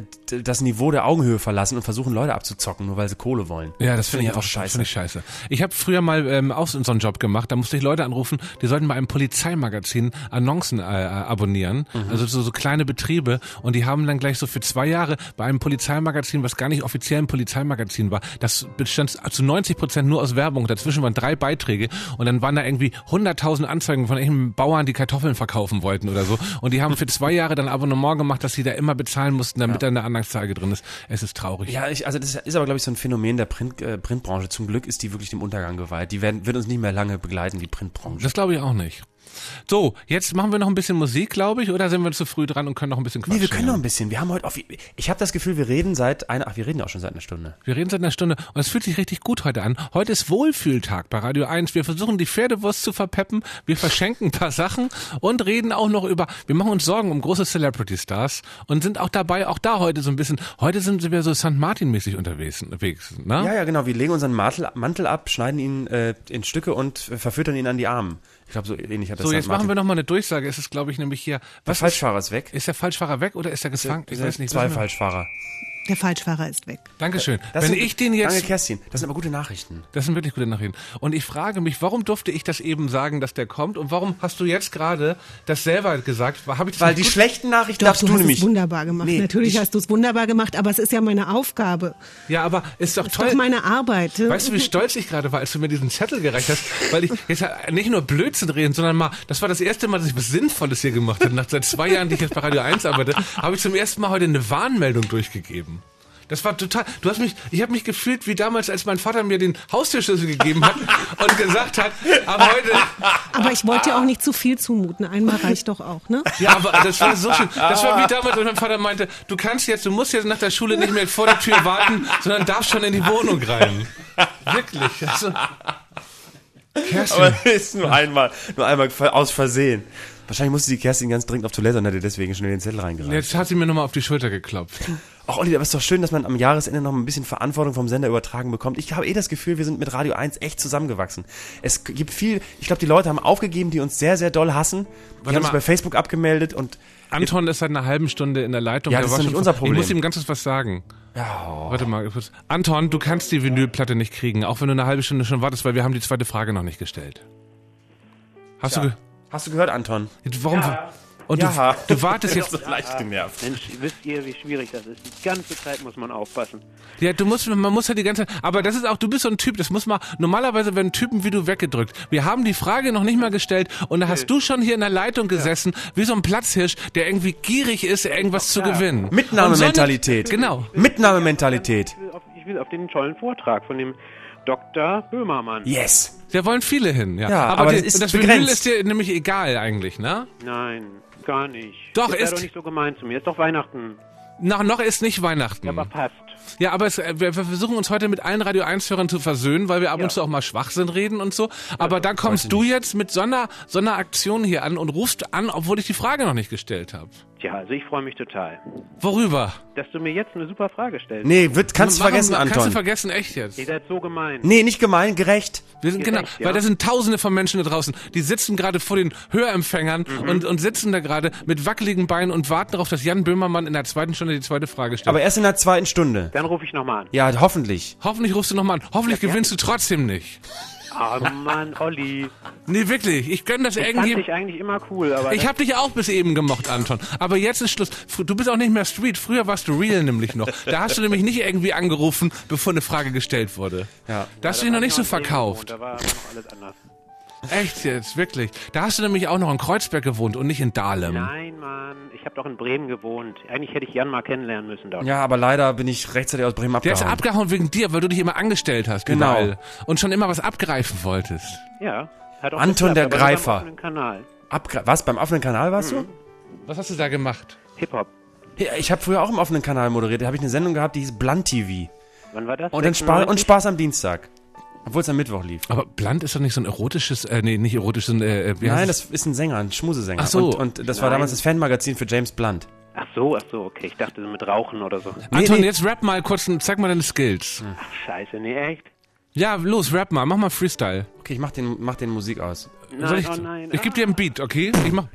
das Niveau der Augenhöhe verlassen und versuchen, Leute abzuzocken, nur weil sie Kohle wollen. Ja, das finde ich einfach scheiße. Finde ich scheiße. Ich habe früher mal auch so einen Job gemacht, da musste ich Leute anrufen, die sollten bei einem Polizeimagazin Annoncen abonnieren, also so kleine Betriebe und die haben dann gleich so für 2 Jahre bei einem Polizeimagazin, was gar nicht offiziell ein Polizeimagazin war, das bestand zu 90% nur aus Werbung, dazwischen waren 3 Beiträge und dann waren da irgendwie 100.000 Anzeigen von irgendwelchen Bauern, die Kartoffeln verkaufen wollten oder so und die haben für 2 Jahre dann Abonnement gemacht, dass sie da immer bezahlen mussten, damit da eine Anzeige drin ist. Es ist traurig. Ja, das ist aber, glaube ich, so ein Phänomen der Printbranche. Zum Glück ist die wirklich dem Untergang geweiht. Die wird uns nicht mehr lange begleiten, die Printbranche. Das glaube ich auch nicht. So, jetzt machen wir noch ein bisschen Musik, glaube ich, oder sind wir zu früh dran und können noch ein bisschen quatschen? Nee, wir können noch ein bisschen. Wir haben heute ich habe das Gefühl, wir reden wir reden auch schon seit einer Stunde. Wir reden seit einer Stunde und es fühlt sich richtig gut heute an. Heute ist Wohlfühltag bei Radio 1. Wir versuchen die Pferdewurst zu verpeppen, wir verschenken ein paar Sachen und reden auch noch wir machen uns Sorgen um große Celebrity-Stars und sind auch dabei, auch da heute so ein bisschen, heute sind wir so St. Martin-mäßig unterwegs, ne? Ja, genau, wir legen unseren Mantel ab, schneiden ihn in Stücke und verfüttern ihn an die Armen. Ich glaube, so ähnlich hat das So, jetzt machen wir nochmal eine Durchsage. Es ist, glaube ich, nämlich hier... Der Falschfahrer ist weg. Ist der Falschfahrer weg oder ist er gefangen? Ich weiß nicht. 2 Falschfahrer. Der Falschfahrer ist weg. Dankeschön. Danke, Kerstin. Das sind aber gute Nachrichten. Das sind wirklich gute Nachrichten. Und ich frage mich, warum durfte ich das eben sagen, dass der kommt? Und warum hast du jetzt gerade das selber gesagt? Weil die schlechten Nachrichten darfst du nämlich... Du hast es wunderbar gemacht. Nee, natürlich hast du es wunderbar gemacht, aber es ist ja meine Aufgabe. Ja, aber ist doch toll. Ist doch meine Arbeit. Weißt du, wie stolz ich gerade war, als du mir diesen Zettel gereicht hast? Weil ich jetzt nicht nur Blödsinn reden, sondern mal, das war das erste Mal, dass ich was Sinnvolles hier gemacht habe. Seit 2 Jahren, die ich jetzt bei Radio 1 arbeite, habe ich zum ersten Mal heute eine Warnmeldung durchgegeben. Das war total, ich habe mich gefühlt wie damals, als mein Vater mir den Haustürschlüssel gegeben hat und gesagt hat, aber heute... Aber ich wollte dir auch nicht zu viel zumuten, einmal reicht doch auch, ne? Ja, aber das war so schön. Das war wie damals, als mein Vater meinte, du musst jetzt nach der Schule nicht mehr vor der Tür warten, sondern darfst schon in die Wohnung rein. Wirklich, also... Kerstin. Aber das ist nur einmal aus Versehen. Wahrscheinlich musste die Kerstin ganz dringend auf Toilette und hatte deswegen schnell den Zettel reingereicht. Jetzt hat sie mir nochmal auf die Schulter geklopft. Ach Olli, aber ist doch schön, dass man am Jahresende noch ein bisschen Verantwortung vom Sender übertragen bekommt. Ich habe das Gefühl, wir sind mit Radio 1 echt zusammengewachsen. Es gibt viel, ich glaube, die Leute haben aufgegeben, die uns sehr, sehr doll hassen. Die haben sich bei Facebook abgemeldet und... Anton ist seit einer halben Stunde in der Leitung. Ja, das ist doch nicht unser Problem. Ich muss ihm ganz was sagen. Ja. Warte mal. Anton, du kannst die Vinylplatte nicht kriegen, auch wenn du eine halbe Stunde schon wartest, weil wir haben die zweite Frage noch nicht gestellt. Hast du gehört, Anton? Warum? Ja. Und Ja. du wartest jetzt. so leicht genervt. Mensch, wisst ihr, wie schwierig das ist? Die ganze Zeit muss man aufpassen. Ja, man muss ja die ganze Zeit, aber das ist auch, du bist so ein Typ, das muss man, normalerweise werden Typen wie du weggedrückt. Wir haben die Frage noch nicht mal gestellt und da hast du schon hier in der Leitung gesessen, wie so ein Platzhirsch, der irgendwie gierig ist, irgendwas zu gewinnen. Mitnahmementalität. Genau. Mitnahmementalität. Ich will auf den tollen Vortrag von dem Dr. Böhmermann. Yes. Da wollen viele hin, ja. Ja, aber das das ist Vinyl begrenzt. ist dir nämlich egal eigentlich, ne? Nein, gar nicht. Doch, Sei ist- doch nicht so gemein zu mir. Ist doch Weihnachten. Noch ist nicht Weihnachten. Ja, aber passt. Ja, aber wir versuchen uns heute mit allen Radio 1-Hörern zu versöhnen, weil wir ab und zu auch mal Schwachsinn reden und so. Aber dann kommst du jetzt mit so einer Aktion hier an und rufst an, obwohl ich die Frage noch nicht gestellt habe. Tja, also ich freue mich total, Worüber? dass du mir jetzt eine super Frage stellst. Nee, kannst du vergessen, Kannst du Anton. vergessen, echt jetzt. Ihr seid so gemein. Nee, nicht gemein, gerecht. Wir sind, genau, Gerecht, ja. weil da sind Tausende von Menschen da draußen, die sitzen gerade vor den Hörempfängern und sitzen da gerade mit wackeligen Beinen und warten darauf, dass Jan Böhmermann in der zweiten Stunde die zweite Frage stellt. Aber erst in der zweiten Stunde. Dann rufe ich nochmal an. Ja, hoffentlich. Hoffentlich rufst du nochmal an. Hoffentlich gewinnst du trotzdem nicht. Oh Mann, Olli. Nee, wirklich. Ich gönn das Ich fand irgendwie. dich eigentlich immer cool, aber... Ich hab dich auch bis eben gemocht, Anton. Aber jetzt ist Schluss. Du bist auch nicht mehr Street. Früher warst du real nämlich noch. Da hast du nämlich nicht irgendwie angerufen, bevor eine Frage gestellt wurde. Ja. Da hast du dich noch nicht so in Bremen verkauft. gewohnt, Da war aber noch alles anders. Echt jetzt, wirklich. Da hast du nämlich auch noch in Kreuzberg gewohnt und nicht in Dahlem. Nein, Mann. Ich habe doch in Bremen gewohnt. Eigentlich hätte ich Jan mal kennenlernen müssen dort. Ja, aber leider bin ich rechtzeitig aus Bremen Der abgehauen. ist abgehauen wegen dir, weil du dich immer angestellt hast. Genau. Überall. Und schon immer was abgreifen wolltest. Ja. Hat auch Anton geklappt, der aber nur Greifer. beim offenen Kanal. Was, beim offenen Kanal warst du? Was hast du da gemacht? Hip-Hop. Ja, ich habe früher auch im offenen Kanal moderiert. Da habe ich eine Sendung gehabt, die hieß Blunt TV. Wann war das? Und dann 96? Spaß am Dienstag. Obwohl es am Mittwoch lief. Aber Blunt ist doch nicht so ein erotisches, nee, nicht erotisch, so ein, wie Nein, heißt das ist ein Sänger, ein Schmusesänger. Ach so. Und das war Nein. damals das Fanmagazin für James Blunt. Ach so, okay. Ich dachte mit Rauchen oder so. Anton, nee. jetzt rap mal kurz, zeig mal deine Skills. Ach, scheiße, nee, echt? Ja, los, rap mal, mach mal Freestyle. Okay, ich mach den Musik aus. Nein, Soll ich, oh nein. ich gebe dir einen Beat, okay? Ich mach.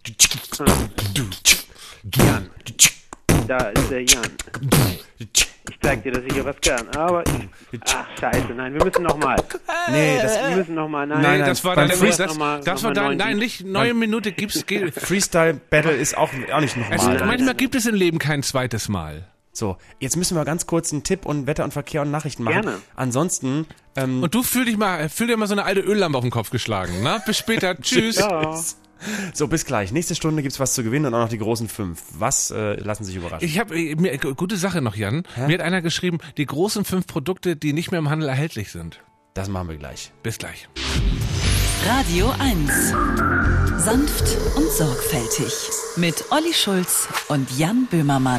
Jan. Da ist der Jan. Ich zeig dir, dass ich hier was kann, aber... Ach, scheiße, nein, wir müssen nochmal. Nee, Wir müssen nochmal, nein. Nein, Das war beim deine Freestyle- das war dein, nein, nicht neue Minute gibt's. Freestyle Battle ist auch nicht nochmal. Manchmal gibt es im Leben kein zweites Mal. So, jetzt müssen wir ganz kurz einen Tipp und Wetter und Verkehr und Nachrichten machen. Gerne. Ansonsten, Und du fühl dir mal so eine alte Öllampe auf den Kopf geschlagen, ne? Bis später, tschüss. Ja. so bis gleich. Nächste Stunde gibt's was zu gewinnen und auch noch die großen 5. Was lassen sich überraschen? Ich habe gute Sache noch, Jan. Mir hat einer geschrieben, die großen 5 Produkte, die nicht mehr im Handel erhältlich sind. Das machen wir gleich. Bis gleich. Radio 1. Sanft und sorgfältig. Mit Olli Schulz und Jan Böhmermann.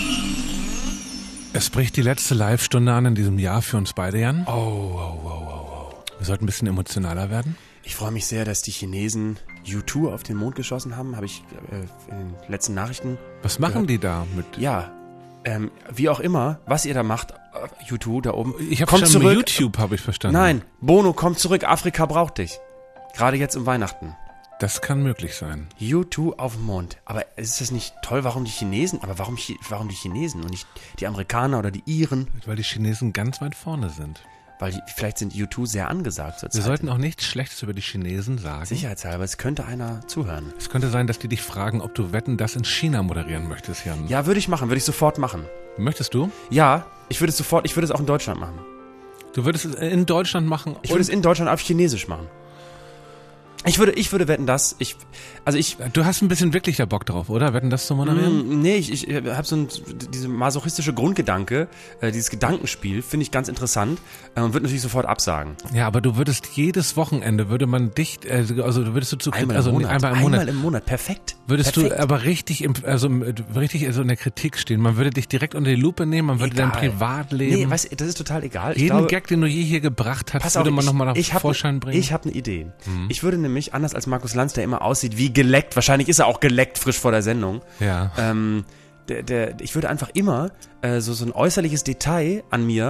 Es bricht die letzte Live-Stunde an in diesem Jahr für uns beide, Jan. Wir sollten ein bisschen emotionaler werden. Ich freue mich sehr, dass die Chinesen U2 auf den Mond geschossen haben. Habe ich in den letzten Nachrichten. Was machen die da mit? Ja, wie auch immer, was ihr da macht, U2 da oben. Ich habe kommt schon zurück. YouTube, habe ich verstanden. Nein, Bono, kommt zurück. Afrika braucht dich. Gerade jetzt um Weihnachten. Das kann möglich sein. U2 auf dem Mond. Aber ist das nicht toll, warum die Chinesen? Aber warum die Chinesen und nicht die Amerikaner oder die Iren? Weil die Chinesen ganz weit vorne sind. Weil vielleicht sind U2 sehr angesagt zurzeit. Wir sollten auch nichts Schlechtes über die Chinesen sagen. Sicherheitshalber, es könnte einer zuhören. Es könnte sein, dass die dich fragen, ob du Wetten, das in China moderieren möchtest, Jan. Ja, würde ich sofort machen. Möchtest du? Ja, ich würde es auch in Deutschland machen. Du würdest es in Deutschland machen? Ich würde es in Deutschland auf Chinesisch machen. Ich würde wetten, dass Du hast ein bisschen wirklich da Bock drauf, oder? Wetten, das zu moderieren? Nee, ich habe diese masochistische Grundgedanke, dieses Gedankenspiel, finde ich ganz interessant und würde natürlich sofort absagen. Ja, aber du würdest jedes Wochenende, würde man dich, du würdest du Einmal im Monat, perfekt. Würdest perfekt. du aber richtig in der Kritik stehen. Man würde dich direkt unter die Lupe nehmen, man würde dein Privatleben... Nee, weißt du, das ist total egal. Ich jeden glaube, Gag, den du je hier gebracht hast, pass würde auf, man nochmal nach ich hab Vorschein bringen. Ich habe eine Idee. Ich würde nämlich, anders als Markus Lanz, der immer aussieht wie geleckt, wahrscheinlich ist er auch geleckt frisch vor der Sendung, Ja. ich würde einfach immer so ein äußerliches Detail an mir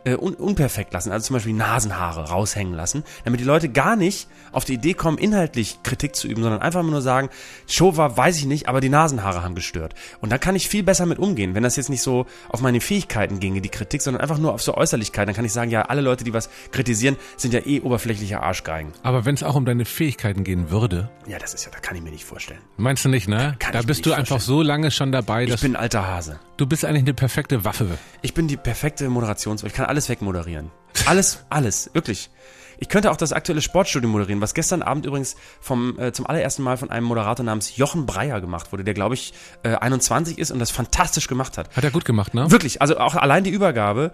unperfekt lassen, also zum Beispiel Nasenhaare raushängen lassen, damit die Leute gar nicht auf die Idee kommen, inhaltlich Kritik zu üben, sondern einfach nur sagen, Show war, weiß ich nicht, aber die Nasenhaare haben gestört. Und da kann ich viel besser mit umgehen, wenn das jetzt nicht so auf meine Fähigkeiten ginge, die Kritik, sondern einfach nur auf so Äußerlichkeiten. Dann kann ich sagen, ja, alle Leute, die was kritisieren, sind ja oberflächliche Arschgeigen. Aber wenn es auch um deine Fähigkeiten gehen würde? Ja, das ist ja, da kann ich mir nicht vorstellen. Meinst du nicht, ne? Da bist du einfach so lange schon dabei, dass... Ich bin ein alter Hase. Du bist eigentlich eine perfekte Waffe. Ich bin die perfekte Moderationswaffe. Ich kann alles wegmoderieren. Alles, wirklich. Ich könnte auch das aktuelle Sportstudio moderieren, was gestern Abend übrigens zum allerersten Mal von einem Moderator namens Jochen Breyer gemacht wurde, der, glaube ich, 21 ist und das fantastisch gemacht hat. Hat er gut gemacht, ne? Wirklich, also auch allein die Übergabe,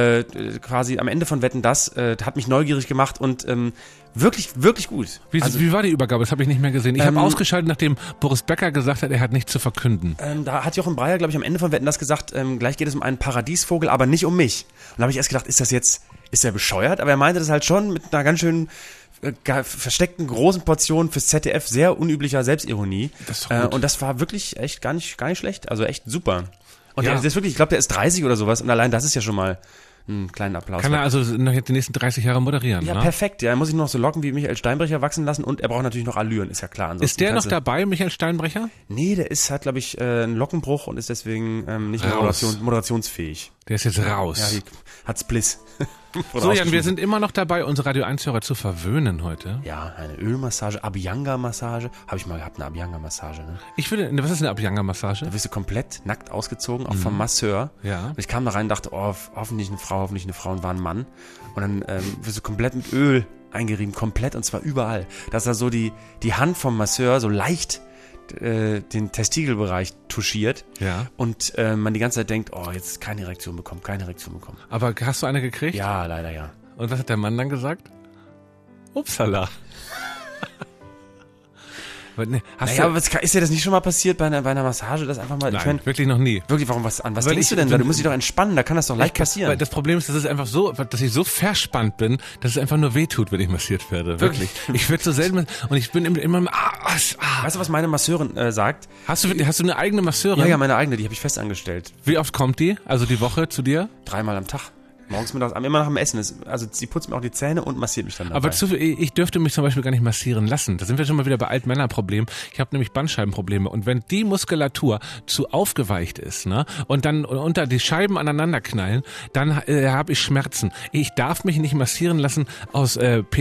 quasi am Ende von Wetten, das hat mich neugierig gemacht und wirklich, wirklich gut. Wie war die Übergabe? Das habe ich nicht mehr gesehen. Ich habe ausgeschaltet, nachdem Boris Becker gesagt hat, er hat nichts zu verkünden. Da hat Jochen Breyer, glaube ich, am Ende von Wetten, das gesagt, gleich geht es um einen Paradiesvogel, aber nicht um mich. Und da habe ich erst gedacht, ist er bescheuert? Aber er meinte das halt schon mit einer ganz schönen versteckten großen Portion fürs ZDF, sehr unüblicher Selbstironie. Das ist doch gut. Und das war wirklich echt gar nicht schlecht. Also echt super. Und der ist wirklich, ich glaube, der ist 30 oder sowas. Und allein das ist ja schon mal einen kleinen Applaus. Kann er also noch die nächsten 30 Jahre moderieren? Ja, ne? Perfekt. Ja, er muss sich noch so locken wie Michael Steinbrecher wachsen lassen und er braucht natürlich noch Allüren, ist ja klar. Ansonsten ist der noch dabei, Michael Steinbrecher? Nee, der hat, glaube ich, einen Lockenbruch und ist deswegen nicht mehr moderationsfähig. Der ist jetzt raus. Ja, hat Spliss. So, Jan, wir sind immer noch dabei, unsere Radio 1-Hörer zu verwöhnen heute. Ja, eine Ölmassage, Abhyanga-Massage. Habe ich mal gehabt, eine Abhyanga-Massage. Ne? Was ist eine Abhyanga-Massage? Da wirst du komplett nackt ausgezogen, auch vom Masseur. Ja. Und ich kam da rein und dachte, oh, hoffentlich eine Frau und war ein Mann. Und dann wirst du komplett mit Öl eingerieben, komplett, und zwar überall. Dass da so die Hand vom Masseur so leicht den Testikelbereich touchiert und man die ganze Zeit denkt, oh, jetzt keine Erektion bekommen. Aber hast du eine gekriegt? Ja, leider ja. Und was hat der Mann dann gesagt? Upsala. Aber ist dir das nicht schon mal passiert bei einer Massage, das einfach mal... Nein, wirklich noch nie. Wirklich, was denkst du denn da? Du musst dich doch entspannen, da kann das doch leicht passieren. Weil das Problem ist, dass ich so verspannt bin, dass es einfach nur wehtut, wenn ich massiert werde. Wirklich. Ich werde so selten, und ich bin immer... Weißt du, was meine Masseurin sagt? Hast du eine eigene Masseurin? Ja, meine eigene, die habe ich fest angestellt. Wie oft kommt die? Also die Woche zu dir? 3-mal am Tag. Morgens, mittags, immer nach dem Essen. Also sie putzt mir auch die Zähne und massiert mich dann dabei. Aber ich dürfte mich zum Beispiel gar nicht massieren lassen. Da sind wir schon mal wieder bei Altmännerproblemen. Ich habe nämlich Bandscheibenprobleme. Und wenn die Muskulatur zu aufgeweicht ist, ne, und dann unter die Scheiben aneinander knallen, dann habe ich Schmerzen. Ich darf mich nicht massieren lassen aus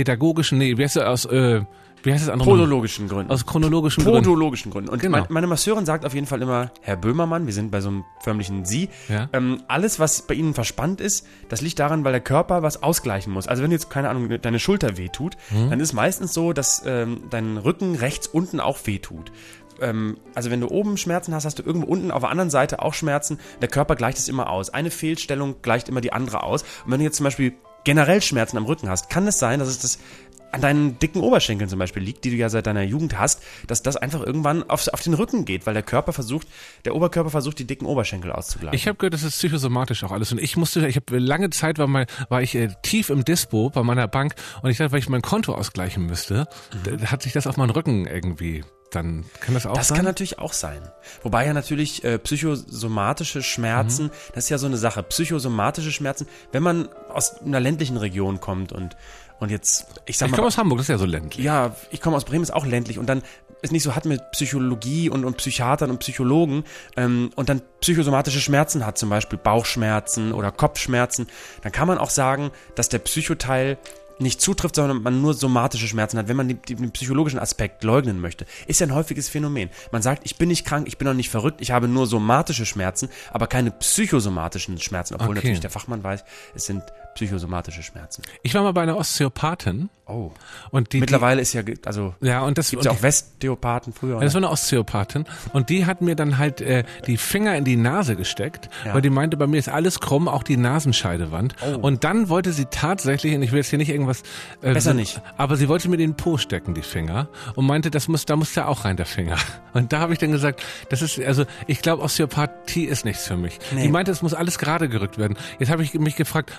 wie heißt das andere? Podologischen Gründen. Aus chronologischen Gründen. Und genau. Meine Masseurin sagt auf jeden Fall immer, Herr Böhmermann, wir sind bei so einem förmlichen Sie, alles, was bei Ihnen verspannt ist, das liegt daran, weil der Körper was ausgleichen muss. Also wenn jetzt, keine Ahnung, deine Schulter wehtut, dann ist meistens so, dass dein Rücken rechts unten auch wehtut. Also wenn du oben Schmerzen hast, hast du irgendwo unten auf der anderen Seite auch Schmerzen. Der Körper gleicht es immer aus. Eine Fehlstellung gleicht immer die andere aus. Und wenn du jetzt zum Beispiel generell Schmerzen am Rücken hast, kann es sein, dass es das an deinen dicken Oberschenkeln zum Beispiel liegt, die du ja seit deiner Jugend hast, dass das einfach irgendwann auf den Rücken geht, weil der Oberkörper versucht, die dicken Oberschenkel auszugleichen. Ich habe gehört, das ist psychosomatisch auch alles. Und ich habe lange Zeit war ich tief im Dispo bei meiner Bank und ich dachte, weil ich mein Konto ausgleichen müsste, hat sich das auf meinen Rücken irgendwie... Dann kann das auch sein? Das kann natürlich auch sein. Wobei ja natürlich psychosomatische Schmerzen, das ist ja so eine Sache, psychosomatische Schmerzen, wenn man aus einer ländlichen Region kommt und jetzt, ich komme aus Hamburg, das ist ja so ländlich. Ja, ich komme aus Bremen, ist auch ländlich und dann ist nicht so hat mit Psychologie und Psychiatern und Psychologen und dann psychosomatische Schmerzen hat, zum Beispiel Bauchschmerzen oder Kopfschmerzen, dann kann man auch sagen, dass der Psychoteil nicht zutrifft, sondern man nur somatische Schmerzen hat, wenn man den psychologischen Aspekt leugnen möchte. Ist ja ein häufiges Phänomen. Man sagt, ich bin nicht krank, ich bin auch nicht verrückt, ich habe nur somatische Schmerzen, aber keine psychosomatischen Schmerzen, obwohl natürlich der Fachmann weiß, es sind psychosomatische Schmerzen. Ich war mal bei einer Osteopathin. Oh. Und mittlerweile ist gibt es ja auch Westeopathen früher. Ja, das war eine Osteopathin und die hat mir dann halt die Finger in die Nase gesteckt, weil die meinte, bei mir ist alles krumm, auch die Nasenscheidewand. Oh. Und dann wollte sie tatsächlich, und ich will jetzt hier nicht irgendwas... Besser nicht. Aber sie wollte mir den Po stecken, die Finger, und meinte, da muss ja auch rein, der Finger. Und da habe ich dann gesagt, ich glaube, Osteopathie ist nichts für mich. Nee. Die meinte, es muss alles gerade gerückt werden. Jetzt habe ich mich gefragt, woher wusste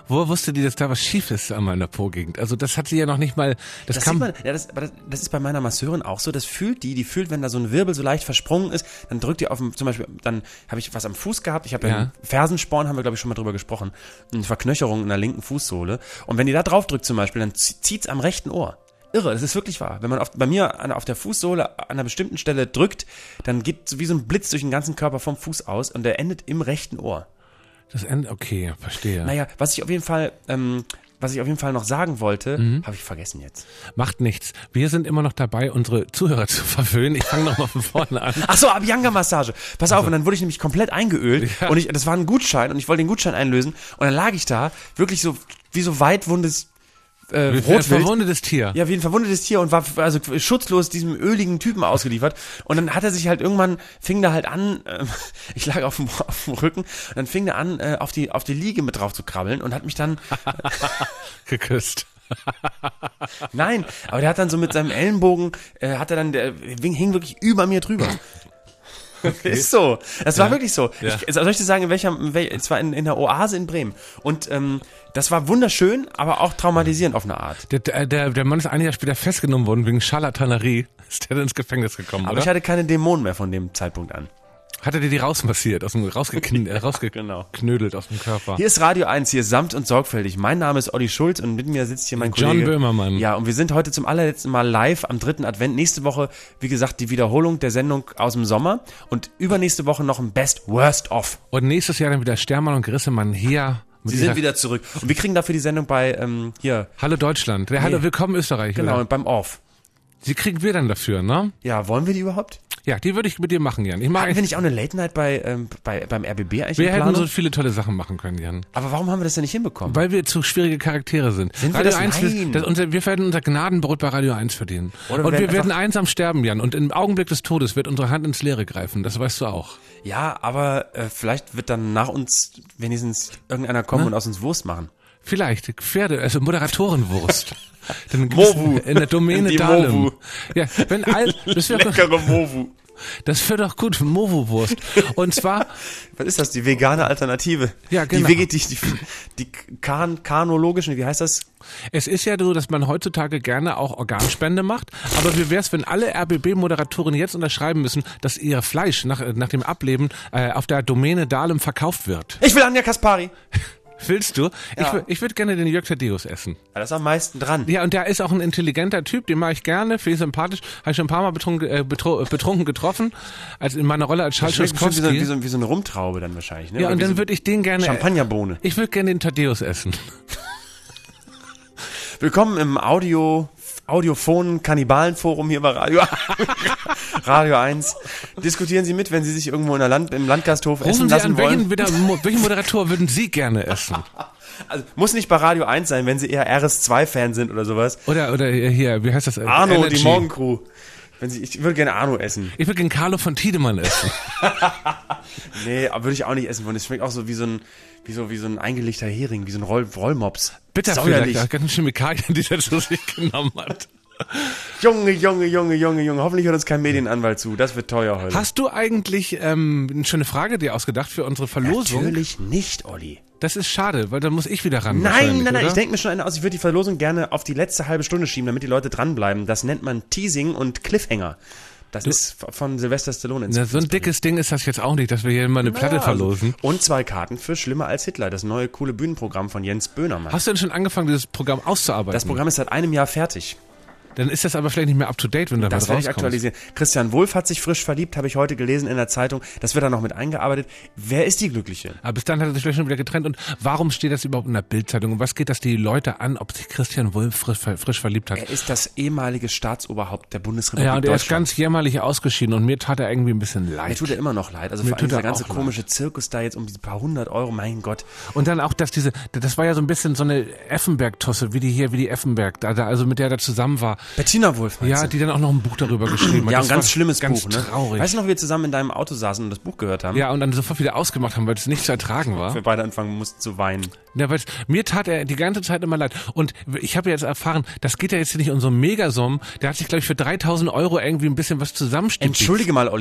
wusste die, dass da was schief ist an meiner Po-Gegend. Also das hat sie ja noch nicht mal, das kam... Sieht man, ja, das ist bei meiner Masseurin auch so, das fühlt die fühlt, wenn da so ein Wirbel so leicht versprungen ist, dann drückt die auf zum Beispiel, dann habe ich was am Fuß gehabt, ich habe ja einen Fersensporn, haben wir glaube ich schon mal drüber gesprochen, eine Verknöcherung in der linken Fußsohle und wenn die da drauf drückt zum Beispiel, dann zieht's am rechten Ohr. Irre, das ist wirklich wahr. Wenn man bei mir auf der Fußsohle an einer bestimmten Stelle drückt, dann geht so wie so ein Blitz durch den ganzen Körper vom Fuß aus und der endet im rechten Ohr. Das endet, okay, verstehe. Naja, was ich auf jeden Fall noch sagen wollte, habe ich vergessen jetzt. Macht nichts. Wir sind immer noch dabei, unsere Zuhörer zu verwöhnen. Ich fange nochmal von vorne an. Ach so, Abhyanga-Massage. Pass auf, und dann wurde ich nämlich komplett eingeölt und das war ein Gutschein und ich wollte den Gutschein einlösen und dann lag ich da, wirklich so, wie so weitwundes Rotwild. Ein verwundetes Tier. Ja, wie ein verwundetes Tier und war also schutzlos diesem öligen Typen ausgeliefert. Und dann hat er sich halt irgendwann, fing da halt an, ich lag auf dem Rücken, und dann fing er an, auf die Liege mit drauf zu krabbeln und hat mich dann geküsst. Nein, aber der hat dann so mit seinem Ellenbogen, der hing wirklich über mir drüber. Okay. Ist so. Das war wirklich so. Ja. Soll ich dir sagen, es war in der Oase in Bremen. Und das war wunderschön, aber auch traumatisierend auf eine Art. Der Mann ist ein Jahr später festgenommen worden wegen Scharlatanerie. Ist der dann ins Gefängnis gekommen, aber oder? Ich hatte keine Dämonen mehr von dem Zeitpunkt an. Hat er dir die rausmassiert, rausgeknödelt aus dem Körper. Hier ist Radio 1, hier ist sanft und sorgfältig. Mein Name ist Olli Schulz und mit mir sitzt hier mein Kollege John Böhmermann. Ja, und wir sind heute zum allerletzten Mal live am 3. Advent. Nächste Woche, wie gesagt, die Wiederholung der Sendung aus dem Sommer und übernächste Woche noch ein Best Worst of. Und nächstes Jahr dann wieder Stermann und Grissemann hier. Sie sind wieder zurück. Und wir kriegen dafür die Sendung bei, hier. Hallo Deutschland. Hallo, willkommen Österreich. Genau, wieder. und beim Off. Sie kriegen wir dann dafür, ne? Ja, wollen wir die überhaupt? Ja, die würde ich mit dir machen, Jan. Hatten wir nicht auch eine Late Night beim RBB eigentlich? Wir hätten so viele tolle Sachen machen können, Jan. Aber warum haben wir das denn nicht hinbekommen? Weil wir zu schwierige Charaktere sind. Radio 1, wir werden unser Gnadenbrot bei Radio 1 verdienen. Und wir werden einsam sterben, Jan. Und im Augenblick des Todes wird unsere Hand ins Leere greifen. Das weißt du auch. Ja, aber vielleicht wird dann nach uns wenigstens irgendeiner kommen und aus uns Wurst machen. Vielleicht, Moderatorenwurst. Movu. In der Domäne Dahlem. Ja, leckere Movu. Das wäre doch gut, Movu-Wurst. Und zwar... Was ist das, die vegane Alternative? Ja, genau. Die karnologischen, wie heißt das? Es ist ja so, dass man heutzutage gerne auch Organspende macht, aber wie wär's, wenn alle RBB-Moderatoren jetzt unterschreiben müssen, dass ihr Fleisch nach dem Ableben auf der Domäne Dahlem verkauft wird? Ich will Anja Kaspari. Willst du? Ja. Ich würde gerne den Jörg Thaddeus essen. Ja, das ist am meisten dran. Ja, und der ist auch ein intelligenter Typ, den mag ich gerne, finde ich sympathisch. Habe ich schon ein paar Mal betrunken getroffen, als in meiner Rolle als Schalschowskowski. Wie so eine Rumtraube dann wahrscheinlich, ne? Ja, und dann würde ich den gerne... Champagnerbohne. Ich würde gerne den Thaddeus essen. Willkommen im Audiophonen Kannibalenforum hier bei Radio 1. Diskutieren Sie mit, wenn Sie sich irgendwo im Landgasthof essen lassen wollen. Welchen Moderator würden Sie gerne essen? Also muss nicht bei Radio 1 sein, wenn Sie eher RS2-Fan sind oder sowas. Oder hier, wie heißt das? Arno, Energy. Die Morgencrew. Ich würde gerne Arno essen. Ich würde gerne Carlo von Tiedemann essen. Nee, aber würde ich auch nicht essen wollen. Es schmeckt auch so wie so ein eingelegter Hering, wie so ein Rollmops. Bitter vielleicht, ganz Chemikalien, die der zu sich genommen hat. Junge. Hoffentlich hört uns kein Medienanwalt zu. Das wird teuer heute. Hast du eigentlich eine schöne Frage dir ausgedacht für unsere Verlosung? Natürlich nicht, Olli. Das ist schade, weil da muss ich wieder ran. Nein, ich denke mir schon eine aus. Ich würde die Verlosung gerne auf die letzte halbe Stunde schieben, damit die Leute dranbleiben. Das nennt man Teasing und Cliffhanger. Das ist von Sylvester Stallone. So ein dickes Ding ist das jetzt auch nicht, dass wir hier mal eine Platte verlosen. Und 2 Karten für Schlimmer als Hitler, das neue coole Bühnenprogramm von Jens Böhmermann. Hast du denn schon angefangen, dieses Programm auszuarbeiten? Das Programm ist seit einem Jahr fertig. Dann ist das aber vielleicht nicht mehr up to date, wenn da was rauskommt. Das werde ich aktualisieren. Christian Wulff hat sich frisch verliebt, habe ich heute gelesen in der Zeitung. Das wird dann noch mit eingearbeitet. Wer ist die Glückliche? Aber bis dann hat er sich vielleicht schon wieder getrennt. Und warum steht das überhaupt in der Bildzeitung? Und was geht das die Leute an, ob sich Christian Wulff frisch verliebt hat? Er ist das ehemalige Staatsoberhaupt der Bundesrepublik Deutschland. Ja, und er ist Deutschland. Ganz jämmerlich ausgeschieden und mir tat er irgendwie ein bisschen leid. Mir tut er immer noch leid. Also mir vor allem dieser ganze komische Zirkus da jetzt um diese paar 100 Euro, mein Gott. Und dann auch, das war ja so ein bisschen so eine Effenberg-Tosse, wie die Effenberg, also mit der er da zusammen war. Bettina Wulff. Ja, die dann auch noch ein Buch darüber geschrieben hat. Ja, ein ganz schlimmes Buch, ne? Traurig. Weißt du noch, wie wir zusammen in deinem Auto saßen und das Buch gehört haben? Ja, und dann sofort wieder ausgemacht haben, weil es nicht zu ertragen war. Wir beide anfangen mussten zu weinen. Ja, weil mir tat er die ganze Zeit immer leid. Und ich habe jetzt erfahren, das geht ja jetzt nicht um so einen Megasummen. Der hat sich, glaube ich, für 3.000 Euro irgendwie ein bisschen was zusammenstippt. Entschuldige mal, Olli.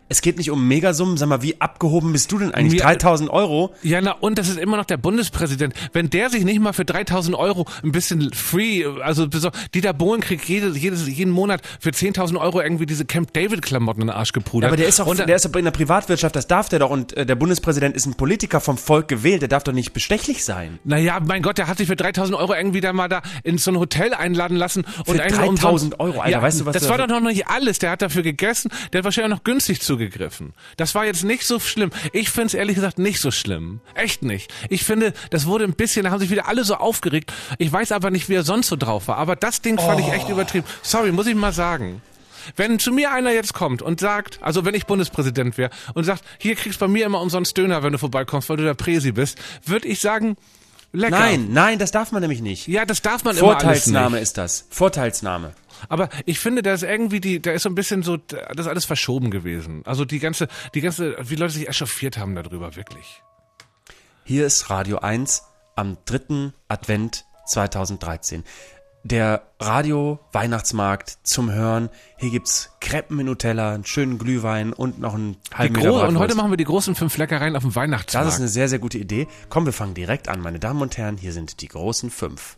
Es geht nicht um Megasummen, sag mal, wie abgehoben bist du denn eigentlich? 3.000 Euro? Ja, na und das ist immer noch der Bundespräsident. Wenn der sich nicht mal für 3.000 Euro ein bisschen free, also Dieter Bohlen kriegt jeden Monat für 10.000 Euro irgendwie diese Camp David Klamotten in den Arsch gepudert. Ja, aber der ist doch in der Privatwirtschaft, das darf der doch, und der Bundespräsident ist ein Politiker vom Volk gewählt, der darf doch nicht bestechlich sein. Naja, mein Gott, der hat sich für 3.000 Euro irgendwie da mal da in so ein Hotel einladen lassen. Für 3.000 Euro, Alter, ja, weißt du was? Das war doch noch nicht alles, der hat dafür gegessen, der hat wahrscheinlich auch noch günstig zugegriffen. Das war jetzt nicht so schlimm. Ich finde es ehrlich gesagt nicht so schlimm. Echt nicht. Ich finde, das wurde ein bisschen, da haben sich wieder alle so aufgeregt. Ich weiß aber nicht, wie er sonst so drauf war. Aber das Ding fand ich echt übertrieben. Sorry, muss ich mal sagen. Wenn zu mir einer jetzt kommt und sagt, also wenn ich Bundespräsident wäre und sagt, hier kriegst du bei mir immer umsonst Döner, wenn du vorbeikommst, weil du der Präsi bist, würde ich sagen, lecker. Nein, das darf man nämlich nicht. Ja, das darf man immer alles nicht. Vorteilsnahme ist das. Vorteilsnahme. Aber ich finde, da ist irgendwie da ist so ein bisschen so, das ist alles verschoben gewesen. Also die ganze, wie Leute sich echauffiert haben darüber, wirklich. Hier ist Radio 1 am 3. Advent 2013. Der Radio-Weihnachtsmarkt zum Hören. Hier gibt's Crepen in Nutella, einen schönen Glühwein und noch einen halben Meter Bratwurst. Und heute machen wir die großen 5 Leckereien auf dem Weihnachtsmarkt. Das ist eine sehr, sehr gute Idee. Komm, wir fangen direkt an, meine Damen und Herren. Hier sind die großen 5.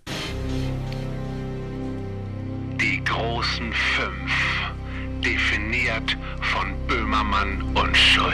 Die großen 5, definiert von Böhmermann und Schulz.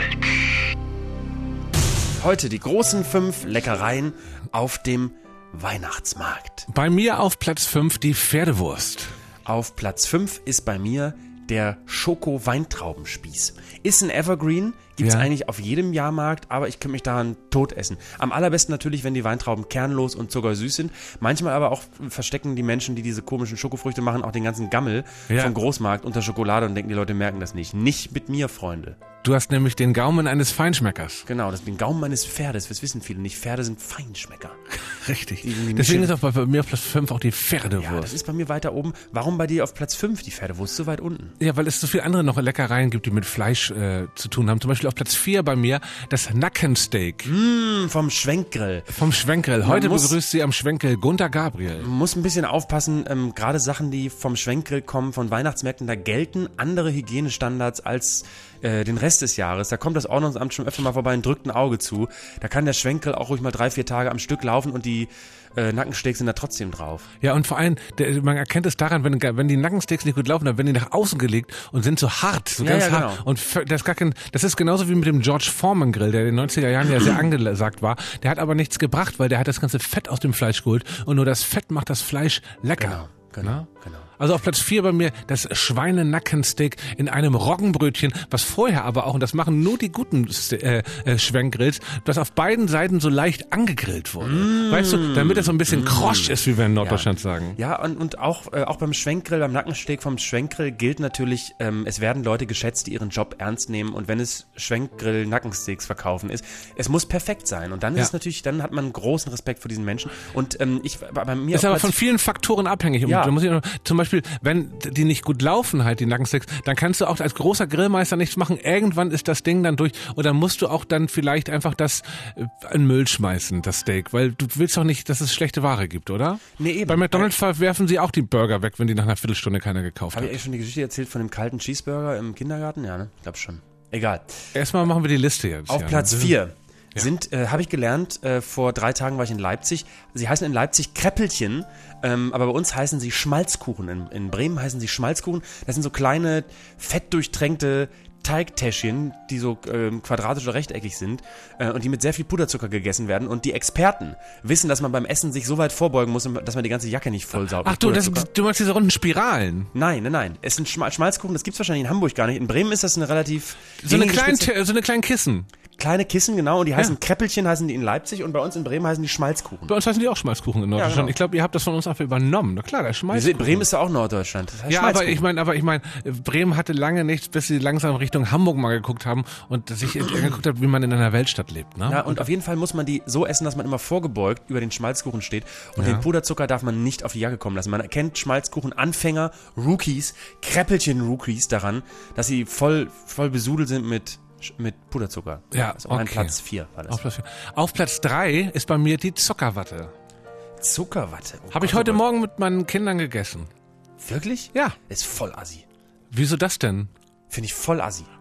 Heute die großen 5 Leckereien auf dem Weihnachtsmarkt. Bei mir auf Platz 5 die Pferdewurst. Auf Platz 5 ist bei mir der Schoko-Weintraubenspieß. Ist ein Evergreen, gibt's eigentlich auf jedem Jahrmarkt, aber ich könnte mich daran tot essen. Am allerbesten natürlich, wenn die Weintrauben kernlos und zuckersüß sind. Manchmal aber auch verstecken die Menschen, die diese komischen Schokofrüchte machen, auch den ganzen Gammel vom Großmarkt unter Schokolade und denken, die Leute merken das nicht. Nicht mit mir, Freunde. Du hast nämlich den Gaumen eines Feinschmeckers. Genau, den Gaumen eines Pferdes. Das wissen viele nicht. Pferde sind Feinschmecker. Richtig. Deswegen ist auch bei mir auf Platz 5 auch die Pferdewurst. Ja, das ist bei mir weiter oben. Warum bei dir auf Platz 5 die Pferdewurst so weit unten? Ja, weil es so viele andere noch Leckereien gibt, die mit Fleisch zu tun haben. Zum Beispiel auf Platz 4 bei mir das Nackensteak. Vom Schwenkgrill. Vom Schwenkgrill. Heute begrüßt sie am Schwenkgrill Gunter Gabriel. Man muss ein bisschen aufpassen, gerade Sachen, die vom Schwenkgrill kommen, von Weihnachtsmärkten, da gelten andere Hygienestandards als den Rest des Jahres. Da kommt das Ordnungsamt schon öfter mal vorbei und drückt ein Auge zu. Da kann der Schwenkgrill auch ruhig mal 3-4 Tage am Stück laufen und die Nackensteaks sind da trotzdem drauf. Ja, und vor allem, man erkennt es daran, wenn die Nackensteaks nicht gut laufen, dann werden die nach außen gelegt und sind so hart, so ganz hart. Genau. Und das ist genauso wie mit dem George Foreman Grill, der in den 90er Jahren ja sehr angesagt war. Der hat aber nichts gebracht, weil der hat das ganze Fett aus dem Fleisch geholt und nur das Fett macht das Fleisch lecker. Genau. Also auf Platz 4 bei mir das Schweinenackensteak in einem Roggenbrötchen, was vorher aber auch, und das machen nur die guten Schwenkgrills, das auf beiden Seiten so leicht angegrillt wurde. Weißt du, damit es so ein bisschen krosch ist, wie wir in Norddeutschland sagen. Ja, und auch beim Schwenkgrill, beim Nackensteak vom Schwenkgrill gilt natürlich, es werden Leute geschätzt, die ihren Job ernst nehmen, und wenn es Schwenkgrill-Nackensteaks verkaufen ist, es muss perfekt sein. Und dann ist es natürlich, dann hat man großen Respekt vor diesen Menschen. Und bei mir ist aber von vielen Faktoren abhängig. Ja. Da muss ich zum Beispiel, wenn die nicht gut laufen, halt die Nackensteaks, dann kannst du auch als großer Grillmeister nichts machen. Irgendwann ist das Ding dann durch und dann musst du auch dann vielleicht einfach das in Müll schmeißen, das Steak, weil du willst doch nicht, dass es schlechte Ware gibt, oder? Nee, eben. Bei McDonald's werfen sie auch die Burger weg, wenn die nach einer Viertelstunde keiner gekauft hat. Habe ich schon die Geschichte erzählt von dem kalten Cheeseburger im Kindergarten? Ja, ne? Ich glaube schon. Egal. Erstmal machen wir die Liste jetzt. Auf Platz 4. Habe ich gelernt, vor 3 Tagen war ich in Leipzig. Sie heißen in Leipzig Kräppelchen, aber bei uns heißen sie Schmalzkuchen. In Bremen heißen sie Schmalzkuchen. Das sind so kleine, fettdurchtränkte Teigtäschchen, die so quadratisch oder rechteckig sind und die mit sehr viel Puderzucker gegessen werden. Und die Experten wissen, dass man beim Essen sich so weit vorbeugen muss, dass man die ganze Jacke nicht vollsaugt. Ach du meinst diese runden Spiralen? Nein. Es sind Schmalzkuchen, das gibt's wahrscheinlich in Hamburg gar nicht. In Bremen ist das eine relativ... So eine kleinen Kissen. Kleine Kissen, genau, und die heißen Kräppelchen, heißen die in Leipzig, und bei uns in Bremen heißen die Schmalzkuchen. Bei uns heißen die auch Schmalzkuchen in Norddeutschland. Ja, genau. Ich glaube, ihr habt das von uns einfach übernommen. Na klar, der Schmalzkuchen. Bremen ist ja auch Norddeutschland. Das heißt ja, aber ich meine, Bremen hatte lange nichts, bis sie langsam Richtung Hamburg mal geguckt haben und sich angeguckt hat, wie man in einer Weltstadt lebt. Ne? Ja, und auf jeden Fall muss man die so essen, dass man immer vorgebeugt über den Schmalzkuchen steht, und den Puderzucker darf man nicht auf die Jacke kommen lassen. Man erkennt Schmalzkuchen-Anfänger, Rookies, Kräppelchen-Rookies daran, dass sie voll besudelt sind mit Puderzucker. Ja, also okay. Platz 4 war das. Auf Platz 3 ist bei mir die Zuckerwatte. Zuckerwatte? Habe ich heute Morgen mit meinen Kindern gegessen. Wirklich? Ja. Ist voll assi. Wieso das denn? Finde ich voll assi.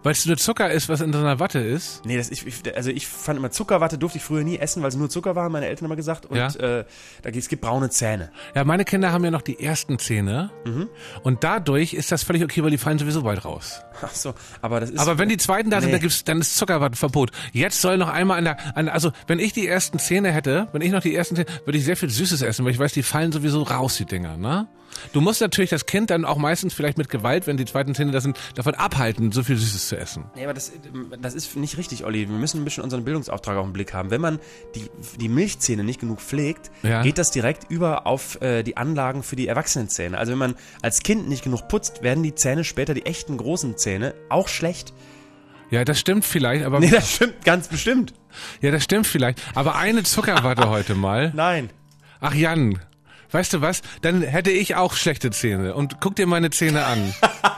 Weil es nur Zucker ist, was in so einer Watte ist? Nee, ich fand immer Zuckerwatte durfte ich früher nie essen, weil es nur Zucker war, haben meine Eltern immer gesagt. Und es gibt braune Zähne. Ja, meine Kinder haben ja noch die ersten Zähne. Und dadurch ist das völlig okay, weil die fallen sowieso bald raus. Ach so, aber das ist... Aber wenn die zweiten da sind, dann ist Zuckerwattenverbot. Jetzt soll noch einmal also wenn ich die ersten Zähne hätte, würde ich sehr viel Süßes essen, weil ich weiß, die fallen sowieso raus, die Dinger, ne? Du musst natürlich das Kind dann auch meistens vielleicht mit Gewalt, wenn die zweiten Zähne da sind, davon abhalten, so viel Süßes zu essen. Nee, aber das ist nicht richtig, Olli. Wir müssen ein bisschen unseren Bildungsauftrag auf den Blick haben. Wenn man die Milchzähne nicht genug pflegt, geht das direkt über auf die Anlagen für die Erwachsenenzähne. Also wenn man als Kind nicht genug putzt, werden die Zähne später, die echten großen Zähne, auch schlecht. Ja, das stimmt vielleicht, aber... Nee, das stimmt ganz bestimmt. Ja, das stimmt vielleicht. Aber eine Zuckerwatte heute mal. Nein. Ach Jan, weißt du was? Dann hätte ich auch schlechte Zähne. Und guck dir meine Zähne an.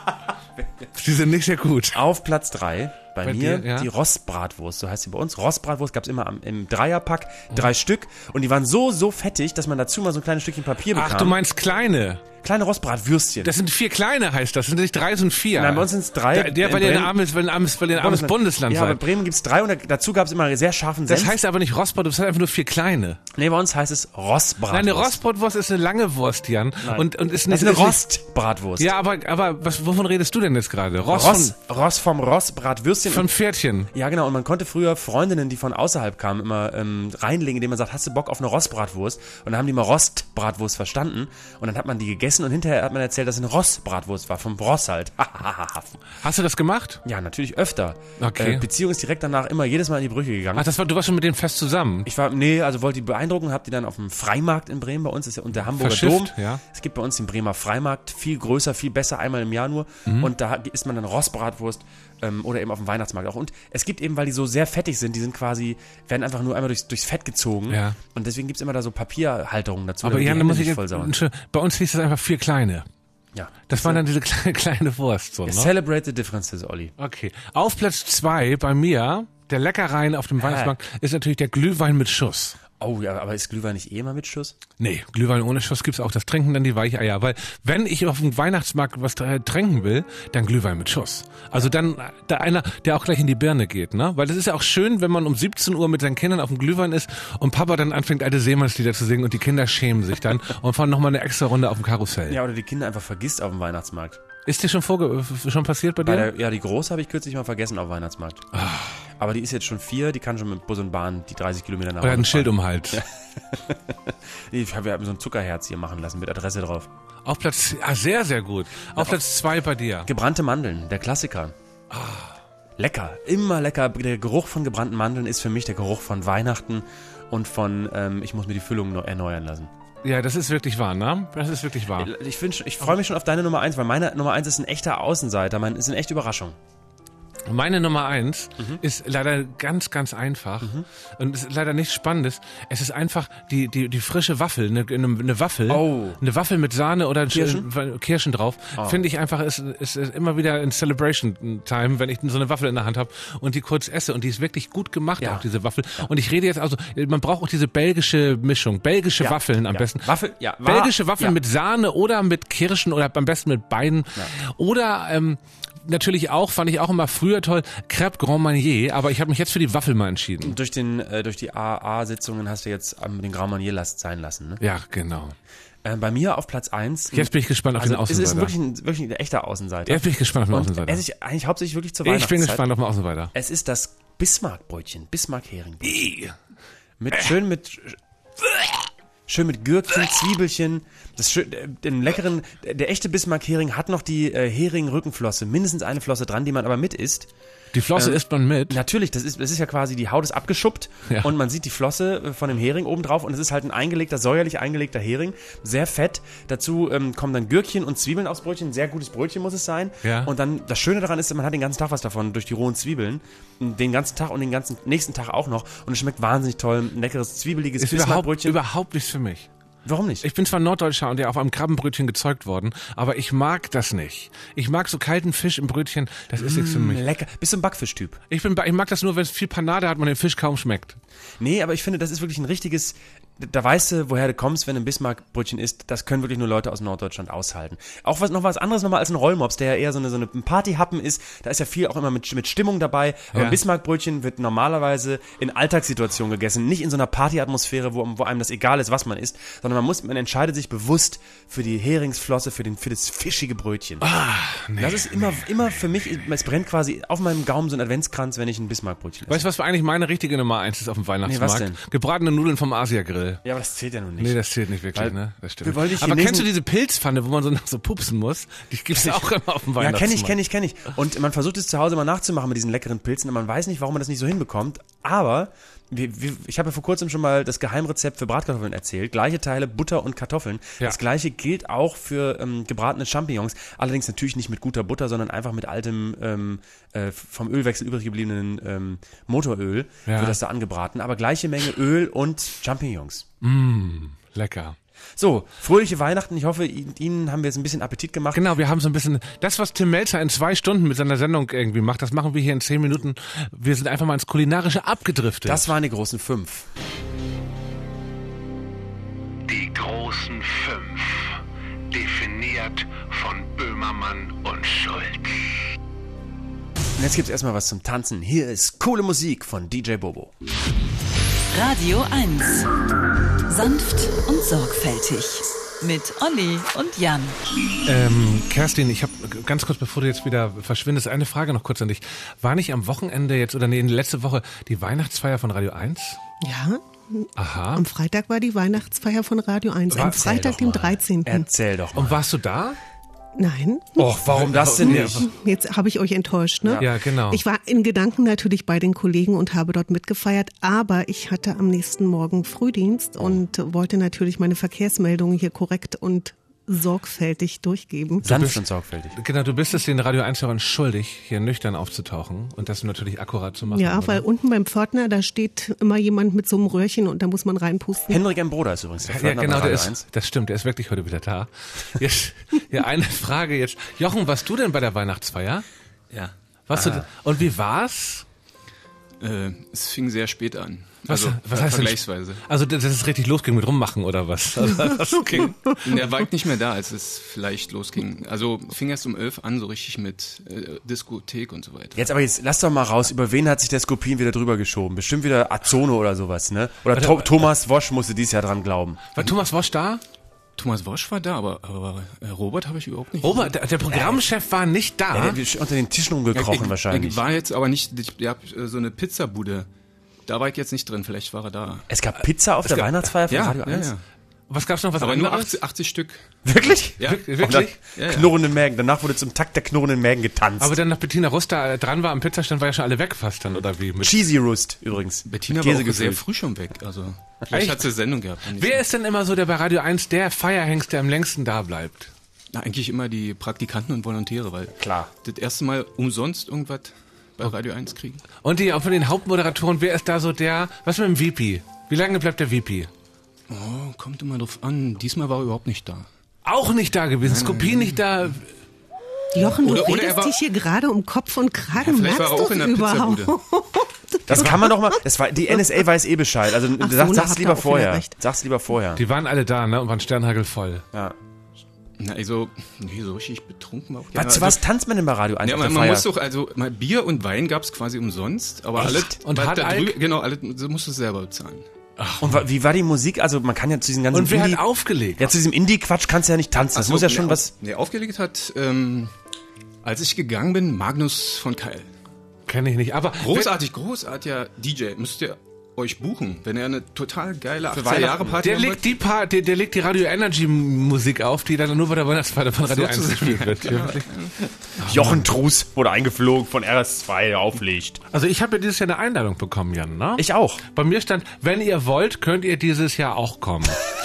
Die sind nicht sehr gut. Auf Platz 3 bei mir die Rostbratwurst, so heißt sie bei uns. Rostbratwurst gab's immer im Dreierpack, 3 Stück. Und die waren so fettig, dass man dazu mal so ein kleines Stückchen Papier bekam. Ach, du meinst kleine? Kleine Rostbratwürstchen. Das sind 4 kleine, heißt das. Das sind nicht 3, sind 4. Nein, bei uns sind es 3. Weil ihr ein armes Bundesland seid. Ja, aber Bremen gibt's 3 und dazu gab's immer sehr scharfen Senf. Das heißt aber nicht Rostbratwurst, das heißt einfach nur 4 kleine. Nee, bei uns heißt es Rostbratwurst. Nein, eine Rostbratwurst ist eine lange Wurst, Jan. Und ist das ist eine Rostbratwurst. Ja, aber wovon redest du denn jetzt gerade? Vom Rostbratwürstchen. Von Pferdchen. Ja, genau. Und man konnte früher Freundinnen, die von außerhalb kamen, immer reinlegen, indem man sagt, hast du Bock auf eine Rostbratwurst? Und dann haben die mal Rostbratwurst verstanden. Und dann hat man die gegessen und hinterher hat man erzählt, dass es eine Rostbratwurst war, vom Ross halt. Hast du das gemacht? Ja, natürlich öfter. Okay. Beziehung ist direkt danach immer jedes Mal in die Brüche gegangen. Ach, du warst schon mit denen fest zusammen? Wollte die beeindrucken, hab die dann auf dem Freimarkt in Bremen bei uns, ist ja unter Hamburger Dom. Ja. Es gibt bei uns den Bremer Freimarkt, viel größer, viel besser, einmal im Jahr nur. Und da isst man dann Rostbratwurst oder eben auf dem Weihnachtsmarkt auch. Und es gibt eben, weil die so sehr fettig sind, werden einfach nur einmal durchs Fett gezogen. Ja. Und deswegen gibt's immer da so Papierhalterungen dazu. Aber ja, dann muss ich bei uns hieß das einfach 4 kleine. Ja. Das war dann diese kleine Wurst. So, ne? Celebrate the differences, Olli. Okay. Auf Platz 2 bei mir, der Leckereien auf dem Weihnachtsmarkt, ist natürlich der Glühwein mit Schuss. Oh ja, aber ist Glühwein nicht immer mit Schuss? Nee, Glühwein ohne Schuss gibt's auch. Das trinken dann die Weicheier. Weil wenn ich auf dem Weihnachtsmarkt was trinken will, dann Glühwein mit Schuss. Also dann einer, der auch gleich in die Birne geht, ne? Weil das ist ja auch schön, wenn man um 17 Uhr mit seinen Kindern auf dem Glühwein ist und Papa dann anfängt, alte Seemannslieder zu singen und die Kinder schämen sich dann und fahren nochmal eine extra Runde auf dem Karussell. Ja, oder die Kinder einfach vergisst auf dem Weihnachtsmarkt. Ist dir schon passiert bei dir? Ja, die Große habe ich kürzlich mal vergessen auf dem Weihnachtsmarkt. Aber die ist jetzt schon 4, die kann schon mit Bus und Bahn die 30 Kilometer nach Hause fahren. Oder ein Schild um Hals. Ja. Ich habe so ein Zuckerherz hier machen lassen mit Adresse drauf. Auf Platz, sehr, sehr gut. Auf Platz 2 bei dir. Gebrannte Mandeln, der Klassiker. Lecker, immer lecker. Der Geruch von gebrannten Mandeln ist für mich der Geruch von Weihnachten und von, ich muss mir die Füllung erneuern lassen. Ja, das ist wirklich wahr, ne? Das ist wirklich wahr. Ich freue mich schon auf deine Nummer 1, weil meine Nummer 1 ist ein echter Außenseiter, ist eine echte Überraschung. Meine Nummer 1 ist leider ganz, ganz einfach und ist leider nichts Spannendes. Es ist einfach die frische Waffel, eine Waffel, eine Waffel mit Sahne oder Kirschen drauf. Finde ich einfach, ist immer wieder in Celebration Time, wenn ich so eine Waffel in der Hand habe und die kurz esse und die ist wirklich gut gemacht, auch diese Waffel. Und ich rede jetzt also, man braucht auch diese belgische Mischung, belgische Waffeln am besten. Belgische Waffeln mit Sahne oder mit Kirschen oder am besten mit beiden oder natürlich auch, fand ich auch immer früher toll, Crêpe Grand Marnier, aber ich habe mich jetzt für die Waffel mal entschieden. Durch die AA-Sitzungen hast du jetzt den Grand Marnier sein lassen, ne? Ja, genau. Bei mir auf Platz 1. Jetzt bin ich gespannt auf den Außenseiter. Es ist wirklich ein echter Außenseiter. Jetzt bin ich gespannt auf den Außenseiter. Es ist eigentlich hauptsächlich wirklich zur Weihnachtszeit. Ich bin gespannt auf den Außenseiter. Es ist das Bismarck-Brötchen, Bismarck-Hering-Brötchen. Schön mit Gürkchen, Zwiebelchen, den leckeren, der echte Bismarck-Hering hat noch die Hering-Rückenflosse, mindestens eine Flosse dran, die man aber mit isst. Die Flosse isst man mit? Natürlich, das ist ja quasi, die Haut ist abgeschuppt und man sieht die Flosse von dem Hering oben drauf und es ist halt ein säuerlich eingelegter Hering, sehr fett. Dazu kommen dann Gürkchen und Zwiebeln aufs Brötchen, ein sehr gutes Brötchen muss es sein. Ja. Und dann, das Schöne daran ist, man hat den ganzen Tag was davon durch die rohen Zwiebeln, den ganzen Tag und den ganzen nächsten Tag auch noch und es schmeckt wahnsinnig toll, ein leckeres, zwiebeliges Bismarck-Brötchen. Überhaupt nichts für mich. Warum nicht? Ich bin zwar Norddeutscher und ja auf einem Krabbenbrötchen gezeugt worden, aber ich mag das nicht. Ich mag so kalten Fisch im Brötchen, das ist nichts für mich. Lecker. Bist du ein Backfischtyp? Ich mag das nur, wenn es viel Panade hat, man den Fisch kaum schmeckt. Nee, aber ich finde, das ist wirklich ein richtiges, da weißt du, woher du kommst, wenn du ein Bismarckbrötchen isst. Das können wirklich nur Leute aus Norddeutschland aushalten. Auch was anderes nochmal als ein Rollmops, der ja eher so ein Partyhappen ist. Da ist ja viel auch immer mit Stimmung dabei. Aber ein Bismarckbrötchen wird normalerweise in Alltagssituationen gegessen. Nicht in so einer Partyatmosphäre, wo einem das egal ist, was man isst. Sondern man entscheidet sich bewusst für die Heringsflosse, für das fischige Brötchen. Das ist immer für mich, es brennt quasi auf meinem Gaumen so ein Adventskranz, wenn ich ein Bismarckbrötchen esse. Weißt du, was eigentlich meine richtige Nummer 1 ist auf dem Weihnachtsmarkt? Nee, was denn? Gebratene Nudeln vom Asia-Grill. Ja, aber das zählt ja nun nicht. Nee, das zählt nicht wirklich, ne? Das stimmt. Aber kennst du diese Pilzpfanne, wo man so pupsen muss? Die gibt's ja auch immer auf dem Weihnachtsmarkt. Ja, kenn ich. Und man versucht es zu Hause mal nachzumachen mit diesen leckeren Pilzen und man weiß nicht, warum man das nicht so hinbekommt. Aber ich habe ja vor kurzem schon mal das Geheimrezept für Bratkartoffeln erzählt. Gleiche Teile Butter und Kartoffeln. Ja. Das gleiche gilt auch für gebratene Champignons. Allerdings natürlich nicht mit guter Butter, sondern einfach mit altem, vom Ölwechsel übrig gebliebenen Motoröl wird das da angebraten. Aber gleiche Menge Öl und Champignons. Lecker. So, fröhliche Weihnachten. Ich hoffe, Ihnen haben wir jetzt ein bisschen Appetit gemacht. Genau, wir haben so ein bisschen, das, was Tim Melzer in 2 Stunden mit seiner Sendung irgendwie macht, das machen wir hier in 10 Minuten. Wir sind einfach mal ins Kulinarische abgedriftet. Das waren die großen 5. Die großen 5. Definiert von Böhmermann und Schulz. Und jetzt gibt's erstmal was zum Tanzen. Hier ist coole Musik von DJ Bobo. Radio 1. Sanft und sorgfältig. Mit Olli und Jan. Kerstin, ich habe ganz kurz, bevor du jetzt wieder verschwindest, eine Frage noch kurz an dich. War nicht am Wochenende letzte Woche die Weihnachtsfeier von Radio 1? Ja. Aha. Am Freitag war die Weihnachtsfeier von Radio 1. Am Freitag, den 13. Erzähl doch mal. Und warst du da? Nein. Och, warum das denn nicht? Jetzt habe ich euch enttäuscht, ne? Ja, genau. Ich war in Gedanken natürlich bei den Kollegen und habe dort mitgefeiert, aber ich hatte am nächsten Morgen Frühdienst und wollte natürlich meine Verkehrsmeldungen hier korrekt und sorgfältig durchgeben. Sanft und sorgfältig. Genau, du bist es den Radio 1-Hörern schuldig, hier nüchtern aufzutauchen und das natürlich akkurat zu machen. Ja, oder? Weil unten beim Pförtner, da steht immer jemand mit so einem Röhrchen und da muss man reinpusten. Henrik M. Broder ist übrigens der Pförtner genau, bei Radio 1. Das stimmt, der ist wirklich heute wieder da. Jetzt, eine Frage jetzt. Jochen, warst du denn bei der Weihnachtsfeier? Ja. Und wie war's? Es fing sehr spät an. Was heißt vergleichsweise. Also, dass es richtig losging mit Rummachen oder was? Okay. Der war nicht mehr da, als es vielleicht losging. Also fing erst um 11 an, so richtig mit Diskothek und so weiter. Jetzt lass doch mal raus, über wen hat sich der Skopin wieder drüber geschoben? Bestimmt wieder Azono oder sowas, ne? Oder Thomas Wosch musste dieses Jahr dran glauben. War Thomas Wosch da? Thomas Wosch war da, aber Robert habe ich überhaupt nicht. Robert, der Programmchef war nicht da? Ja, der ist unter den Tischen rumgekrochen wahrscheinlich. Er war jetzt aber nicht, ich habe so eine Pizzabude. Da war ich jetzt nicht drin, vielleicht war er da. Es gab Pizza auf der Weihnachtsfeier von Radio 1? Ja. Was gab's noch? Aber nur 80 Stück. Wirklich? Ja. Wirklich? Knurrenden Mägen. Danach wurde zum Takt der knurrenden Mägen getanzt. Aber dann nach Bettina Rust da dran war am Pizzastand, war ja schon alle weg fast dann, oder wie? Cheesy Rust übrigens. Bettina war auch sehr früh schon weg. Also vielleicht hat sie Sendung gehabt. Wer ist denn immer so der bei Radio 1 der Feierhengst, der am längsten da bleibt? Na, eigentlich immer die Praktikanten und Volontäre, weil das erste Mal umsonst irgendwas bei Radio 1 kriegen. Und von den Hauptmoderatoren, wer ist da so was mit dem VP? Wie lange bleibt der VP? Oh, kommt immer drauf an. Diesmal war er überhaupt nicht da. Auch nicht da gewesen? Skopin nicht da? Jochen, du redest dich hier gerade um Kopf und Kragen. Vielleicht war er auch in der Pizzabude. Das kann man doch mal, die NSA weiß Bescheid. Also sag's lieber vorher. Sag's lieber vorher. Die waren alle da, ne? Und waren Sternhagel voll. Ja. Na, so richtig betrunken war auch. Was tanzt man denn bei Radio 1? Ja, man muss doch, mal Bier und Wein gab's quasi umsonst, aber alles. Und alles musst du selber bezahlen. Ach, und wie war die Musik? Also man kann ja zu diesem ganzen Und wer hat aufgelegt? Ja, zu diesem Indie-Quatsch kannst du ja nicht tanzen. Das muss ja schon was... Nee, aufgelegt hat, als ich gegangen bin, Magnus von Keil. Kenn ich nicht, aber... Großartiger DJ. Müsst ihr euch buchen, wenn er eine total geile 80er-Jahre-Party macht. Der legt die Radio Energy Musik auf, die dann nur bei der Weihnachtsfeier von Radio 1 gespielt wird. Ja. Jochen Truss wurde eingeflogen von RS2 auflegt. Also ich habe ja dieses Jahr eine Einladung bekommen, Jan, ne? Ich auch. Bei mir stand, wenn ihr wollt, könnt ihr dieses Jahr auch kommen.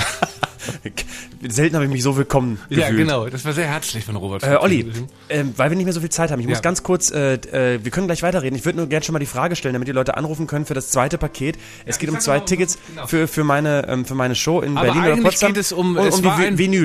Selten habe ich mich so willkommen gefühlt. Ja, genau. Das war sehr herzlich von Robert. Olli, weil wir nicht mehr so viel Zeit haben, ich muss ganz kurz, wir können gleich weiterreden. Ich würde nur gerne schon mal die Frage stellen, damit die Leute anrufen können für das zweite Paket. Es geht um 2 Tickets für meine Show in Berlin oder Potsdam. Geht es um die Vinyls.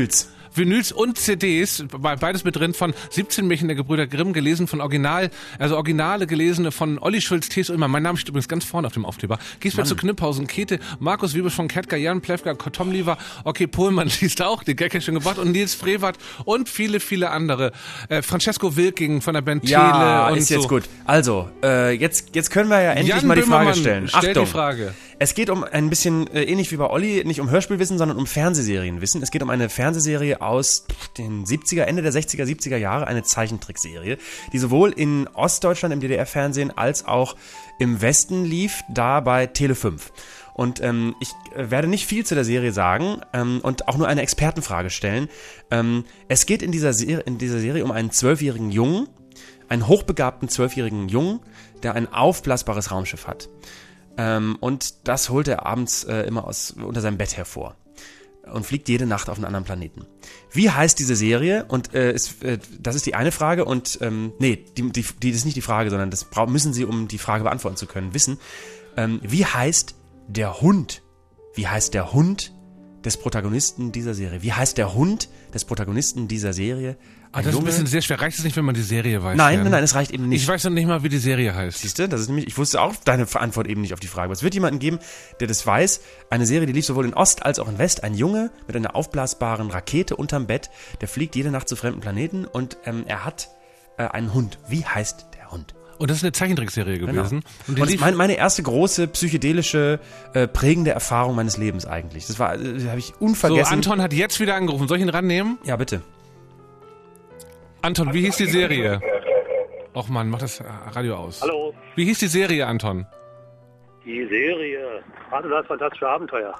Vinyls und CDs, beides mit drin von 17 Märchen der Gebrüder Grimm, gelesen von Originale gelesene von Olli Schulz, T.S. Ullmann. Mein Name steht übrigens ganz vorne auf dem Aufkleber. Gisbert zu Knipphausen, Käthe, Markus Wiebe von Ketka, Jan Plewka, Tom Lieber, okay, Pohlmann liest auch, den Gag schon gebracht, und Nils Frevert und viele, viele andere. Francesco Wilking von der Band Tele und ist jetzt gut. Also, jetzt können wir ja endlich Jan mal die Böhmermann Frage stellen. Stellt Achtung. die Frage. Es geht um ein bisschen, ähnlich wie bei Olli, nicht um Hörspielwissen, sondern um Fernsehserienwissen. Es geht um eine Fernsehserie aus den 70er, Ende der 60er, 70er Jahre, eine Zeichentrickserie, die sowohl in Ostdeutschland im DDR-Fernsehen als auch im Westen lief, da bei Tele 5. Und ich werde nicht viel zu der Serie sagen und auch nur eine Expertenfrage stellen. Es geht in dieser Serie um einen 12-jährigen Jungen, einen hochbegabten 12-jährigen Jungen, der ein aufblasbares Raumschiff hat. Und das holt er abends immer unter seinem Bett hervor und fliegt jede Nacht auf einen anderen Planeten. Wie heißt diese Serie? Und das ist die eine Frage. Und die ist nicht die Frage, sondern das müssen Sie, um die Frage beantworten zu können, wissen. Wie heißt der Hund? Wie heißt der Hund des Protagonisten dieser Serie? Wie heißt der Hund des Protagonisten dieser Serie? Das ist ein bisschen sehr schwer. Reicht es nicht, wenn man die Serie weiß? Nein, es reicht eben nicht. Ich weiß noch nicht mal, wie die Serie heißt. Siehst du, das ist nämlich, ich wusste auch deine Antwort eben nicht auf die Frage. Aber es wird jemanden geben, der das weiß. Eine Serie, die lief sowohl in Ost als auch in West. Ein Junge mit einer aufblasbaren Rakete unterm Bett, der fliegt jede Nacht zu fremden Planeten und er hat einen Hund. Wie heißt der Hund? Und das ist eine Zeichentrickserie gewesen. Genau. Und das ist meine erste große psychedelische, prägende Erfahrung meines Lebens eigentlich. Das habe ich unvergessen. So, Anton hat jetzt wieder angerufen. Soll ich ihn rannehmen? Ja, bitte. Anton, wie hieß die Serie? Och Mann, mach das Radio aus. Hallo. Wie hieß die Serie, Anton? Die Serie das fantastische Abenteuer.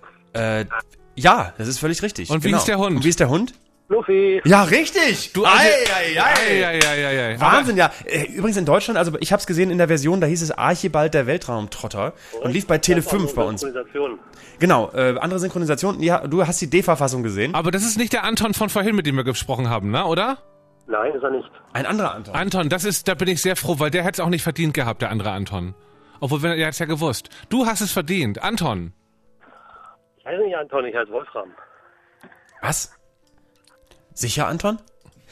Ja, das ist völlig richtig. Und wie ist der Hund? Und wie ist der Hund? Luffy. Ja, richtig! Du Wahnsinn, ja. Übrigens in Deutschland, also ich habe es gesehen in der Version, da hieß es Archibald der Weltraumtrotter und lief bei Tele 5 bei uns. Genau, andere Synchronisation. Ja, du hast die D-Verfassung gesehen. Aber das ist nicht der Anton von vorhin, mit dem wir gesprochen haben, ne, oder? Nein, ist er nicht. Ein anderer Anton. Anton, da bin ich sehr froh, weil der hätte es auch nicht verdient gehabt, der andere Anton. Obwohl, er hat es ja gewusst. Du hast es verdient. Anton. Ich heiße nicht Anton, ich heiße Wolfram. Was? Sicher, Anton?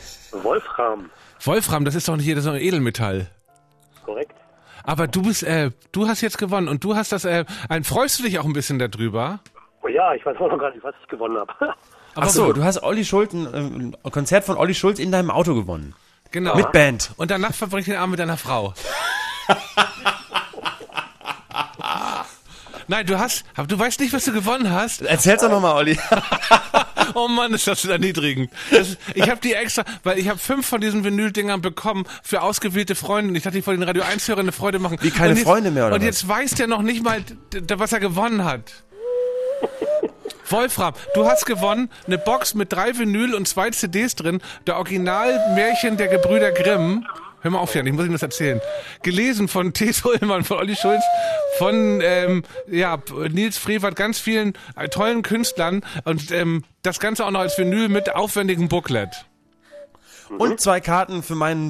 Wolfram, das ist doch nicht so ein Edelmetall. Korrekt. Aber du hast jetzt gewonnen und du hast das, freust du dich auch ein bisschen darüber? Oh ja, ich weiß auch noch gar nicht, was ich gewonnen habe. Ach so, du hast Olli Schulz, ein Konzert von Olli Schulz in deinem Auto gewonnen. Genau. Mit Band. Und danach verbring ich den Abend mit deiner Frau. Nein, du weißt nicht, was du gewonnen hast. Erzähl's doch nochmal, Olli. Oh Mann, ist das erniedrigend. Ich habe die extra, weil ich habe 5 von diesen Vinyl-Dingern bekommen für ausgewählte Freunde. Und ich dachte, ich wollte den Radio 1-Hörer eine Freude machen. Wie keine Freunde mehr, oder und jetzt weiß der noch nicht mal, was er gewonnen hat. Wolfram, du hast gewonnen eine Box mit 3 Vinyl und 2 CDs drin. Der Original-Märchen der Gebrüder Grimm. Hör mal auf, Jan, ich muss Ihnen das erzählen. Gelesen von T.S. Ullmann, von Olli Schulz, von Nils Frevert, ganz vielen tollen Künstlern und das Ganze auch noch als Vinyl mit aufwendigem Booklet. Und 2 Karten für meinen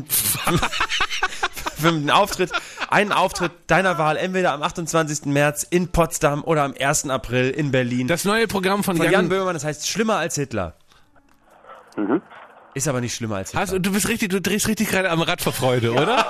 für einen Auftritt, einen Auftritt deiner Wahl, entweder am 28. März in Potsdam oder am 1. April in Berlin. Das neue Programm von Jan Böhmermann, das heißt Schlimmer als Hitler. Mhm. Ist aber nicht schlimmer als Hitler. Du drehst richtig gerade am Rad vor Freude, oder?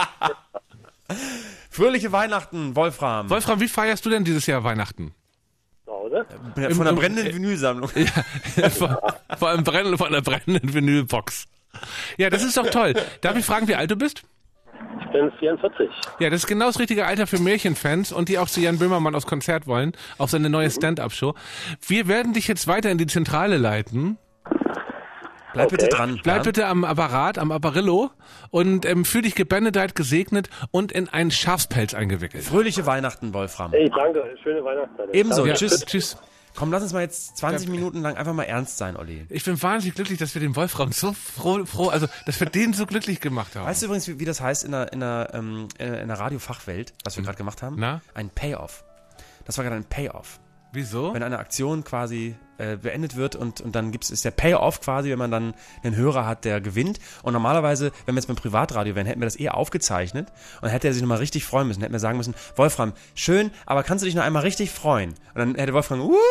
Fröhliche Weihnachten, Wolfram. Wolfram, wie feierst du denn dieses Jahr Weihnachten? Zu Hause? Von der brennenden Vinylsammlung. Ja, von der brennenden Vinylbox. Ja, das ist doch toll. Darf ich fragen, wie alt du bist? Ich bin 44. Ja, das ist genau das richtige Alter für Märchenfans und die auch zu Jan Böhmermann aufs Konzert wollen, auf seine neue Stand-Up-Show. Wir werden dich jetzt weiter in die Zentrale leiten. Bleib bitte dran. Bleib bitte am Apparat, am Apparillo und fühl dich gebenedeit, gesegnet und in einen Schafspelz eingewickelt. Fröhliche Weihnachten, Wolfram. Hey, danke. Schöne Weihnachtszeit. Ebenso. Ja, Tschüss. Komm, lass uns mal jetzt 20 Minuten lang einfach mal ernst sein, Olli. Ich bin wahnsinnig glücklich, dass wir den Wolfram so froh, also dass wir den so glücklich gemacht haben. Weißt du übrigens, wie das heißt in der Radiofachwelt, was wir gerade gemacht haben? Na? Ein Payoff. Das war gerade ein Payoff. Wieso? Wenn eine Aktion quasi beendet wird und dann ist der Payoff quasi, wenn man dann einen Hörer hat, der gewinnt. Und normalerweise, wenn wir jetzt beim Privatradio wären, hätten wir das eher aufgezeichnet und hätte er sich nochmal richtig freuen müssen. Hätten wir sagen müssen, Wolfram, schön, aber kannst du dich noch einmal richtig freuen? Und dann hätte Wolfram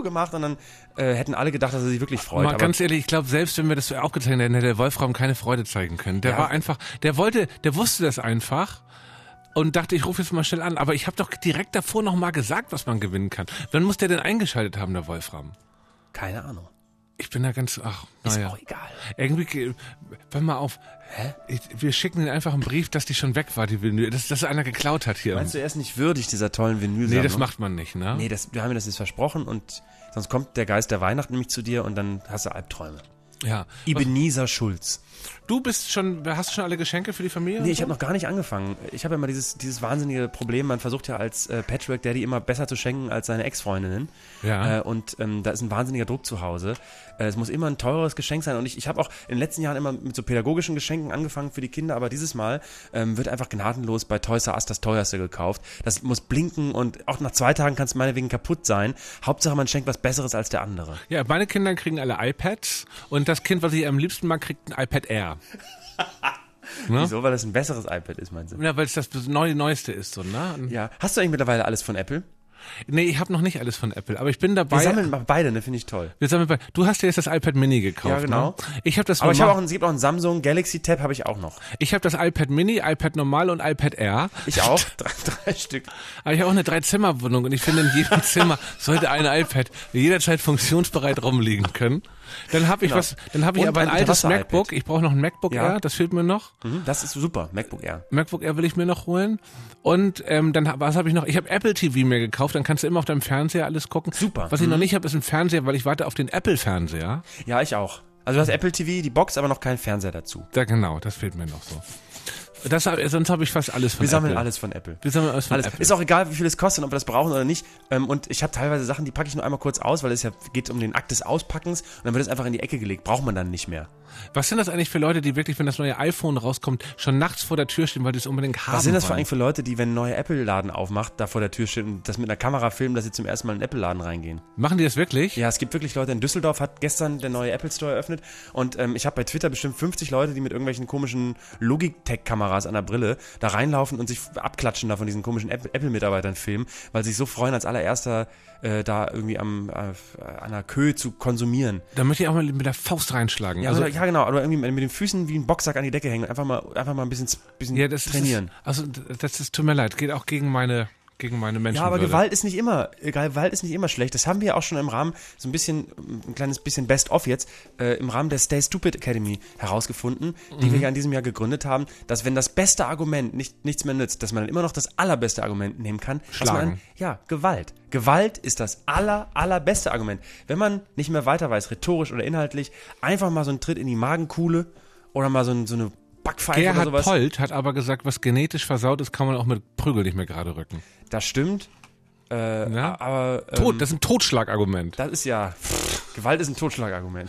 gemacht und dann hätten alle gedacht, dass er sich wirklich freut. Mal Aber ganz ehrlich, ich glaube, selbst wenn wir das so aufgezeichnet hätten, hätte der Wolfram keine Freude zeigen können. Der war einfach, der wusste das einfach. Und dachte, ich rufe jetzt mal schnell an. Aber ich habe doch direkt davor noch mal gesagt, was man gewinnen kann. Wann muss der denn eingeschaltet haben, der Wolfram? keine Ahnung. Ich bin da ganz, ist naja. auch egal. Irgendwie, warte mal auf. Hä? Wir schicken ihnen einfach einen Brief, dass die schon weg war, die Vinyl, dass einer geklaut hat hier. Meinst du, er ist nicht würdig dieser tollen Vinylsammlung? Nee, das macht man nicht, ne? Nee, wir haben ihm das jetzt versprochen und sonst kommt der Geist der Weihnacht nämlich zu dir und dann hast du Albträume. Ja. Ebenezer Schulz. Hast du schon alle Geschenke für die Familie? Nee, ich habe noch gar nicht angefangen. Ich habe ja immer dieses wahnsinnige Problem, man versucht ja als Patchwork-Daddy immer besser zu schenken als seine Ex-Freundinnen. Ja. Und da ist ein wahnsinniger Druck zu Hause. Es muss immer ein teureres Geschenk sein und ich habe auch in den letzten Jahren immer mit so pädagogischen Geschenken angefangen für die Kinder, aber dieses Mal wird einfach gnadenlos bei Toys R Us das teuerste gekauft. Das muss blinken und auch nach 2 Tagen kann es meinetwegen kaputt sein. Hauptsache man schenkt was Besseres als der andere. Ja, meine Kinder kriegen alle iPads und das Kind, was ich am liebsten mag, kriegt ein iPad Air. Ne? Wieso? Weil das ein besseres iPad ist, meinst du? Ja, weil es das Neueste ist, so, ne? Ja. Hast du eigentlich mittlerweile alles von Apple? Nee, ich habe noch nicht alles von Apple, aber ich bin dabei. Wir sammeln beide, ne, finde ich toll. Du hast dir jetzt das iPad Mini gekauft, ja, genau. Ne? Ich habe das aber es gibt auch einen Samsung Galaxy Tab, habe ich auch noch. Ich habe das iPad Mini, iPad Normal und iPad Air. Ich auch, 3 Stück. Aber ich habe auch eine 3-Zimmer-Wohnung und ich finde, in jedem Zimmer sollte ein iPad jederzeit funktionsbereit rumliegen können. Dann habe ich aber ein altes MacBook. Ich brauche noch ein MacBook Air, das fehlt mir noch. Das ist super, MacBook Air. MacBook Air will ich mir noch holen. Und was habe ich noch? Ich habe Apple TV mir gekauft, dann kannst du immer auf deinem Fernseher alles gucken. Super. Was ich noch nicht habe, ist ein Fernseher, weil ich warte auf den Apple-Fernseher. Ja, ich auch. Also du hast Apple TV, die Box, aber noch keinen Fernseher dazu. Ja, genau, das fehlt mir noch so. Sonst habe ich fast alles von Apple. Wir sammeln alles von Apple. Apple. Ist auch egal, wie viel es kostet, ob wir das brauchen oder nicht. Und ich habe teilweise Sachen, die packe ich nur einmal kurz aus, weil es ja geht um den Akt des Auspackens und dann wird es einfach in die Ecke gelegt. Braucht man dann nicht mehr. Was sind das eigentlich für Leute, die wirklich, wenn das neue iPhone rauskommt, schon nachts vor der Tür stehen, weil die es unbedingt haben wollen? Was sind das für Leute, die, wenn ein neuer Apple-Laden aufmacht, da vor der Tür stehen und das mit einer Kamera filmen, dass sie zum ersten Mal in einen Apple-Laden reingehen? Machen die das wirklich? Ja, es gibt wirklich Leute. In Düsseldorf hat gestern der neue Apple Store eröffnet und ich habe bei Twitter bestimmt 50 Leute, die mit irgendwelchen komischen Logitech-Kameras an der Brille da reinlaufen und sich abklatschen da von diesen komischen Apple-Mitarbeitern filmen, weil sie sich so freuen, als allererster da irgendwie an einer Köhe zu konsumieren. Da möchte ich auch mal mit der Faust reinschlagen. Ja, ja genau, oder irgendwie mit den Füßen wie ein Boxsack an die Decke hängen und einfach mal ein bisschen trainieren. Das tut mir leid, geht auch gegen meine Menschenwürde. Ja, aber Gewalt ist nicht immer schlecht. Das haben wir auch schon im Rahmen, so ein kleines bisschen Best-of jetzt, im Rahmen der Stay Stupid Academy herausgefunden, die wir ja in diesem Jahr gegründet haben, dass wenn das beste Argument nichts mehr nützt, dass man dann immer noch das allerbeste Argument nehmen kann. Schlagen. Gewalt. Gewalt ist das allerbeste Argument. Wenn man nicht mehr weiter weiß, rhetorisch oder inhaltlich, einfach mal so einen Tritt in die Magenkuhle oder mal so eine Backpfeife Gerhard oder sowas. Polt hat aber gesagt, was genetisch versaut ist, kann man auch mit Prügel nicht mehr gerade rücken. Das stimmt. Ja? Aber das ist ein Totschlagargument. Das ist ja Gewalt ist ein Totschlagargument.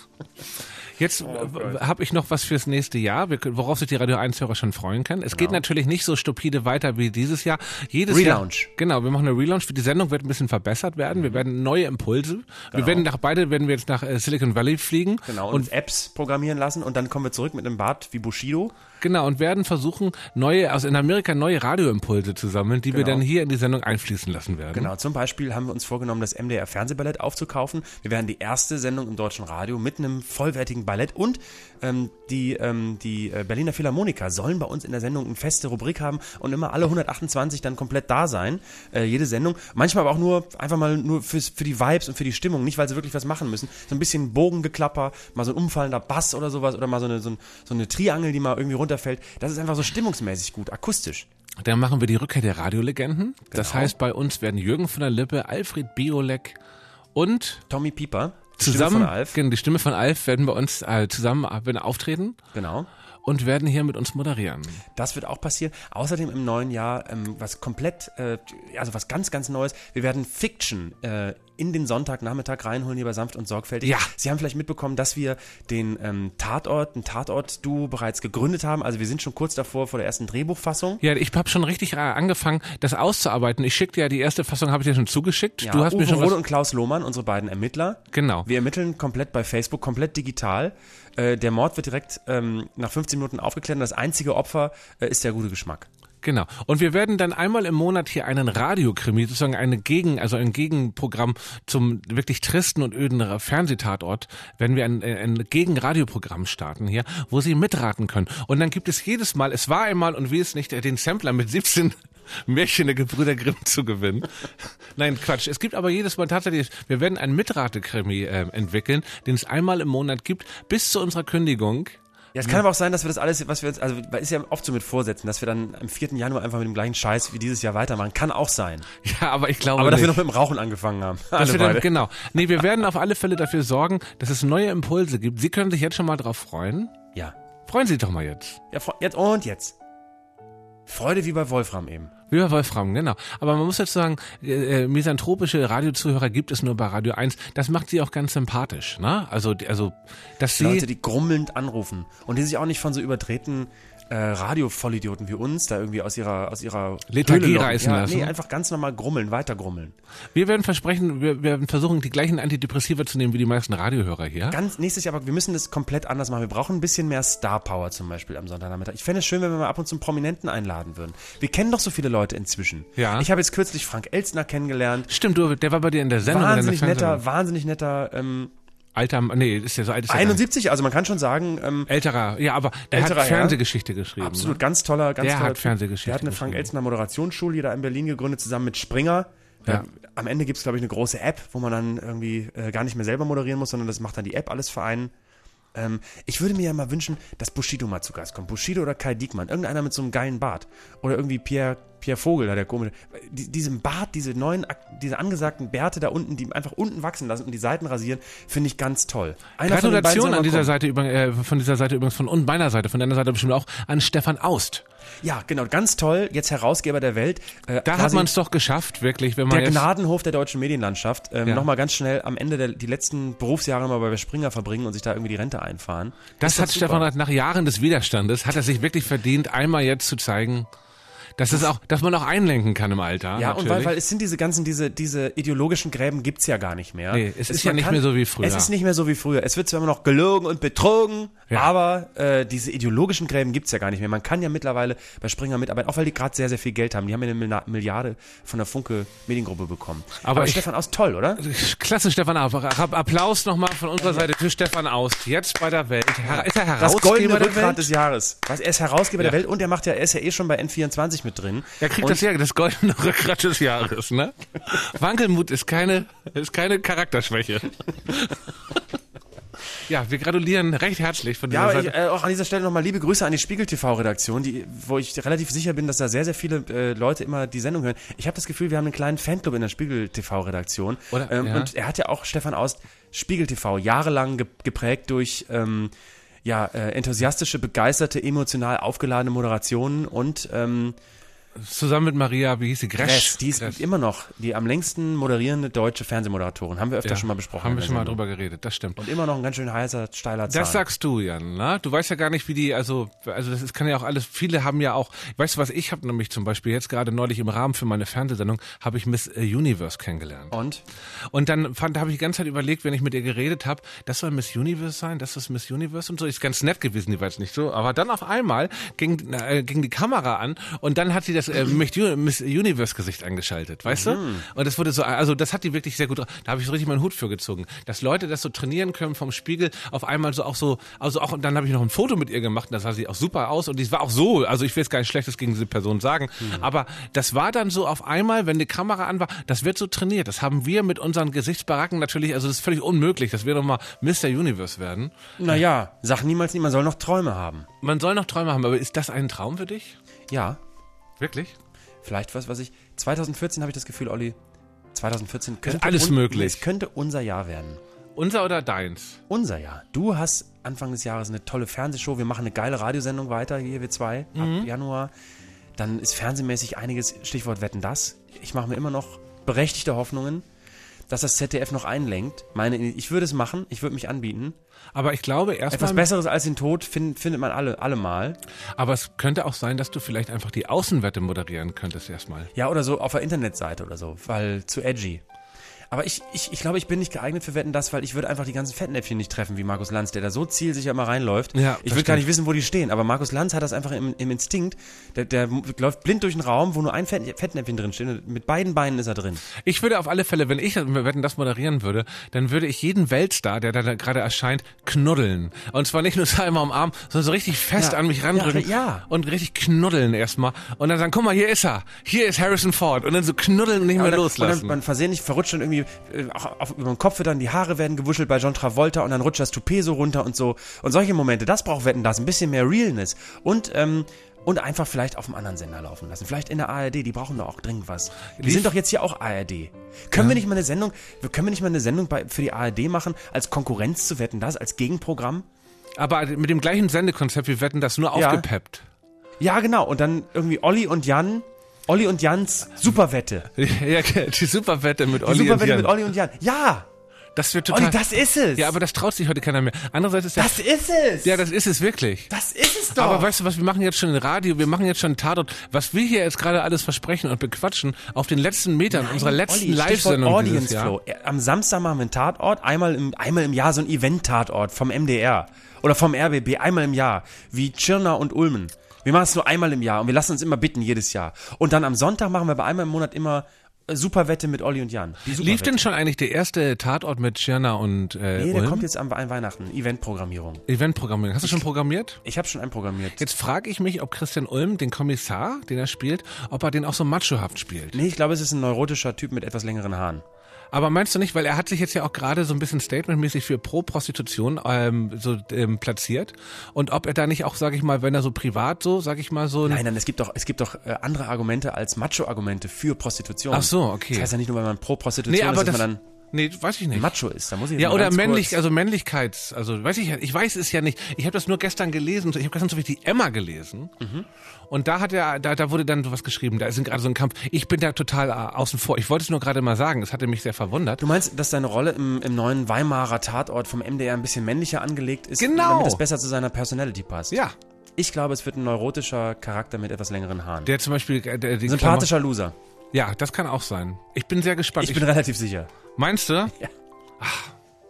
Jetzt habe ich noch was fürs nächste Jahr, worauf sich die Radio 1-Hörer schon freuen können. Es geht natürlich nicht so stupide weiter wie dieses Jahr. Relaunch. Genau, wir machen eine Relaunch. Die Sendung wird ein bisschen verbessert werden. Wir werden neue Impulse. Genau. Wir werden jetzt nach Silicon Valley fliegen. Genau, und Apps programmieren lassen und dann kommen wir zurück mit einem Bart wie Bushido. Genau, und werden versuchen, in Amerika neue Radioimpulse zu sammeln, die wir dann hier in die Sendung einfließen lassen werden. Genau, zum Beispiel haben wir uns vorgenommen, das MDR Fernsehballett aufzukaufen. Wir werden die erste Sendung im deutschen Radio mit einem vollwertigen Ballett und die Berliner Philharmoniker sollen bei uns in der Sendung eine feste Rubrik haben und immer alle 128 dann komplett da sein, jede Sendung. Manchmal aber auch einfach mal nur für die Vibes und für die Stimmung, nicht weil sie wirklich was machen müssen. So ein bisschen Bogengeklapper, mal so ein umfallender Bass oder sowas oder mal so eine Triangel, die mal irgendwie runterfällt. Das ist einfach so stimmungsmäßig gut, akustisch. Dann machen wir die Rückkehr der Radiolegenden. Genau. Das heißt, bei uns werden Jürgen von der Lippe, Alfred Biolek und Tommy Pieper. Zusammen, die Stimme von Alf werden bei uns zusammen auftreten. Genau. Und werden hier mit uns moderieren. Das wird auch passieren. Außerdem im neuen Jahr was ganz, ganz Neues. Wir werden Fiction in den Sonntagnachmittag reinholen hier bei Sanft und Sorgfältig. Ja. Sie haben vielleicht mitbekommen, dass wir ein Tatort-Duo bereits gegründet haben. Also wir sind schon kurz davor vor der ersten Drehbuchfassung. Ja, ich habe schon richtig angefangen, das auszuarbeiten. Ich schicke dir die erste Fassung, habe ich dir schon zugeschickt. Ja, du hast Uwe mir schon Rode und Klaus Lohmann, unsere beiden Ermittler. Genau. Wir ermitteln komplett bei Facebook, komplett digital. Der Mord wird direkt nach 15 Minuten aufgeklärt und das einzige Opfer ist der gute Geschmack. Genau. Und wir werden dann einmal im Monat hier einen Radiokrimi, sozusagen ein Gegenprogramm zum wirklich tristen und öden Fernsehtatort, werden wir ein Gegenradioprogramm starten hier, wo Sie mitraten können. Und dann gibt es jedes Mal, es war einmal und wie es nicht, den Sampler mit 17 Märchen der Gebrüder Grimm zu gewinnen. Nein, Quatsch. Es gibt aber jedes Mal tatsächlich, wir werden einen Mitratekrimi entwickeln, den es einmal im Monat gibt, bis zu unserer Kündigung. Ja, es kann aber auch sein, dass wir das alles, was wir jetzt, also ist ja oft so mit Vorsätzen, dass wir dann am 4. Januar einfach mit dem gleichen Scheiß wie dieses Jahr weitermachen. Kann auch sein. Ja, aber ich glaube aber dass nicht. wir noch mit dem Rauchen angefangen haben. Dass wir dann, genau. Nee, wir werden auf alle Fälle dafür sorgen, dass es neue Impulse gibt. Sie können sich jetzt schon mal drauf freuen. Ja. Freuen Sie sich doch mal jetzt. Ja, jetzt. Freude wie bei Wolfram eben. Wie bei Wolfram, genau. Aber man muss jetzt sagen, misanthropische Radiozuhörer gibt es nur bei Radio 1. Das macht sie auch ganz sympathisch, ne? Also, dass sie... Leute, die grummelnd anrufen und die sich auch nicht von so überdrehten Radio-Vollidioten wie uns da irgendwie aus ihrer Lethargie reißen lassen. Nee, einfach ganz normal grummeln, weiter grummeln. Wir werden versprechen, wir werden versuchen, die gleichen Antidepressiva zu nehmen wie die meisten Radiohörer hier. Nächstes Jahr, aber wir müssen das komplett anders machen. Wir brauchen ein bisschen mehr Star-Power zum Beispiel am Sonntagnachmittag. Ich fände es schön, wenn wir mal ab und zu einen Prominenten einladen würden. Wir kennen doch so viele Leute inzwischen. Ja. Ich habe jetzt kürzlich Frank Elstner kennengelernt. Stimmt, der war bei dir in der Sendung. Wahnsinnig netter, Alter, nee, ist ja so alt. 71, also man kann schon sagen... älterer, ja, aber der hat Fernsehgeschichte geschrieben. Absolut, ne? Ganz toller. Der hat Fernsehgeschichte Der hat eine Frank Elstner Moderationsschule hier da in Berlin gegründet, zusammen mit Springer. Ja. Am Ende gibt's glaube ich, eine große App, wo man dann irgendwie gar nicht mehr selber moderieren muss, sondern das macht dann die App alles für einen. Ich würde mir ja mal wünschen, dass Bushido mal zu Gast kommt. Bushido oder Kai Diekmann. Irgendeiner mit so einem geilen Bart. Oder irgendwie Pierre Vogel, da der komische. Diesem Bart, diese angesagten Bärte da unten, die einfach unten wachsen lassen und die Seiten rasieren, finde ich ganz toll. Gratulation an dieser Seite, von dieser Seite übrigens und meiner Seite, von deiner Seite bestimmt auch, an Stefan Aust. Ja, genau, ganz toll. Jetzt Herausgeber der Welt. Da hat man es doch geschafft, wirklich. Wenn man der Gnadenhof der deutschen Medienlandschaft. Nochmal ganz schnell am Ende die letzten Berufsjahre mal bei Springer verbringen und sich da irgendwie die Rente einfahren. Das hat Stefan nach Jahren des Widerstandes, hat er sich wirklich verdient, einmal jetzt zu zeigen, dass man auch einlenken kann im Alter. Ja, natürlich. und weil es sind diese ideologischen Gräben gibt's ja gar nicht mehr. Nee, es ist ja nicht mehr so wie früher. Es ist nicht mehr so wie früher. Es wird zwar immer noch gelogen und betrogen, aber diese ideologischen Gräben gibt's ja gar nicht mehr. Man kann ja mittlerweile bei Springer mitarbeiten, auch weil die gerade sehr, sehr viel Geld haben. Die haben ja eine Milliarde von der Funke Mediengruppe bekommen. Aber Stefan Aust, toll, oder? Klasse, Stefan Aust. Applaus nochmal von unserer Seite für Stefan Aust. Jetzt bei der Welt. Ist er Herausgeber das goldene der Rückgrat Welt? des Jahres. Er ist Herausgeber der Welt und er ist ja eh schon bei N24 mit drin. Er kriegt das goldene Rückgrat des Jahres, ne? Wankelmut ist keine Charakterschwäche. Ja, wir gratulieren recht herzlich von dieser Seite. Auch an dieser Stelle nochmal liebe Grüße an die Spiegel-TV-Redaktion, wo ich relativ sicher bin, dass da sehr, sehr viele Leute immer die Sendung hören. Ich habe das Gefühl, wir haben einen kleinen Fanclub in der Spiegel-TV-Redaktion. Und er hat ja auch, Stefan Aust, Spiegel-TV jahrelang geprägt durch enthusiastische, begeisterte, emotional aufgeladene Moderationen und zusammen mit Maria, wie hieß sie? Gresch. Die ist immer noch die am längsten moderierende deutsche Fernsehmoderatorin. Haben wir öfter schon mal besprochen. Haben wir schon mal drüber geredet, das stimmt. Und immer noch ein ganz schön heißer, steiler Zahn. Das sagst du, Jan, ne? Du weißt ja gar nicht, wie die, also das kann ja auch alles, viele haben ja auch, weißt du was, ich habe nämlich zum Beispiel jetzt gerade neulich im Rahmen für meine Fernsehsendung, habe ich Miss Universe kennengelernt. Und dann habe ich die ganze Zeit überlegt, wenn ich mit ihr geredet habe, das soll Miss Universe sein, das ist Miss Universe und so, ist ganz nett gewesen, die war jetzt nicht so, aber dann auf einmal ging die Kamera an und dann hat sie das Miss Universe Gesicht angeschaltet, weißt du? Und das wurde so, also das hat die wirklich sehr gut, da habe ich so richtig meinen Hut für gezogen, dass Leute das so trainieren können vom Spiegel, auf einmal so auch so, also auch, und dann habe ich noch ein Foto mit ihr gemacht und das sah sie auch super aus und die war auch so, also ich will jetzt gar nichts Schlechtes gegen diese Person sagen, aber das war dann so auf einmal, wenn die Kamera an war, das wird so trainiert, das haben wir mit unseren Gesichtsbaracken natürlich, also das ist völlig unmöglich, dass wir doch mal Mr. Universe werden. Naja, sag niemals nie, man soll noch Träume haben. Man soll noch Träume haben, aber ist das ein Traum für dich? Ja. Wirklich? Vielleicht was 2014 habe ich das Gefühl, Olli, 2014 könnte alles möglich. Es könnte unser Jahr werden. Unser oder deins? Unser Jahr. Du hast Anfang des Jahres eine tolle Fernsehshow, wir machen eine geile Radiosendung weiter, hier wir zwei, ab Januar. Dann ist fernsehmäßig einiges, Stichwort Wetten, das. Ich mache mir immer noch berechtigte Hoffnungen, dass das ZDF noch einlenkt. Ich würde es machen, ich würde mich anbieten. Aber ich glaube erstmal... Etwas Besseres als den Tod findet man allemal. Aber es könnte auch sein, dass du vielleicht einfach die Außenwette moderieren könntest erstmal. Ja, oder so auf der Internetseite oder so, weil zu edgy. Aber ich glaube, ich bin nicht geeignet für Wetten, das, weil ich würde einfach die ganzen Fettnäpfchen nicht treffen wie Markus Lanz, der da so zielsicher immer reinläuft. Ja, ich würde gar nicht wissen, wo die stehen. Aber Markus Lanz hat das einfach im Instinkt. Der läuft blind durch einen Raum, wo nur ein Fettnäpfchen drin steht. Und mit beiden Beinen ist er drin. Ich würde auf alle Fälle, wenn ich Wetten, das moderieren würde, dann würde ich jeden Weltstar, der da gerade erscheint, knuddeln. Und zwar nicht nur so einmal am Arm, sondern so richtig fest an mich randrücken. Ja. Und richtig knuddeln erstmal. Und dann sagen, guck mal, hier ist er. Hier ist Harrison Ford. Und dann so knuddeln und nicht mehr loslassen. Und dann versehentlich verrutscht dann irgendwie auch über den Kopf, dann die Haare werden gewuschelt bei John Travolta und dann rutscht das Toupet so runter und so. Und solche Momente, das braucht Wetten, das. Ein bisschen mehr Realness. Und einfach vielleicht auf einem anderen Sender laufen lassen. Vielleicht in der ARD, die brauchen doch auch dringend was. Die sind doch jetzt hier auch ARD. Können wir nicht mal eine Sendung für die ARD machen, als Konkurrenz zu Wetten, das, als Gegenprogramm? Aber mit dem gleichen Sendekonzept wie Wetten, das nur aufgepeppt. Ja, genau. Und dann irgendwie Olli und Jans Superwette. Ja, die Superwette mit Olli und Jan. Die Superwette mit Olli und Jan. Ja! Das wird total. Olli, das ist es! Ja, aber das traut sich heute keiner mehr. Andererseits ist das ist es! Ja, das ist es wirklich. Das ist es doch! Aber weißt du was, wir machen jetzt schon ein Radio, wir machen jetzt schon einen Tatort. Was wir hier jetzt gerade alles versprechen und bequatschen, auf den letzten Metern unserer letzten Live-Sendung dieses Jahr. Flow. Am Samstag machen wir einen Tatort, einmal im Jahr so ein Event-Tatort vom MDR oder vom RBB, einmal im Jahr, wie Tschirner und Ulmen. Wir machen es nur einmal im Jahr und wir lassen uns immer bitten jedes Jahr. Und dann am Sonntag machen wir bei einmal im Monat immer Superwette mit Olli und Jan. Lief denn schon eigentlich der erste Tatort mit Tschirner und Nee, der kommt jetzt an Weihnachten. Eventprogrammierung. Hast du schon programmiert? Ich habe schon einen programmiert. Jetzt frage ich mich, ob Christian Ulm, den Kommissar, den er spielt, ob er den auch so machohaft spielt. Nee, ich glaube, es ist ein neurotischer Typ mit etwas längeren Haaren. Aber meinst du nicht, weil er hat sich jetzt ja auch gerade so ein bisschen statementmäßig für Pro-Prostitution platziert und ob er da nicht auch, sag ich mal, wenn er so privat so, sag ich mal so... Nein, es gibt doch andere Argumente als Macho-Argumente für Prostitution. Ach so, okay. Das heißt ja nicht nur, wenn man Pro-Prostitution ist, dass man dann... Nee, weiß ich nicht. Macho ist, da muss ich ja, oder Männlichkeits, weiß ich ja, ich weiß es ja nicht. Ich habe das nur gestern gelesen, ich habe gestern so wie die Emma gelesen. Mhm. Und da wurde dann sowas geschrieben, da ist gerade so ein Kampf. Ich bin da total außen vor. Ich wollte es nur gerade mal sagen, es hatte mich sehr verwundert. Du meinst, dass deine Rolle im neuen Weimarer Tatort vom MDR ein bisschen männlicher angelegt ist, genau, damit es besser zu seiner Personality passt? Ja. Ich glaube, es wird ein neurotischer Charakter mit etwas längeren Haaren. Der zum Beispiel... sympathischer Loser. Ja, das kann auch sein. Ich bin sehr gespannt. Ich bin relativ sicher. Meinst du? Ja. Ach,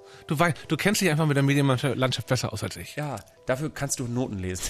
du kennst dich einfach mit der Medienlandschaft besser aus als ich. Ja, dafür kannst du Noten lesen.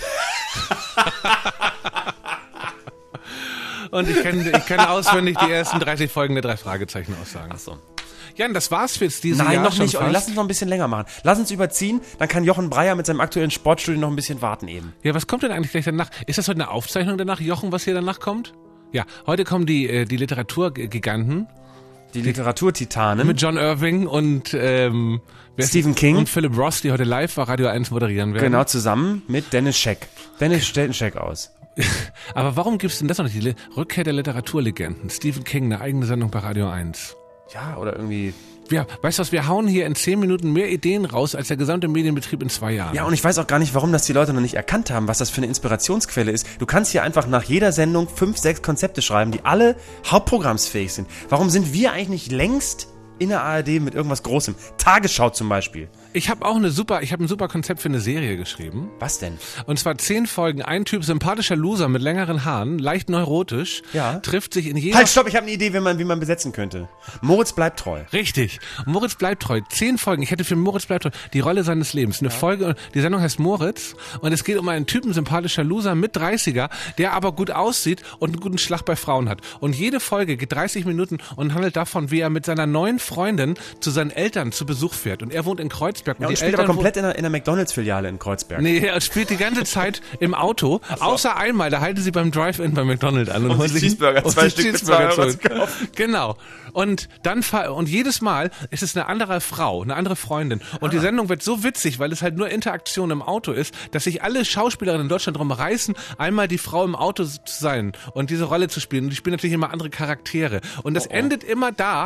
Und ich kenne auswendig die ersten 30 Folgen der 3 Fragezeichen Aussagen. Ach so. Jan, das war's für jetzt dieses Jahr. Nein, noch nicht. Fast. Lass uns noch ein bisschen länger machen. Lass uns überziehen, dann kann Jochen Breyer mit seinem aktuellen Sportstudio noch ein bisschen warten eben. Ja, was kommt denn eigentlich gleich danach? Ist das heute eine Aufzeichnung danach, Jochen, was hier danach kommt? Ja, heute kommen die Literaturgiganten. Die Literaturtitanen. Mit John Irving und Stephen King und Philip Ross, die heute live bei Radio 1 moderieren werden. Genau, zusammen mit Dennis Scheck. Dennis stellt einen Scheck aus. Aber warum gibt's denn das noch nicht? Die Rückkehr der Literaturlegenden. Stephen King, eine eigene Sendung bei Radio 1. Ja, oder irgendwie... Ja, weißt du was, wir hauen hier in 10 Minuten mehr Ideen raus als der gesamte Medienbetrieb in 2 Jahren. Ja, und ich weiß auch gar nicht, warum das die Leute noch nicht erkannt haben, was das für eine Inspirationsquelle ist. Du kannst hier einfach nach jeder Sendung 5, 6 Konzepte schreiben, die alle hauptprogrammsfähig sind. Warum sind wir eigentlich nicht längst in der ARD mit irgendwas Großem? Tagesschau zum Beispiel. Ich habe ein super Konzept für eine Serie geschrieben. Was denn? Und zwar 10 Folgen, ein Typ, sympathischer Loser mit längeren Haaren, leicht neurotisch, trifft sich in jeder... Halt, stopp, ich habe eine Idee, wie man besetzen könnte. Moritz bleibt treu. Richtig. Moritz bleibt treu. 10 Folgen. Ich hätte für Moritz bleibt treu die Rolle seines Lebens. Eine Folge, die Sendung heißt Moritz und es geht um einen Typen, sympathischer Loser mit 30er, der aber gut aussieht und einen guten Schlag bei Frauen hat. Und jede Folge geht 30 Minuten und handelt davon, wie er mit seiner neuen Freundin zu seinen Eltern zu Besuch fährt. Und er wohnt in Kreuzberg. Ja, und spielt aber komplett in der McDonalds-Filiale in Kreuzberg. Nee, er spielt die ganze Zeit im Auto, außer einmal, da halten sie beim Drive-In bei McDonalds an und holen sich Cheeseburger, 2 Stück für 2 Euro zu kaufen. Genau. Und jedes Mal ist es eine andere Frau, eine andere Freundin. Und die Sendung wird so witzig, weil es halt nur Interaktion im Auto ist, dass sich alle Schauspielerinnen in Deutschland drum reißen, einmal die Frau im Auto zu sein und diese Rolle zu spielen. Und die spielen natürlich immer andere Charaktere. Und das endet immer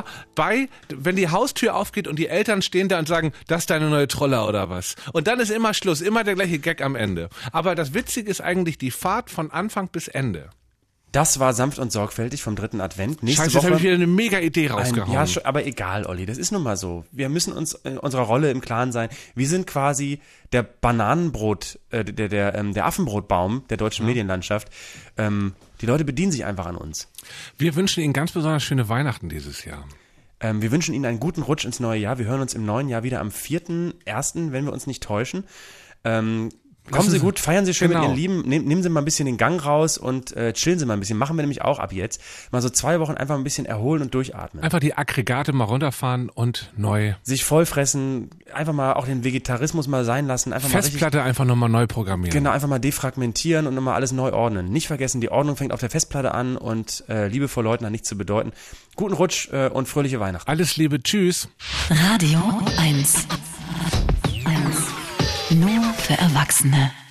wenn die Haustür aufgeht und die Eltern stehen da und sagen, das ist deine neue Troller oder was. Und dann ist immer Schluss, immer der gleiche Gag am Ende. Aber das Witzige ist eigentlich die Fahrt von Anfang bis Ende. Das war sanft und sorgfältig vom 3. Advent. Scheiße, jetzt habe ich wieder eine mega Idee rausgehauen. Ja, aber egal, Olli, das ist nun mal so. Wir müssen uns in unserer Rolle im Klaren sein. Wir sind quasi der Bananenbrot, der Affenbrotbaum der deutschen Medienlandschaft. Die Leute bedienen sich einfach an uns. Wir wünschen Ihnen ganz besonders schöne Weihnachten dieses Jahr. Wir wünschen Ihnen einen guten Rutsch ins neue Jahr. Wir hören uns im neuen Jahr wieder am 4.1., wenn wir uns nicht täuschen. Kommen Sie gut, feiern Sie schön mit Ihren Lieben, nehmen Sie mal ein bisschen den Gang raus und chillen Sie mal ein bisschen. Machen wir nämlich auch ab jetzt. Mal so 2 Wochen einfach ein bisschen erholen und durchatmen. Einfach die Aggregate mal runterfahren und neu. Sich vollfressen, einfach mal auch den Vegetarismus mal sein lassen. Einfach Festplatte mal einfach nochmal neu programmieren. Genau, einfach mal defragmentieren und nochmal alles neu ordnen. Nicht vergessen, die Ordnung fängt auf der Festplatte an und Liebe vor Leuten hat nichts zu bedeuten. Guten Rutsch und fröhliche Weihnachten. Alles Liebe, tschüss. Radio 1. Nur für Erwachsene.